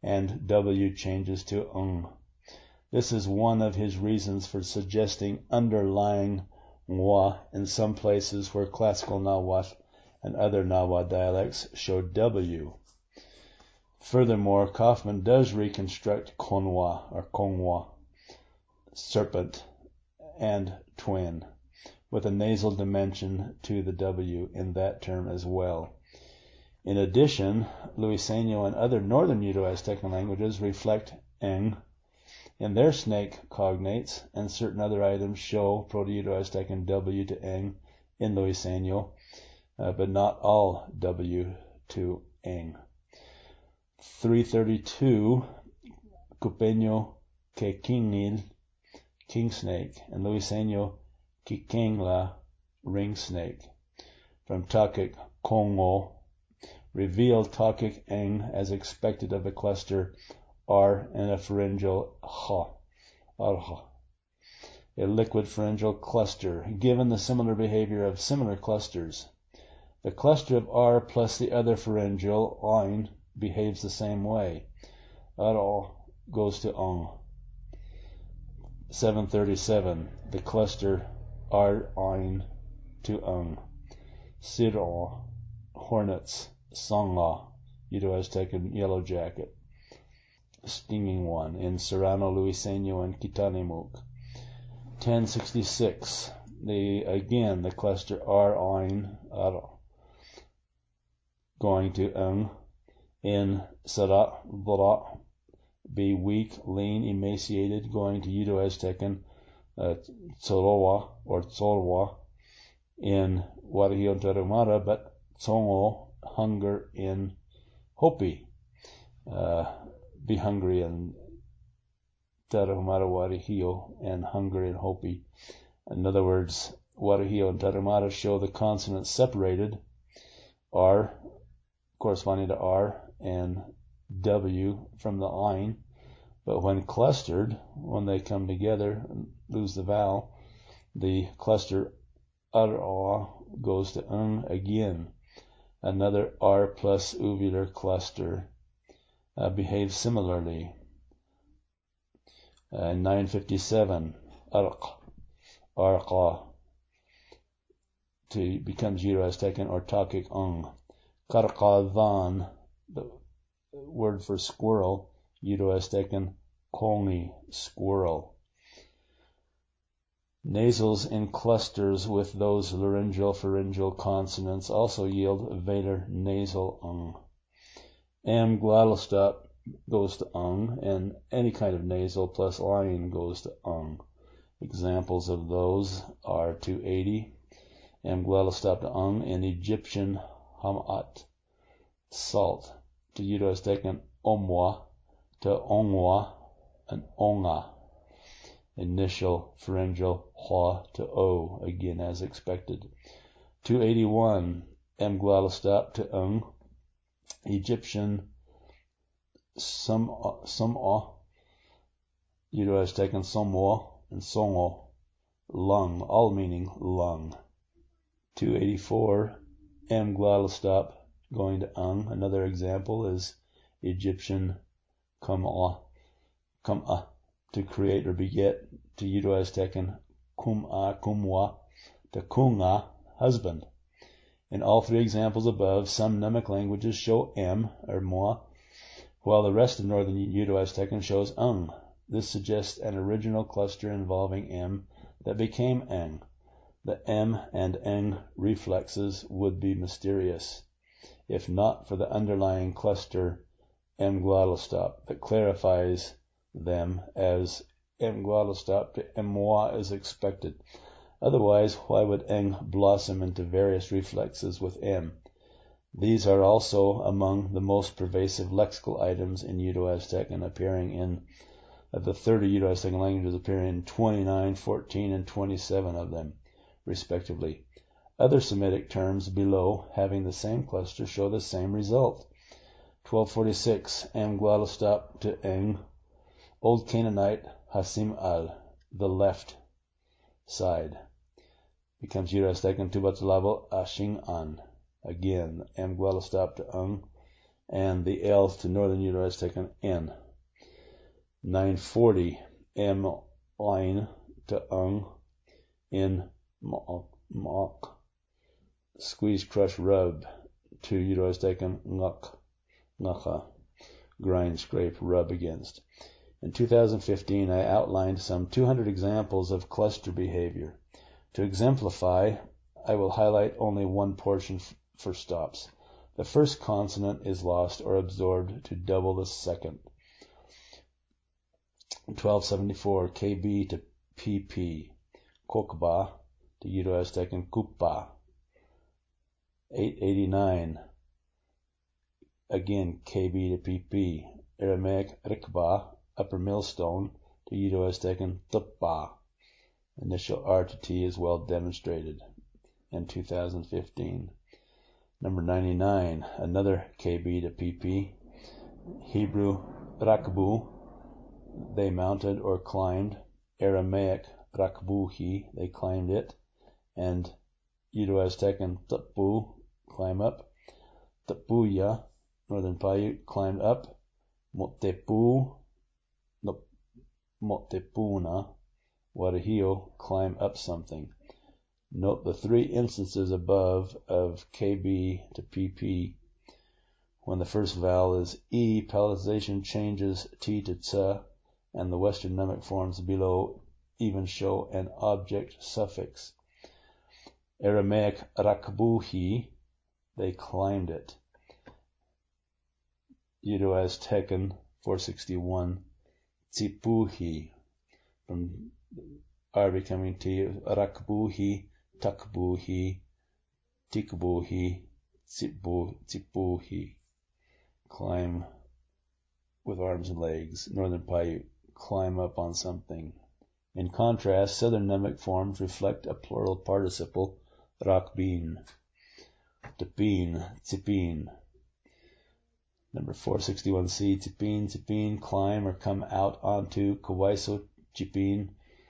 and W changes to ng. This is one of his reasons for suggesting underlying ngwa in some places where classical Nahuatl and other Nahuatl dialects show W. Furthermore, Kaufman does reconstruct konwa or kongwa, serpent, and twin, with a nasal dimension to the W in that term as well. In addition, Luiseno and other northern Uto-Aztecan languages reflect ng in their snake cognates, and certain other items show Proto-Uto-Aztecan W to ng in Luiseno, uh, but not all W to ng. three thirty-two, Cupeño Quequinil, king snake, and Luiseno Quiquengla, ring snake. From Takik Kongo, reveal Takik ng as expected of a cluster R and a pharyngeal H, Arha, a liquid pharyngeal cluster, given the similar behavior of similar clusters. The cluster of R plus the other pharyngeal, Ein, behaves the same way. Arha goes to ng. seven thirty-seven, the cluster R Ein to ng. Sir'a, hornets, Sangha, Uto-Aztecan yellow jacket, stinging one in Serrano, Luiseno, and Quitanimuk. ten sixty-six, the again the cluster R Ein, Ar, going to ng in Sarat, Vara, be weak, lean, emaciated, going to Uto-Aztecan uh, Tsorowa or Tsorwa in Warihio and Tarahumara, but Tsongo, hunger in Hopi, uh, be hungry in Tarahumara, Warihio, and hunger in Hopi. In other words, Warihio and Tarahumara show the consonants separated, R corresponding to R and W from the Ein, but when clustered, when they come together and lose the vowel, the cluster Ar goes to ng again. Another R plus uvular cluster uh, behaves similarly. Uh, nine fifty-seven, Arq, Arqa, to becomes Uto-Aztecan or Takik ng. Karqavan, the word for squirrel, Uto-Aztecan Kongi, squirrel. Nasals in clusters with those laryngeal pharyngeal consonants also yield velar nasal ng. M glottal stop goes to ng, and any kind of nasal plus line goes to ng. Examples of those are two eighty, M glottal stop to ng, and Egyptian hamat, salt, to Uto-Aztecan omwa, to ongwa, and onga. Initial pharyngeal hua to o, again as expected. two eighty-one, M glottal stop to ng, Egyptian sum'a, sum'a, Uto-Aztecan somwa, and songo, lung, all meaning lung. two eighty-four, M glottal stop going to ng. Another example is Egyptian kum'a, kum'a, to create or beget, to Uto-Aztecan kum'a, kumwa, to kunga, husband. In all three examples above, some Nemic languages show m, or moi, while the rest of northern Uto-Aztecan shows ng. This suggests an original cluster involving m that became ng. The m and ng reflexes would be mysterious, if not for the underlying cluster M glottal stop that clarifies them as M glottal stop to moi as expected. Otherwise, why would ng blossom into various reflexes with m? These are also among the most pervasive lexical items in Uto-Aztecan, appearing in of the thirty Uto-Aztecan languages, appearing in twenty-nine, fourteen, and twenty-seven of them, respectively. Other Semitic terms below, having the same cluster, show the same result. twelve forty-six, M glottal stop to ng, Old Canaanite Hasim al, the left side, becomes Uto-Aztecan Tubatalabo Ashing an. Again, M glottal stop to ng, and the L to Northern Uto-Aztecan N. nine forty, M line to ung, in mok, squeeze, crush, rub to Uto-Aztecan ngak, ngaka, grind, scrape, rub against. In two thousand fifteen, I outlined some two hundred examples of cluster behavior. To exemplify, I will highlight only one portion f- for stops. The first consonant is lost or absorbed to double the second. twelve seventy-four, K B to P P, Kokba to Uto-Aztecan Kupa. eight eighty-nine, again K B to P P, Aramaic Rikba, upper millstone to Uto-Aztecan Tuppa. Initial R to T is well demonstrated in two thousand fifteen. Number ninety-nine, another K B to P P, Hebrew Rakbu, they mounted or climbed, Aramaic Rakbuhi, they climbed it, and Uto-Aztecan Tuppu, climb up, Tuppuya, Northern Paiute, climbed up, Motepu, no, Motepuna, Wadahio, climb up something. Note the three instances above of K B to P P. When the first vowel is E, palatalization changes T to T, and the Western mnemic forms below even show an object suffix. Aramaic Rakbuhi, they climbed it. Uto-Aztecan four sixty-one, Tsipuhi, from R becoming T, Rakbuhi, Takbuhi, Tikbuhi, Tsipuhi, climb with arms and legs. Northern Paiute, climb up on something. In contrast, Southern mnemic forms reflect a plural participle, Rakbin, Tipin, Tsipin. Number four sixty-one C, Tipin, Tsipin, climb or come out onto, Kawaiso, Chipin,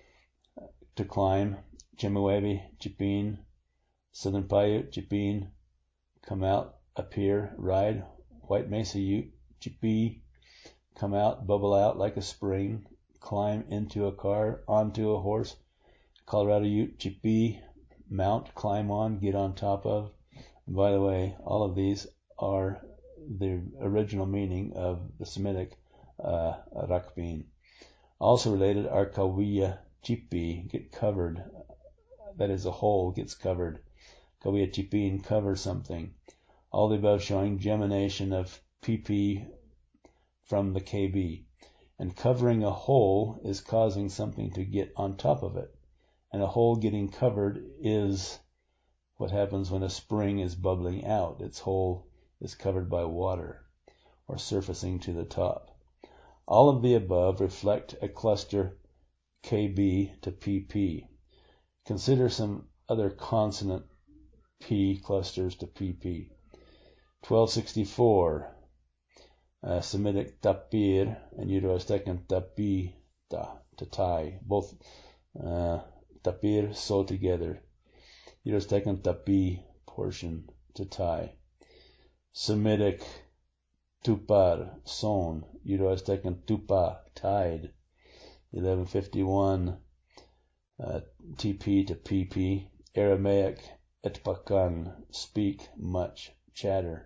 to climb, Chemehuevi, Chipin, Southern Paiute, Chipin, come out, appear, ride, White Mesa Ute, Chipi, come out, bubble out like a spring, climb into a car, onto a horse, Colorado Ute, Chipi, mount, climb on, get on top of. And by the way, all of these are the original meaning of the Semitic uh, Rakbin. Also related are Kawiya, Chipi, get covered, that is a hole gets covered. Kawiya Chipin, cover something. All the above showing gemination of P P from the K B. And covering a hole is causing something to get on top of it. And a hole getting covered is what happens when a spring is bubbling out. Its hole is covered by water or surfacing to the top. All of the above reflect a cluster K B to P P. Consider some other consonant P clusters to P P. twelve sixty-four, uh, Semitic tapir and Uto-Aztecan tapi, ta, to tie. Both uh, tapir, sew together. Uto-Aztecan tapi, portion, to tie. Semitic tupar, sewn. Uto-Aztecan tupa, tied. eleven fifty-one, uh, T P to P P. Aramaic etpakan, speak, much, chatter.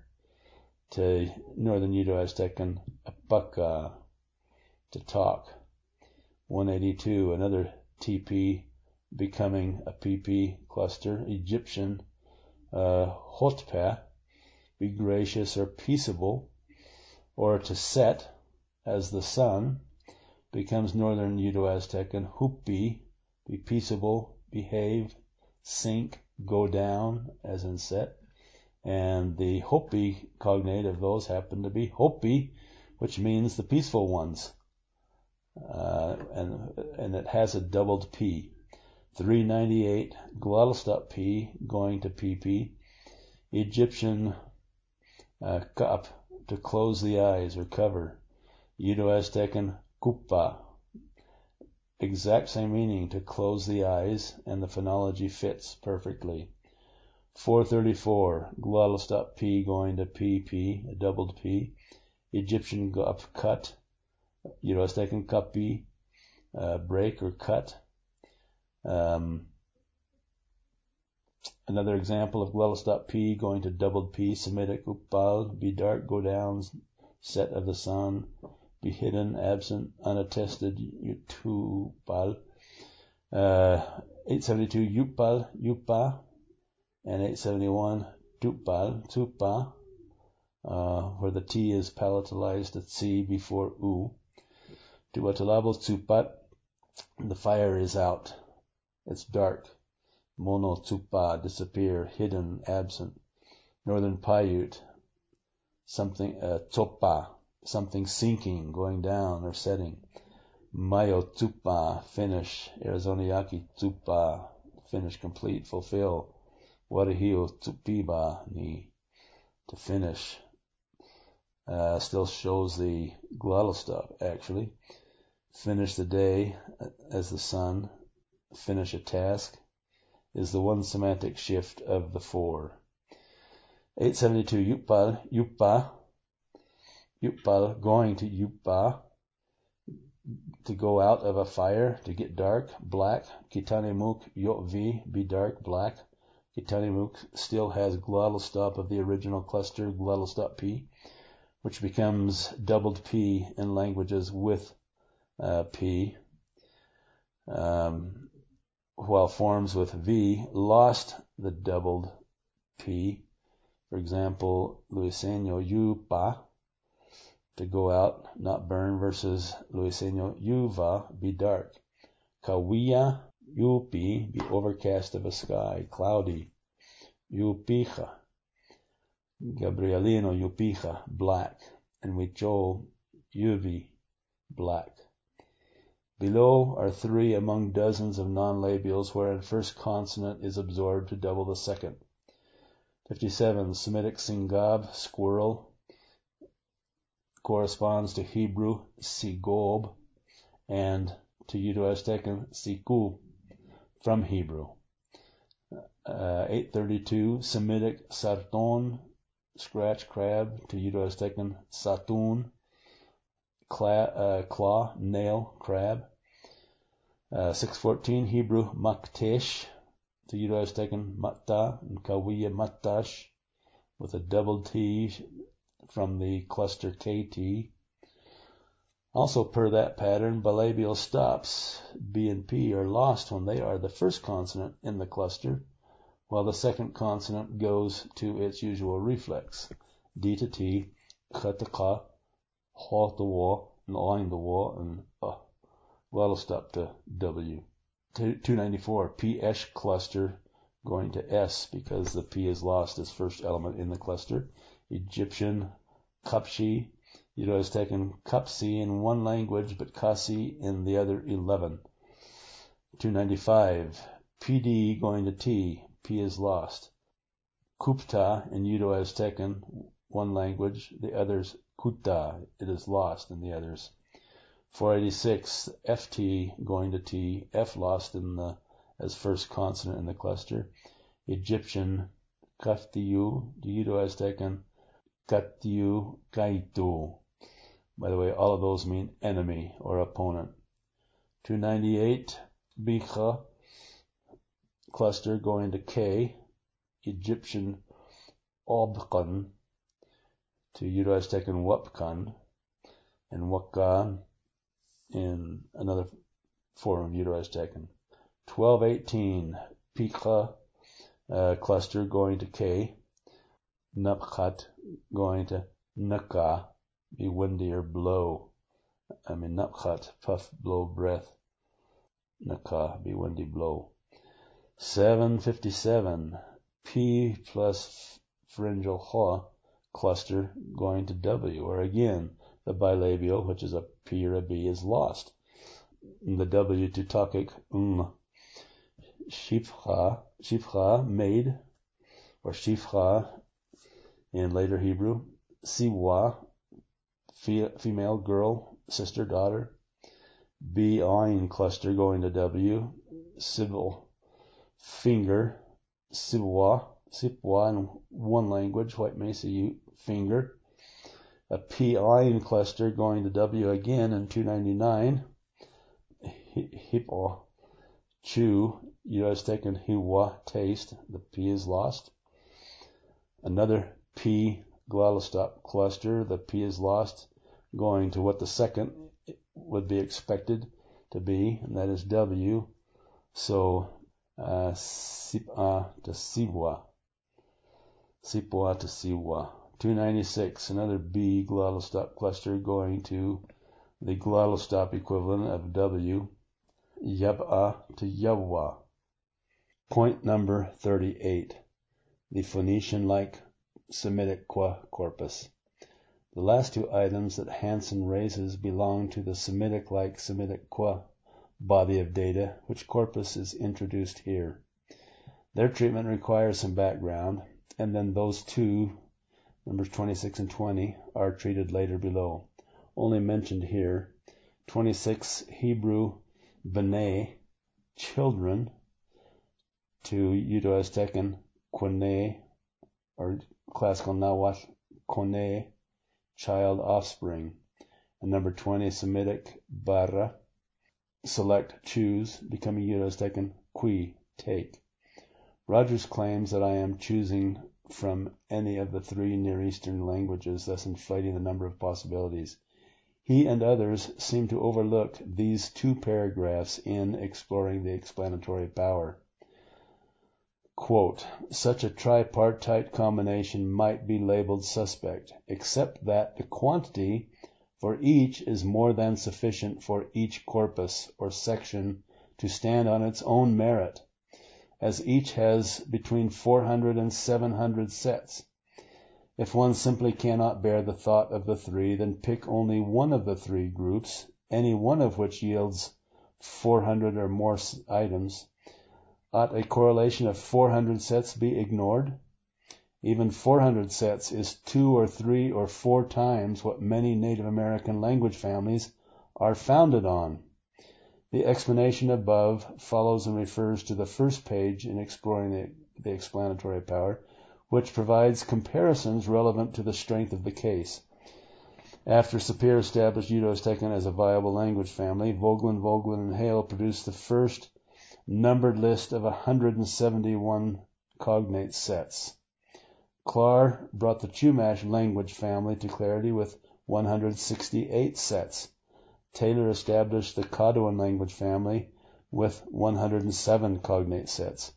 To Northern Uto-Aztecan apaka, to talk. one eighty-two, another T P becoming a P P cluster. Egyptian uh, hotpeh, be gracious or peaceable, or to set as the sun, becomes Northern Uto-Aztecan hupi, be peaceable, behave, sink, go down, as in set. And the Hopi cognate of those happen to be Hopi, which means the peaceful ones. Uh, and and it has a doubled P. three ninety-eight, glottal stop P, going to P P. Egyptian uh, kap, to close the eyes or cover. Uto-Aztecan kupa, exact same meaning, to close the eyes, and the phonology fits perfectly. four thirty-four, glottal stop P going to P, P, a doubled P. Egyptian gup cut, Euro-Aztecan kapi, uh, break or cut. Um, another example of glottal stop P going to doubled P, Semitic upal, be dark, go down, set of the sun, be hidden, absent, unattested, utupal. Uh, eight seventy-two, yupal, yupa, and eight seventy-one, tupal, tupa, uh, where the T is palatalized at C before U. Tuatalabos, tupat, the fire is out, it's dark. Mono, tupa, disappear, hidden, absent. Northern Paiute, something, uh, topa, something sinking, going down or setting. Mayo tupa, finish. Arizoniaki tupa, finish, complete, fulfill. Warihio tupiba, ni, to finish. Uh, still shows the glottal stop, actually. Finish the day as the sun. Finish a task is the one semantic shift of the four. eight seventy-two, yupal, yupa, yupal, going to yupa, to go out of a fire, to get dark, black. Kitanimuk, yotvi, be dark, black. Kitanimuk still has glottal stop of the original cluster, glottal stop P, which becomes doubled P in languages with uh, P, um, while forms with V lost the doubled P. For example, Luiseno yupa, to go out, not burn, versus Luiseno yuva, be dark. Kawiya yupi, be overcast of a sky, cloudy. Yupija, Gabrielino yupija, black. And Huichol yuvi, black. Below are three among dozens of non-labials wherein first consonant is absorbed to double the second. fifty-seven, Semitic singab, squirrel, corresponds to Hebrew sigob and to Uto-Aztecan siku from Hebrew. Uh, eight thirty-two, Semitic sarton, scratch crab, to Uto-Aztecan satun, claw, uh, claw, nail, crab. Uh, six fourteen, Hebrew maktesh, to Uto-Aztecan matta, and Kawiya matash, with a double T from the cluster K T. Also per that pattern, bilabial stops, B and P, are lost when they are the first consonant in the cluster, while the second consonant goes to its usual reflex, D to T, Ch to Ka, Ho to Wo, and Oin to Wo, and uh, glottal stop to W. two ninety-four, P-esh cluster going to S because the P is lost as first element in the cluster. Egyptian, Kapshi, Uto-Aztecan Kapsi in one language, but Kasi in the other eleven. two ninety-five, P D going to T, P is lost. Kupta in Uto-Aztecan, one language, the others Kuta, it is lost in the others. four eighty-six, F T going to T, F lost in the as first consonant in the cluster. Egyptian, Kaftiu, Uto-Aztecan, Katiu, Kaitu. By the way, all of those mean enemy or opponent. two ninety-eight, Bicha, cluster going to K, Egyptian, Obkan, to Uto-Aztecan Wapkan, and Wakan in another form of Uto-Aztecan. twelve eighteen, Pika, uh, cluster going to K, Napkat going to Naka, be windy or blow. I mean, Napkat, puff, blow, breath. Naka, be windy, blow. seven fifty-seven, P plus pharyngeal H, cluster going to W, or again, the bilabial, which is a P or a B, is lost. The W to Takik, um. Shifcha, Shifcha, maid, or Shifcha in later Hebrew. Siwa, female, girl, sister, daughter. B, Ain, cluster going to W. Sibyl, finger, Sibwa, Sipwa in one language, White Mesa Ute, finger. A P line cluster going to W again in two ninety-nine. Hipo, chew, U S taken hiwa, taste, the P is lost. Another P glottal stop cluster, the P is lost, going to what the second would be expected to be, and that is W. So, uh, Sip'a to Siwa. Sipwa to Siwa. two ninety-six, another B glottal stop cluster going to the glottal stop equivalent of W. Yab'a to Yawwa. Point number thirty-eight. The Phoenician-like Semitic Kwa corpus. The last two items that Hansen raises belong to the Semitic-like Semitic Kwa body of data, which corpus is introduced here. Their treatment requires some background, and then those two, numbers twenty-six and twenty, are treated later below. Only mentioned here. twenty-six, Hebrew B'nai, children, to Uto-Aztecan Kone, or classical Nahuatl Kone, child, offspring. And number twenty, Semitic Barra, select, choose, becoming Uto-Aztecan Qui, take. Rogers claims that I am choosing from any of the three Near Eastern languages, thus inflating the number of possibilities. He and others seem to overlook these two paragraphs in Exploring the Explanatory Power. Quote, such a tripartite combination might be labeled suspect, except that the quantity for each is more than sufficient for each corpus or section to stand on its own merit, as each has between four hundred and seven hundred sets. If one simply cannot bear the thought of the three, then pick only one of the three groups, any one of which yields four hundred or more items. Ought a correlation of four hundred sets be ignored? Even four hundred sets is two or three or four times what many Native American language families are founded on. The explanation above follows and refers to the first page in Exploring the, the Explanatory Power, which provides comparisons relevant to the strength of the case. After Sapir established Uto-Aztecan as a viable language family, Vogelin, Vogelin, and Hale produced the first numbered list of one hundred seventy-one cognate sets. Clark brought the Chumash language family to clarity with one hundred sixty-eight sets. Taylor established the Caddoan language family with one hundred seven cognate sets.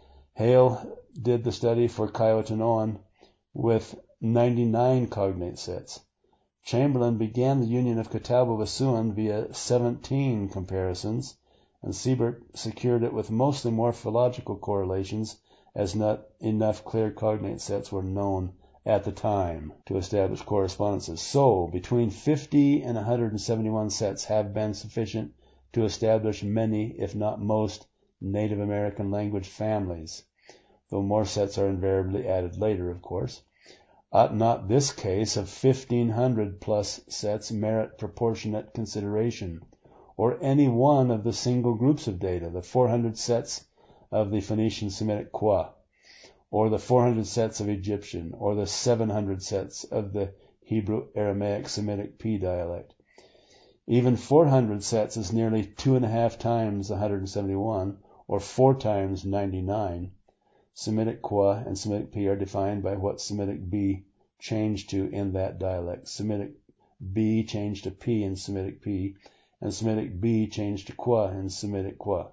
Hale did the study for Kaiwetanoan with ninety-nine cognate sets. Chamberlain began the union of Catawba-Wasuan via seventeen comparisons, and Siebert secured it with mostly morphological correlations, as not enough clear cognate sets were known at the time to establish correspondences. So, between fifty and one hundred seventy-one sets have been sufficient to establish many, if not most, Native American language families, though more sets are invariably added later, of course. Ought not this case of fifteen hundred plus sets merit proportionate consideration, or any one of the single groups of data, the four hundred sets of the Phoenician Semitic Kwa, or the four hundred sets of Egyptian, or the seven hundred sets of the Hebrew Aramaic Semitic P dialect? Even four hundred sets is nearly two and a half times one hundred seventy-one, or four times ninety-nine. Semitic Kwa and Semitic P are defined by what Semitic B changed to in that dialect. Semitic B changed to P in Semitic P, and Semitic B changed to Kwa in Semitic Kwa.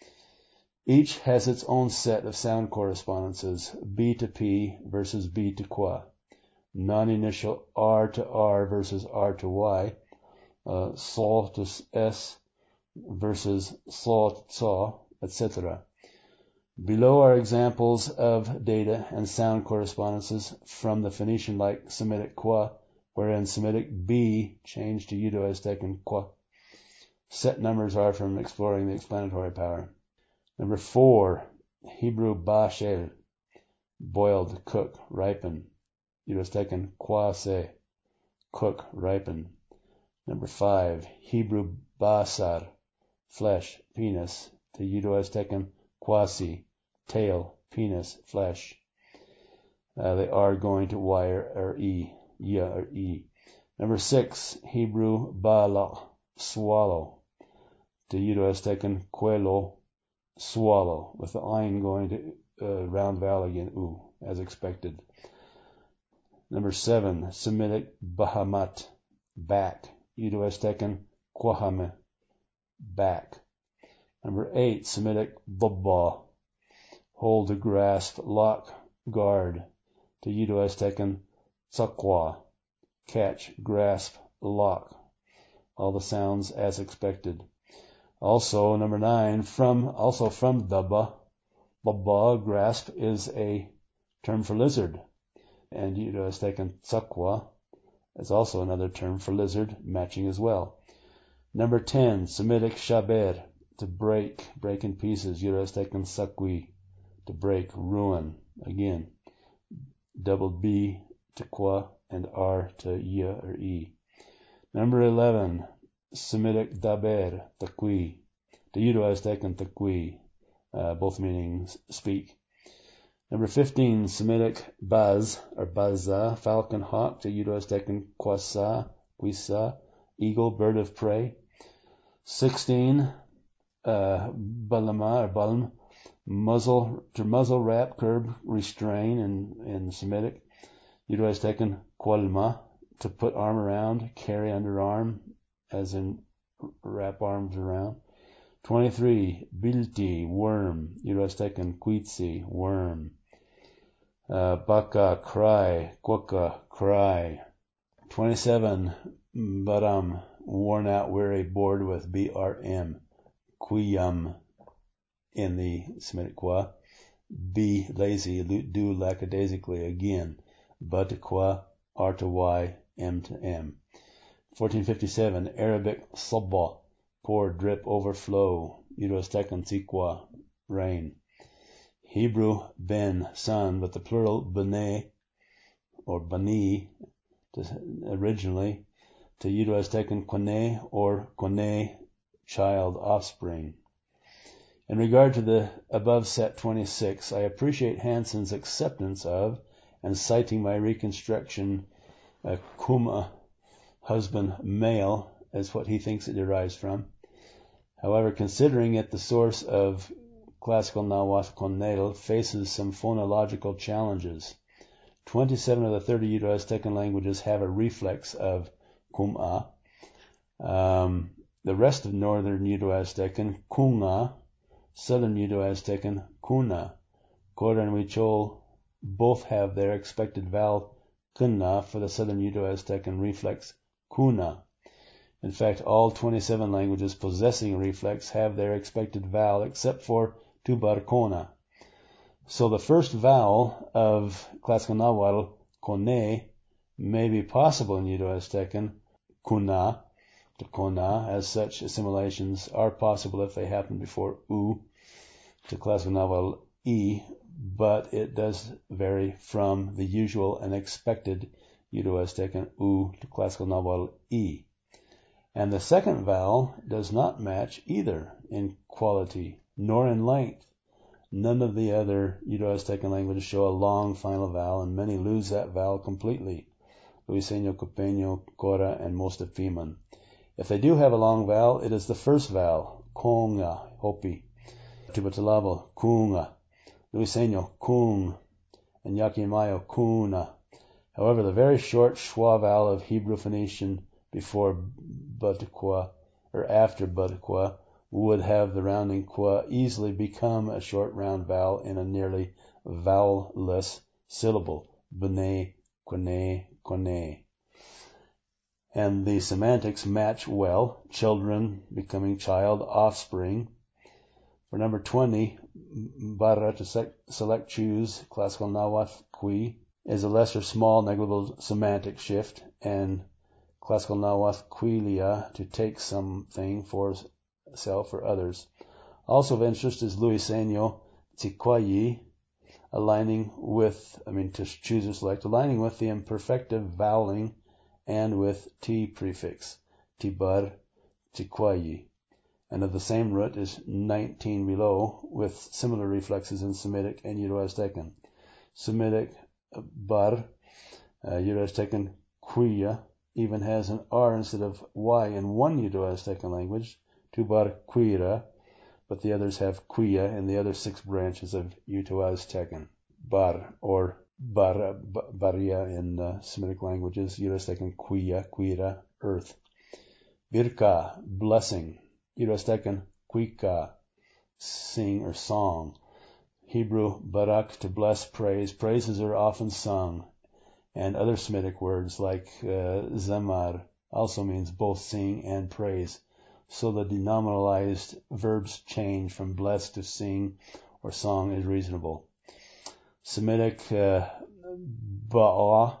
Each has its own set of sound correspondences, B to P versus B to Kwa, non-initial R to R versus R to Y, uh, Sol to S versus Sol to Tso, et cetera. Below are examples of data and sound correspondences from the Phoenician-like Semitic Kwa, wherein Semitic B changed to Uto-Aztecan Kwa. Set numbers are from Exploring the Explanatory Power. Number four, Hebrew Bashel, boiled, cook, ripen. Uto-Aztecan Kwa-Se, cook, ripen. Number five, Hebrew Basar, flesh, penis, to Uto-Aztecan Kwasi, tail, penis, flesh. Uh, they are going to Y or, or E, ya or E. Number six, Hebrew bala, swallow. To Uto-Aztecan cuelo, swallow, with the ayin going to uh, round vowel again, u, as expected. Number seven, Semitic bahamat, back. Uto-Aztecan quahame, back. Number eight, Semitic dabba, hold to grasp, lock, guard. To Uto-Aztecan tsakwa, catch, grasp, lock. All the sounds as expected. Also, number nine, from also from dabba, dabba, grasp, is a term for lizard. And Uto-Aztecan tsakwa is also another term for lizard, matching as well. Number ten, Semitic shaber, to break, break in pieces. Uto-Aztecan sakwi, to break, ruin. Again, double B to qua and R to ya or E. Number eleven, Semitic daber, taqui, to Uto-Aztecan taqui, uh, both meaning speak. Number fifteen, Semitic baz, or baza, falcon hawk, to Uto-Aztecan quasa, quisa, eagle, bird of prey. sixteen, uh, balama, or balm, muzzle, to muzzle, wrap, curb, restrain in, in Semitic. Uto-Aztecan qualma, to put arm around, carry underarm, as in wrap arms around. twenty-three, bilti, worm. Uto-Aztecan quitzi, worm. Uh, baka, cry. Quokka, cry. twenty-seven, baram, worn out, weary, bored with, B R M. Quiyam, in the Semitic qua. Be lazy, do lackadaisically, again. Ba to qua, R to Y, M to M. fourteen fifty-seven, Arabic sabba, pour, drip, overflow. Uto-Aztecan tziqua, rain. Hebrew ben, son, but the plural bene, or bani, to, originally, to Uto-Aztecan quane, or quane, child, offspring. In regard to the above set twenty-six, I appreciate Hansen's acceptance of and citing my reconstruction, uh, kuma, husband, male, as what he thinks it derives from. However, considering it the source of classical Nahuatl connadal, faces some phonological challenges. twenty-seven of the thirty Uto-Aztecan languages have a reflex of kuma. Um, the rest of northern Uto-Aztecan, kunga, southern Uto-Aztecan, kuna. Cora and Huichol both have their expected vowel kunna for the southern Uto-Aztecan reflex kuna. In fact, all twenty-seven languages possessing a reflex have their expected vowel except for Tubarkona. So the first vowel of classical Nahuatl, kone, may be possible in Uto-Aztecan, kuna, to kona, as such assimilations are possible if they happen before u, to classical Nahuatl, e, but it does vary from the usual and expected Uto-Aztecan u to classical Nahuatl, e. And the second vowel does not match either in quality nor in length. None of the other Uto-Aztecan languages show a long final vowel, and many lose that vowel completely. Luiseño, Copeño, Cora, and most of Piman. If they do have a long vowel, it is the first vowel, konga, hopi. Tubatalabo, kunga. Luiseño, kung. And Yakimayo, kuna. However, the very short schwa vowel of Hebrew Phoenician before Batukwa, or after Batukwa, would have the rounding qua easily become a short round vowel in a nearly vowel-less syllable, bene, quene, quene. And the semantics match well, children becoming child, offspring. For number twenty, barra, to select, choose, classical Nahuatl, qui, is a lesser small negligible semantic shift, and classical Nahuatl, quilia, to take something for self or others. Also of interest is Luiseño, tziquayi, aligning with, I mean, to choose or select, aligning with the imperfective voweling and with T prefix, tibar, tziquayi. And of the same root is nineteen below, with similar reflexes in Semitic and Uto-Aztecan. Semitic bar. Uh, Uto-Aztecan Quilla even has an R instead of Y in one Uto-Aztecan language, tu bar Quira, but the others have Quilla in the other six branches of Uto-Aztecan. Bar, or bar, Baria in uh, Semitic languages, Uto-Aztecan Quilla, Quira, earth. Birka, blessing. Uto-Aztecan Quika, sing or song. Hebrew barak, to bless, praise. Praises are often sung. And other Semitic words like uh, zamar also means both sing and praise. So the denominalized verbs change from bless to sing or song is reasonable. Semitic uh, ba'a,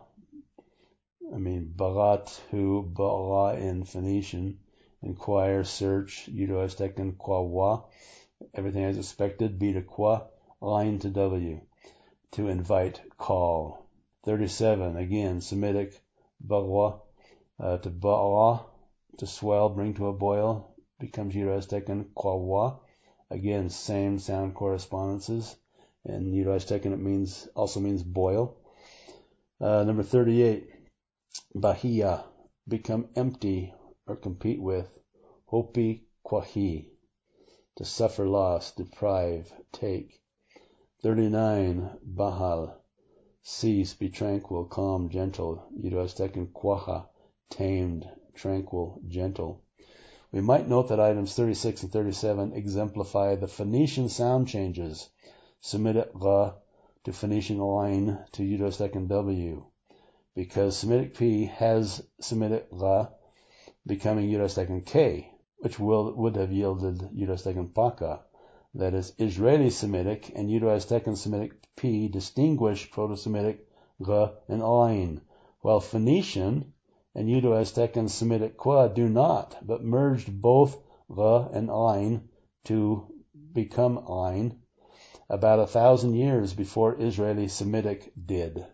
I mean barat, who, ba'a in Phoenician, inquire, search, Uto-Aztecan kwawa, everything as expected, b to kwa, line to w, to invite, call. thirty-seven, again, Semitic, bagwa, uh, to ba'a, to swell, bring to a boil, becomes Uto-Aztecan kwawa. Again, same sound correspondences. In Uto-Aztecan, it means also means boil. Uh, number thirty-eight, bahia, become empty or compete with. Hopi kwahi, to suffer loss, deprive, take. thirty-nine, bahal, cease, be tranquil, calm, gentle. Uto-Aztecan kwaha, tamed, tranquil, gentle. We might note that items thirty-six and thirty-seven exemplify the Phoenician sound changes. Semitic ga to Phoenician line to Uto-Aztecan w, because Semitic p has Semitic ga becoming Uto-Aztecan k, which will, would have yielded Uto-Aztecan paka. That is, Israeli Semitic and Uto-Aztecan Semitic p distinguish Proto-Semitic ga and ain, while Phoenician and Uto-Aztecan Semitic qua do not, but merged both ga and ain to become ain about a thousand years before Israeli Semitic did.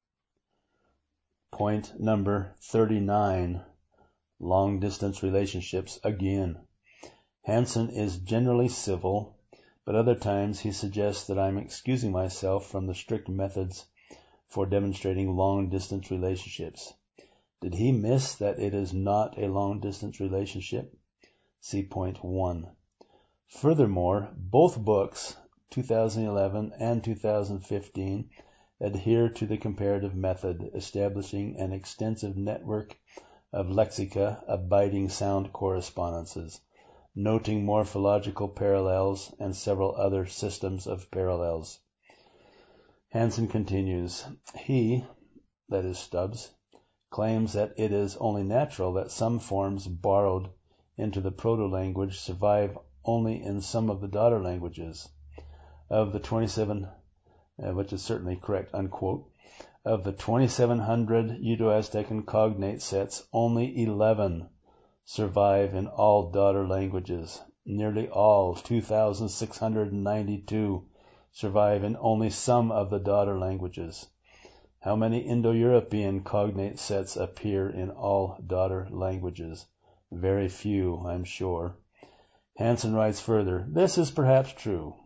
Point number thirty-nine, long-distance relationships again. Hansen is generally civil, but other times he suggests that I'm excusing myself from the strict methods for demonstrating long-distance relationships. Did he miss that it is not a long-distance relationship? See point one. Furthermore, both books, two thousand eleven and two thousand fifteen, adhere to the comparative method, establishing an extensive network of lexica abiding sound correspondences, noting morphological parallels and several other systems of parallels. Hansen continues, he, that is Stubbs, claims that it is only natural that some forms borrowed into the proto-language survive only in some of the daughter languages. Of the twenty-seven, uh, which is certainly correct, unquote, of the twenty-seven hundred Uto-Aztecan cognate sets, only eleven survive in all daughter languages. Nearly all, two thousand six hundred ninety-two, survive in only some of the daughter languages. How many Indo-European cognate sets appear in all daughter languages? Very few, I'm sure. Hansen writes further, this is perhaps true.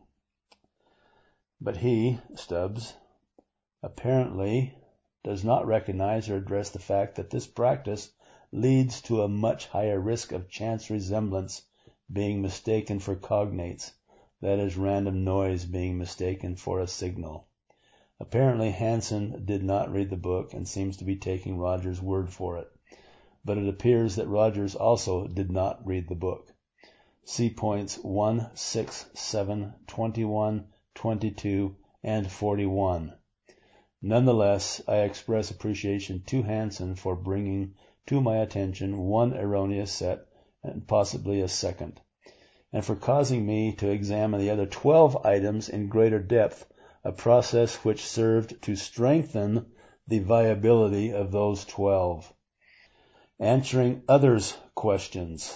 But he, Stubbs, apparently does not recognize or address the fact that this practice leads to a much higher risk of chance resemblance being mistaken for cognates, that is, random noise being mistaken for a signal. Apparently Hansen did not read the book and seems to be taking Rogers' word for it, but it appears that Rogers also did not read the book. See points one, six, seven, twenty-one, twenty-two, and forty-one. Nonetheless, I express appreciation to Hansen for bringing to my attention one erroneous set and possibly a second, and for causing me to examine the other twelve items in greater depth, a process which served to strengthen the viability of those twelve. Answering others' questions.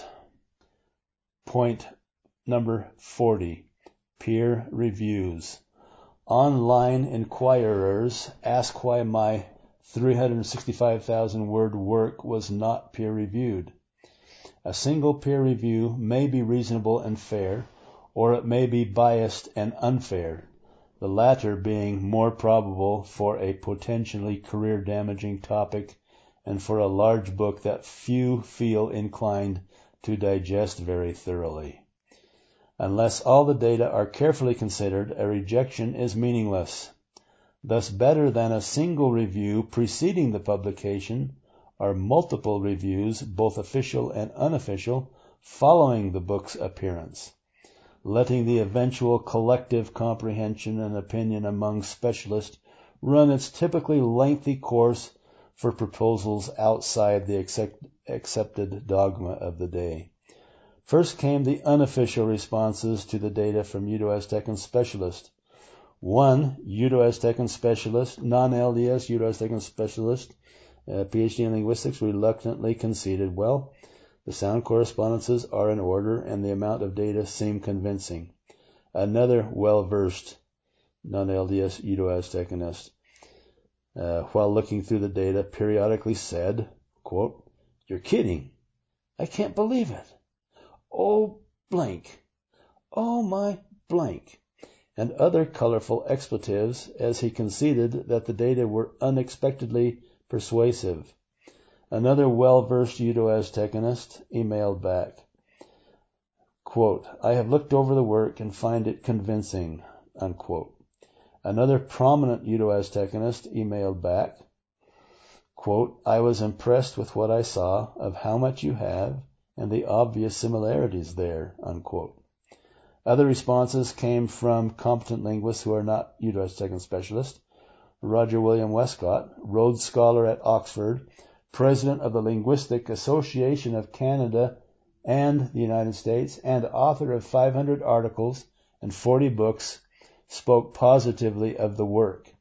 Point number forty, peer reviews. Online inquirers ask why my three hundred sixty-five thousand word work was not peer-reviewed. A single peer review may be reasonable and fair, or it may be biased and unfair. the latter being more probable for a potentially career-damaging topic and for a large book that few feel inclined to digest very thoroughly. Unless all the data are carefully considered, a rejection is meaningless. Thus, better than a single review preceding the publication are multiple reviews, both official and unofficial, following the book's appearance, letting the eventual collective comprehension and opinion among specialists run its typically lengthy course for proposals outside the accept, accepted dogma of the day. First came the unofficial responses to the data from Uto-Aztecan specialists. One Uto-Aztecan specialist, non-L D S Uto-Aztecan specialist, uh, PhD in linguistics, reluctantly conceded, well, the sound correspondences are in order and the amount of data seem convincing. Another well-versed non-L D S Uto-Aztecanist, uh, while looking through the data, periodically said, quote, "You're kidding. I can't believe it. Oh, blank. Oh, my blank." And other colorful expletives as he conceded that the data were unexpectedly persuasive. Another well-versed Uto-Aztecanist emailed back, quote, "I have looked over the work and find it convincing," unquote. Another prominent Uto-Aztecanist emailed back, quote, "I was impressed with what I saw of how much you have and the obvious similarities there," unquote. Other responses came from competent linguists who are not Uto-Aztecan specialists. Roger William Westcott, Rhodes Scholar at Oxford, President of the Linguistic Association of Canada and the United States, and author of five hundred articles and forty books, spoke positively of the work.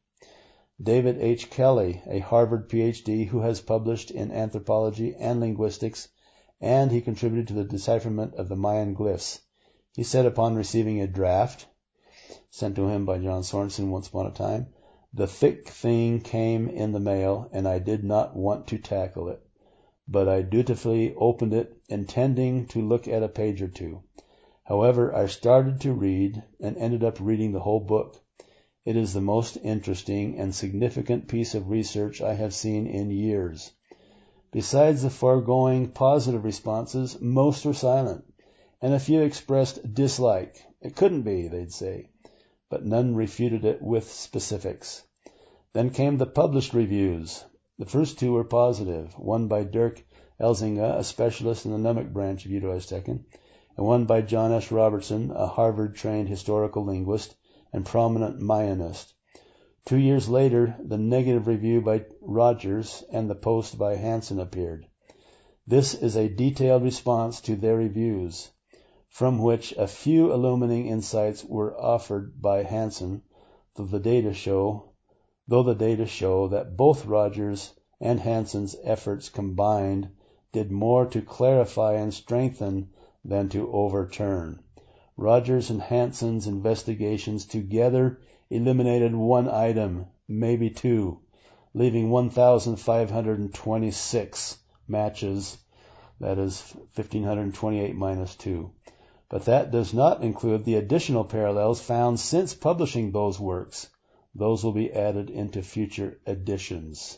David H. Kelly, a Harvard PhD who has published in anthropology and linguistics, and he contributed to the decipherment of the Mayan glyphs. He said upon receiving a draft sent to him by John Sorensen once upon a time, "The thick thing came in the mail, and I did not want to tackle it, but I dutifully opened it, intending to look at a page or two. However, I started to read and ended up reading the whole book. It is the most interesting and significant piece of research I have seen in years. Besides the foregoing positive responses, most were silent, and a few expressed dislike. It couldn't be, they'd say, but none refuted it with specifics. Then came the published reviews. The first two were positive, one by Dirk Elzinga, a specialist in the Nunavut branch of Uto-Aztecan, and one by John S. Robertson, a Harvard-trained historical linguist and prominent Mayanist. Two years later, the negative review by Rogers and the post by Hansen appeared. This is a detailed response to their reviews, from which a few illuminating insights were offered by Hansen, though the data show, though the data show that both Rogers and Hansen's efforts combined did more to clarify and strengthen than to overturn. Rogers and Hansen's investigations together eliminated one item, maybe two, leaving one thousand five hundred twenty-six matches, that is one thousand five hundred twenty-eight minus two. But that does not include the additional parallels found since publishing those works. Those will be added into future editions.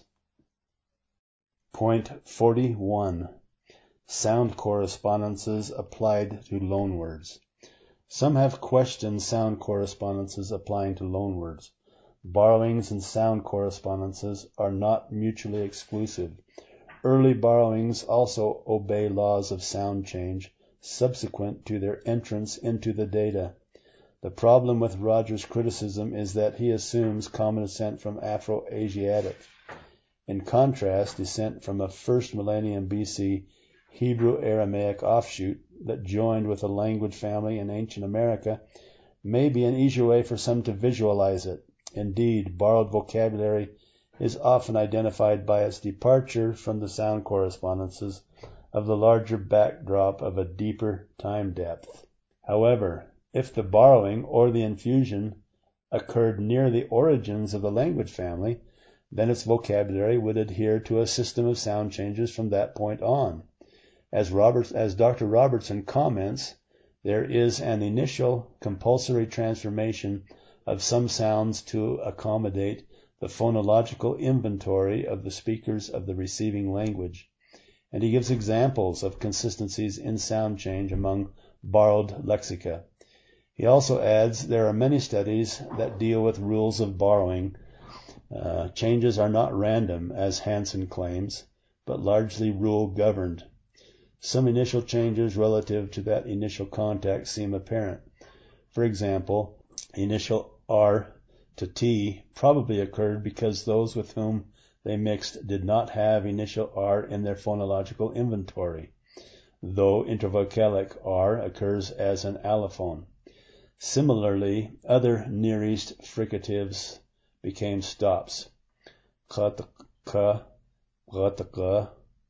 Point forty-one. Sound correspondences applied to loanwords. Some have questioned sound correspondences applying to loanwords. Borrowings and sound correspondences are not mutually exclusive. Early borrowings also obey laws of sound change subsequent to their entrance into the data. The problem with Rogers' criticism is that he assumes common descent from Afro-Asiatic. In contrast, descent from a first millennium B C Hebrew-Aramaic offshoot that joined with a language family in ancient America may be an easier way for some to visualize it. Indeed, borrowed vocabulary is often identified by its departure from the sound correspondences of the larger backdrop of a deeper time depth. However, if the borrowing or the infusion occurred near the origins of the language family, then its vocabulary would adhere to a system of sound changes from that point on. As Roberts, as Doctor Robertson comments, there is an initial compulsory transformation of some sounds to accommodate the phonological inventory of the speakers of the receiving language, and he gives examples of consistencies in sound change among borrowed lexica. He also adds there are many studies that deal with rules of borrowing. Uh, changes are not random, as Hansen claims, but largely rule-governed. Some initial changes relative to that initial contact seem apparent. For example, initial R to T probably occurred because those with whom they mixed did not have initial R in their phonological inventory, though intervocalic R occurs as an allophone. Similarly, other Near East fricatives became stops, khataka, ghataka,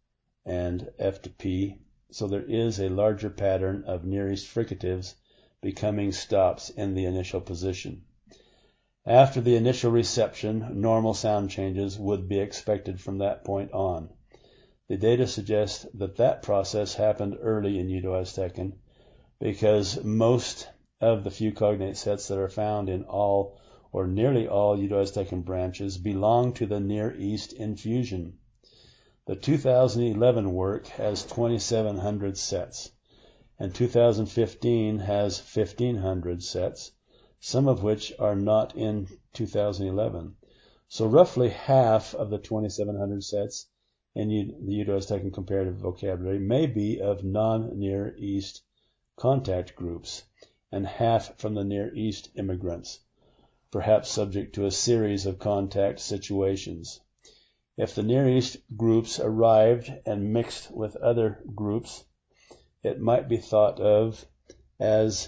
and F to P, so there is a larger pattern of Near East fricatives becoming stops in the initial position. After the initial reception, normal sound changes would be expected from that point on. The data suggest that that process happened early in Uto-Aztecan because most of the few cognate sets that are found in all or nearly all Uto-Aztecan branches belong to the Near East infusion. The two thousand eleven work has twenty-seven hundred sets, and two thousand fifteen has fifteen hundred sets, some of which are not in two thousand eleven. So roughly half of the twenty-seven hundred sets in the Uto-Aztecan comparative vocabulary may be of non-Near East contact groups, and half from the Near East immigrants, perhaps subject to a series of contact situations. If the Near East groups arrived and mixed with other groups, it might be thought of as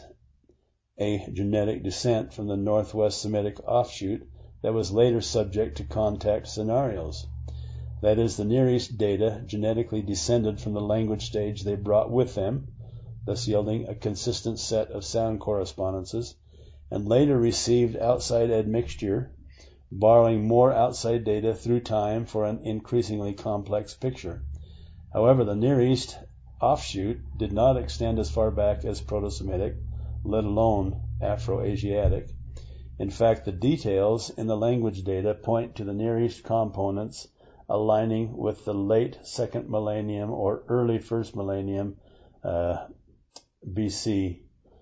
a genetic descent from the Northwest Semitic offshoot that was later subject to contact scenarios. That is, the Near East data genetically descended from the language stage they brought with them, thus yielding a consistent set of sound correspondences, and later received outside admixture, borrowing more outside data through time for an increasingly complex picture. However, the Near East offshoot did not extend as far back as Proto-Semitic, let alone Afro-Asiatic. In fact, the details in the language data point to the Near East components aligning with the late second millennium or early first millennium uh, B C,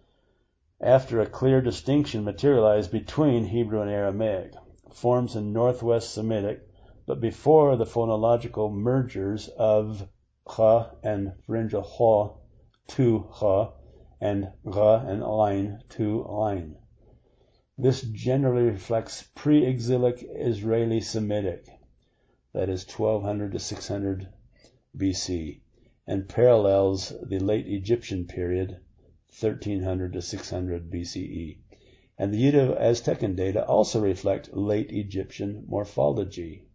after a clear distinction materialized between Hebrew and Aramaic, forms in Northwest Semitic, but before the phonological mergers of cha and pharyngeal ha to cha, and ra and ain to ain. This generally reflects pre-exilic Israeli Semitic, that is twelve hundred to six hundred B C, and parallels the late Egyptian period, thirteen hundred to six hundred B C E. And the Uto-Aztecan data also reflect late Egyptian morphology.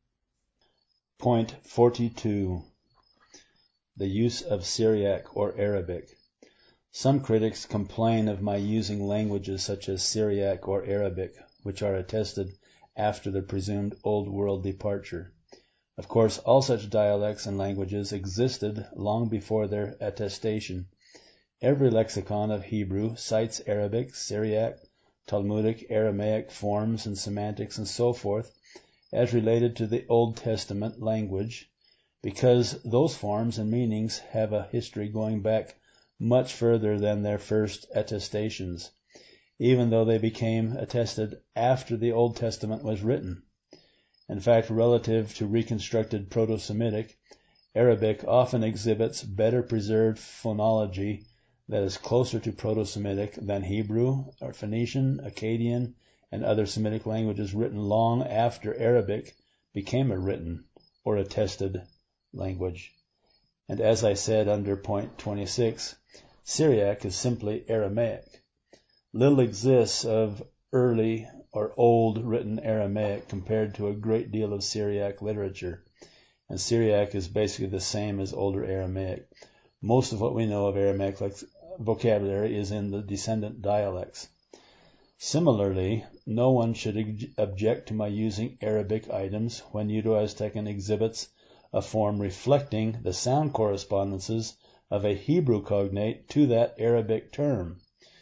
Point forty-two. The use of Syriac or Arabic. Some critics complain of my using languages such as Syriac or Arabic, which are attested after the presumed Old World departure. Of course, all such dialects and languages existed long before their attestation. Every lexicon of Hebrew cites Arabic, Syriac, Talmudic, Aramaic forms and semantics and so forth as related to the Old Testament language, because those forms and meanings have a history going back much further than their first attestations, even though they became attested after the Old Testament was written. In fact, relative to reconstructed Proto-Semitic, Arabic often exhibits better preserved phonology that is closer to Proto-Semitic than Hebrew or Phoenician, Akkadian, and other Semitic languages written long after Arabic became a written or attested language. And as I said under point twenty-six, Syriac is simply Aramaic. Little exists of early or old written Aramaic compared to a great deal of Syriac literature, and Syriac is basically the same as older Aramaic. Most of what we know of Aramaic vocabulary is in the descendant dialects. Similarly, no one should object to my using Arabic items when Uto-Aztecan exhibits a form reflecting the sound correspondences of a Hebrew cognate to that Arabic term.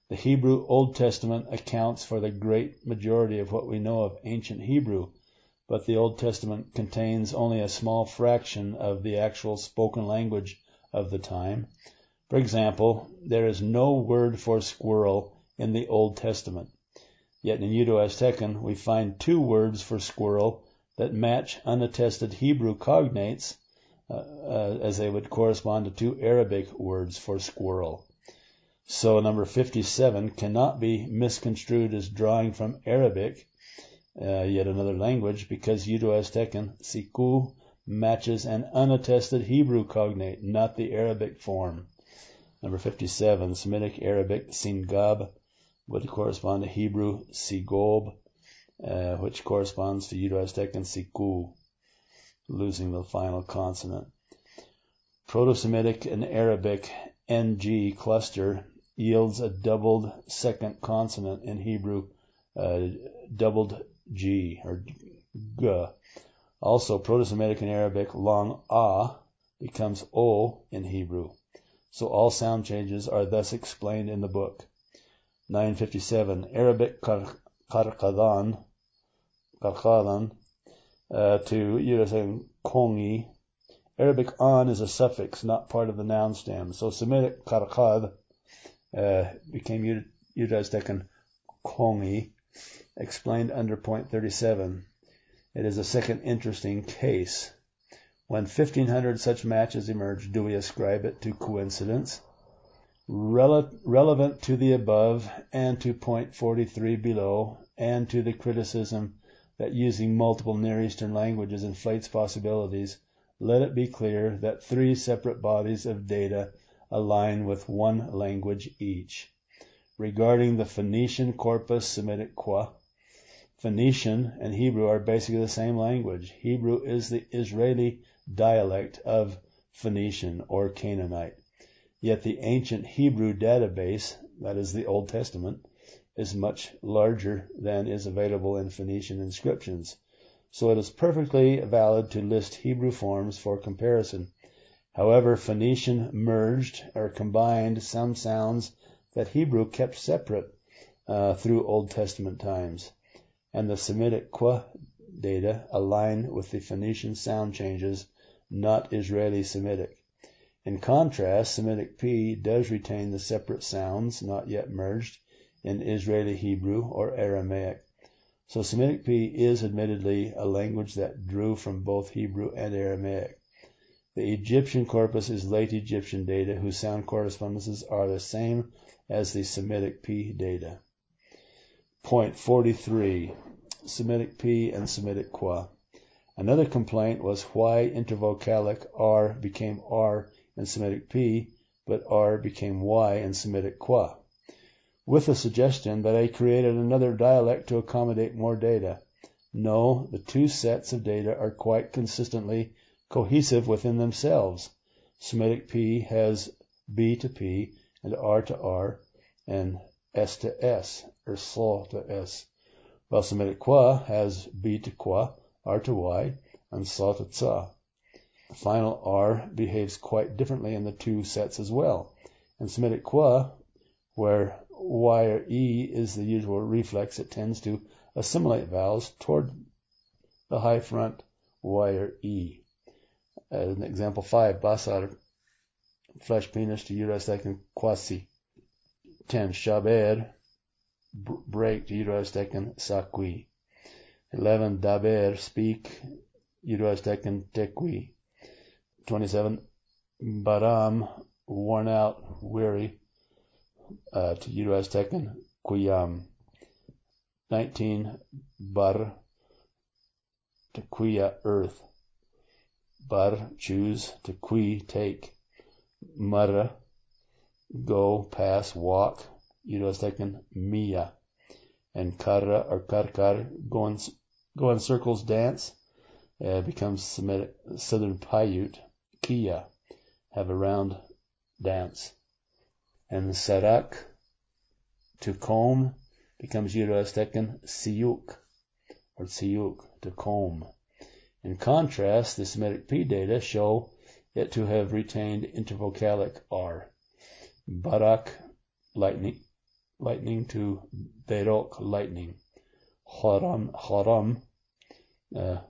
The Hebrew Old Testament accounts for the great majority of what we know of ancient Hebrew, but the Old Testament contains only a small fraction of the actual spoken language of the time. For example, there is no word for squirrel in the Old Testament. Yet in Judaeo-Aztecan we find two words for squirrel that match unattested Hebrew cognates uh, uh, as they would correspond to two Arabic words for squirrel. So number fifty-seven cannot be misconstrued as drawing from Arabic, uh, yet another language, because Judaeo-Aztecan siku matches an unattested Hebrew cognate, not the Arabic form. Number fifty-seven, Semitic Arabic singab would correspond to Hebrew sigob, uh, which corresponds to Judaeo-Aztecan siku, losing the final consonant. Proto-Semitic and Arabic N G cluster yields a doubled second consonant in Hebrew, uh, doubled G, or G. Also, Proto-Semitic and Arabic long A becomes O in Hebrew. So all sound changes are thus explained in the book. nine fifty-seven, Arabic karqadan, karqadan, uh, to Judaeo-Aztecan kongi. Arabic an is a suffix, not part of the noun stem. So Semitic karqad uh, became Judaeo-Aztecan kongi, explained under point thirty-seven. It is a second interesting case. When fifteen hundred such matches emerge, do we ascribe it to coincidence? Rele- relevant to the above and to point forty-three below, and to the criticism that using multiple Near Eastern languages inflates possibilities, let it be clear that three separate bodies of data align with one language each. Regarding the Phoenician corpus Semitic qua, Phoenician and Hebrew are basically the same language. Hebrew is the Israeli dialect of Phoenician or Canaanite. Yet the ancient Hebrew database, that is the Old Testament, is much larger than is available in Phoenician inscriptions. So it is perfectly valid to list Hebrew forms for comparison. However, Phoenician merged or combined some sounds that Hebrew kept separate uh, through Old Testament times, and the Semitic qua data align with the Phoenician sound changes, not Israeli Semitic. In contrast, Semitic P does retain the separate sounds, not yet merged, in Israeli Hebrew or Aramaic. So Semitic P is admittedly a language that drew from both Hebrew and Aramaic. The Egyptian corpus is late Egyptian data whose sound correspondences are the same as the Semitic P data. Point forty-three. Semitic P and Semitic qua. Another complaint was why intervocalic R became R in Semitic P, but R became Y in Semitic qua, with the suggestion that I created another dialect to accommodate more data. No, the two sets of data are quite consistently cohesive within themselves. Semitic P has B to P and R to R and S to S, or Sol to S, while Semitic qua has B to qua, R to Y, and Sa to Tsa. The final R behaves quite differently in the two sets as well. In Semitic qua, where Y or E is the usual reflex, it tends to assimilate vowels toward the high front Y or E. As an example five, Basar, flesh penis to Judaeo-Aztecan quasi. ten, Shaber, break to Judaeo-Aztecan saqui. eleven, Daber, speak, Judaeo-Aztecan tequi. twenty-seven, Baram, worn out, weary, uh, to Judaeo-Aztecan quiyam. nineteen, Bar, to quia, earth. Bar, choose, to qui, take. Mara, go, pass, walk, Judaeo-Aztecan mia. And karra or karkar, go in, go in circles, dance, uh, becomes Semitic, Southern Paiute, kia, have a round dance. And sarak, to comb, becomes Judaeo-Aztecan siyuk, or siyuk, to comb. In contrast, the Semitic P data show it to have retained intervocalic R. Barak, lightning, lightning to Berok, lightning. Haram, haram, uh,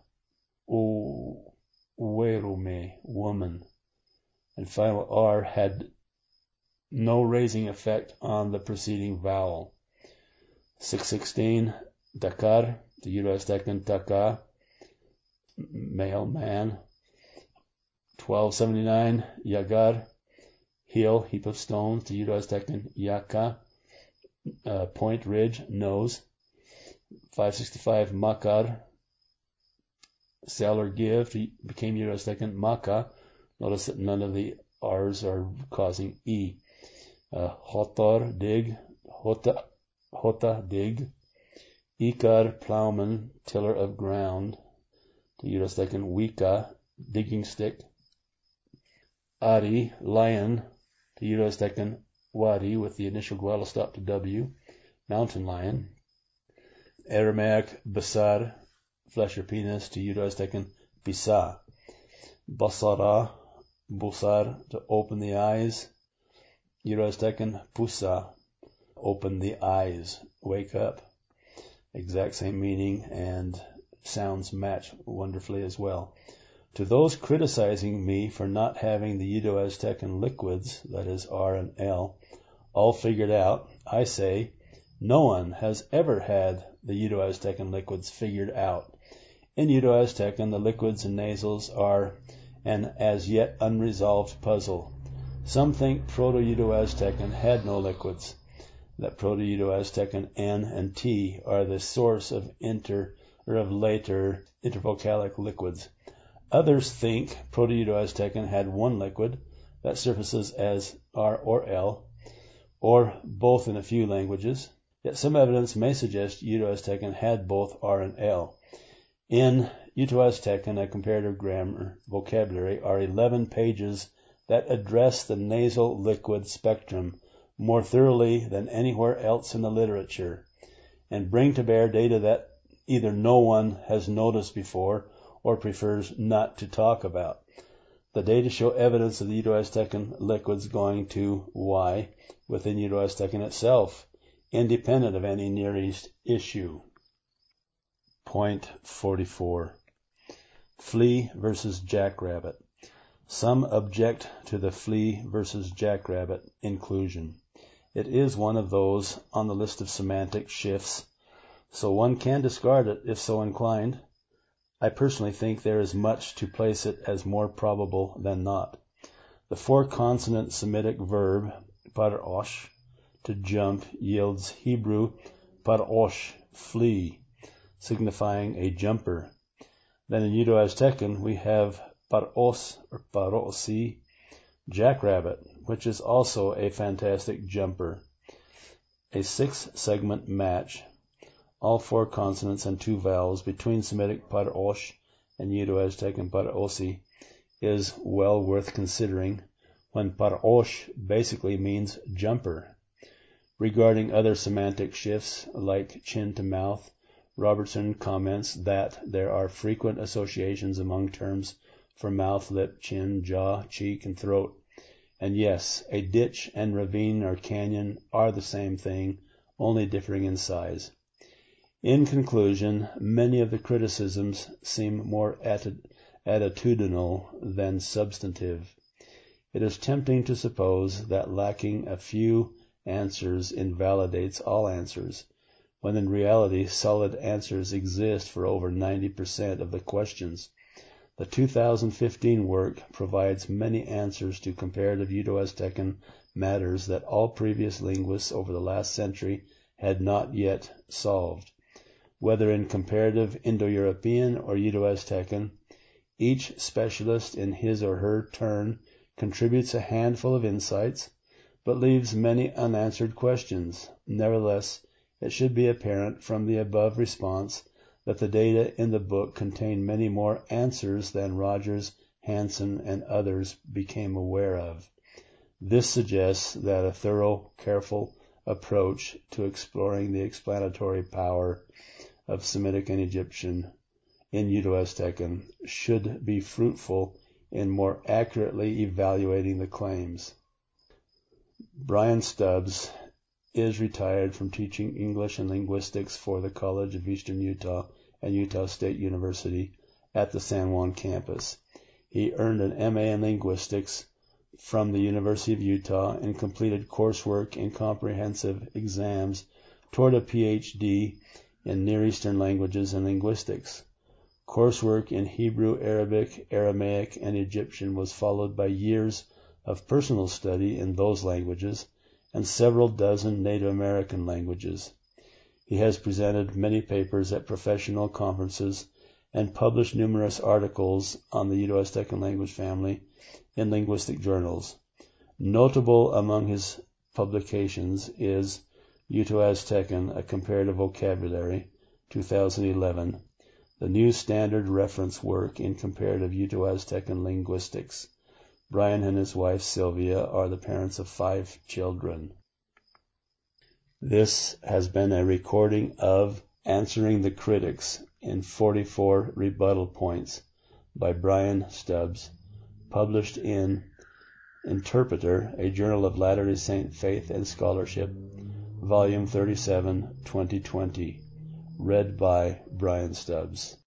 Uwerume, woman. And final R had no raising effect on the preceding vowel. six sixteen, Dakar, the Euro-Aztecan Taka, male, man. twelve seventy-nine, Yagar, hill, heap of stones, the Euro-Aztecan Yaka, uh, point, ridge, nose. five sixty-five, Makar, sell or give, became Euro-Aztecan Maka. Notice that none of the R's are causing E. Uh, Hotor, dig, Hota, Hota, dig. Ikar, plowman, tiller of ground. The Euro-Aztecan Wika, digging stick. Ari, lion. The Euro-Aztecan Wadi, with the initial guala stop to W, mountain lion. Aramaic Basar, flesh or penis, to Euro-Aztecan Bisa. Basara, Busar, to open the eyes. Euro-Aztecan Pusa, open the eyes, wake up. Exact same meaning, and sounds match wonderfully as well. To those criticizing me for not having the Uto-Aztecan liquids, that is R and L, all figured out, I say, no one has ever had the Uto-Aztecan liquids figured out. In Uto-Aztecan, the liquids and nasals are an as yet unresolved puzzle. Some think Proto-Uto-Aztecan had no liquids, that Proto-Uto-Aztecan N and T are the source of inter or of later intervocalic liquids. Others think Proto-Uto-Aztecan had one liquid that surfaces as R or L, or both in a few languages. Yet some evidence may suggest Uto-Aztecan had both R and L. In Uto-Aztecan, a comparative grammar vocabulary, are eleven pages that address the nasal liquid spectrum more thoroughly than anywhere else in the literature, and bring to bear data that either no one has noticed before or prefers not to talk about. The data show evidence of the Uto-Aztecan liquids going to Y within Uto-Aztecan itself, independent of any Near East issue. Point forty-four. Flea versus jackrabbit. Some object to the flea versus jackrabbit inclusion. It is one of those on the list of semantic shifts, so one can discard it if so inclined. I personally think there is much to place it as more probable than not. The four-consonant Semitic verb, parosh, to jump, yields Hebrew parosh, flee, signifying a jumper. Then in Uto-Aztecan we have paros or parosi, jackrabbit, which is also a fantastic jumper. A six-segment match, all four consonants and two vowels between Semitic parosh and Uto-Aztecan parosi, is well worth considering when parosh basically means jumper. Regarding other semantic shifts, like chin to mouth, Robertson comments that there are frequent associations among terms for mouth, lip, chin, jaw, cheek, and throat. And yes, a ditch and ravine or canyon are the same thing, only differing in size. In conclusion, many of the criticisms seem more atti- attitudinal than substantive. It is tempting to suppose that lacking a few answers invalidates all answers, when in reality solid answers exist for over ninety percent of the questions. The two thousand fifteen work provides many answers to comparative Uto-Aztecan matters that all previous linguists over the last century had not yet solved. Whether in comparative Indo-European or Uto-Aztecan, each specialist in his or her turn contributes a handful of insights, but leaves many unanswered questions. Nevertheless, it should be apparent from the above response that the data in the book contain many more answers than Rogers, Hansen, and others became aware of. This suggests that a thorough, careful approach to exploring the explanatory power of Semitic and Egyptian in Uto-Aztecan should be fruitful in more accurately evaluating the claims. Brian Stubbs, is retired from teaching English and linguistics for the College of Eastern Utah and Utah State University at the San Juan campus. He earned an M A in linguistics from the University of Utah and completed coursework and comprehensive exams toward a P H D in Near Eastern languages and linguistics. Coursework in Hebrew, Arabic, Aramaic, and Egyptian was followed by years of personal study in those languages and several dozen Native American languages. He has presented many papers at professional conferences and published numerous articles on the Uto-Aztecan language family in linguistic journals. Notable among his publications is Uto-Aztecan, A Comparative Vocabulary, two thousand eleven, the New Standard Reference Work in Comparative Uto-Aztecan Linguistics. Brian and his wife Sylvia are the parents of five children. This has been a recording of Answering the Critics in forty-four Rebuttal Points by Brian Stubbs, published in Interpreter, a Journal of Latter-day Saint Faith and Scholarship, Volume thirty-seven, twenty twenty. Read by Brian Stubbs.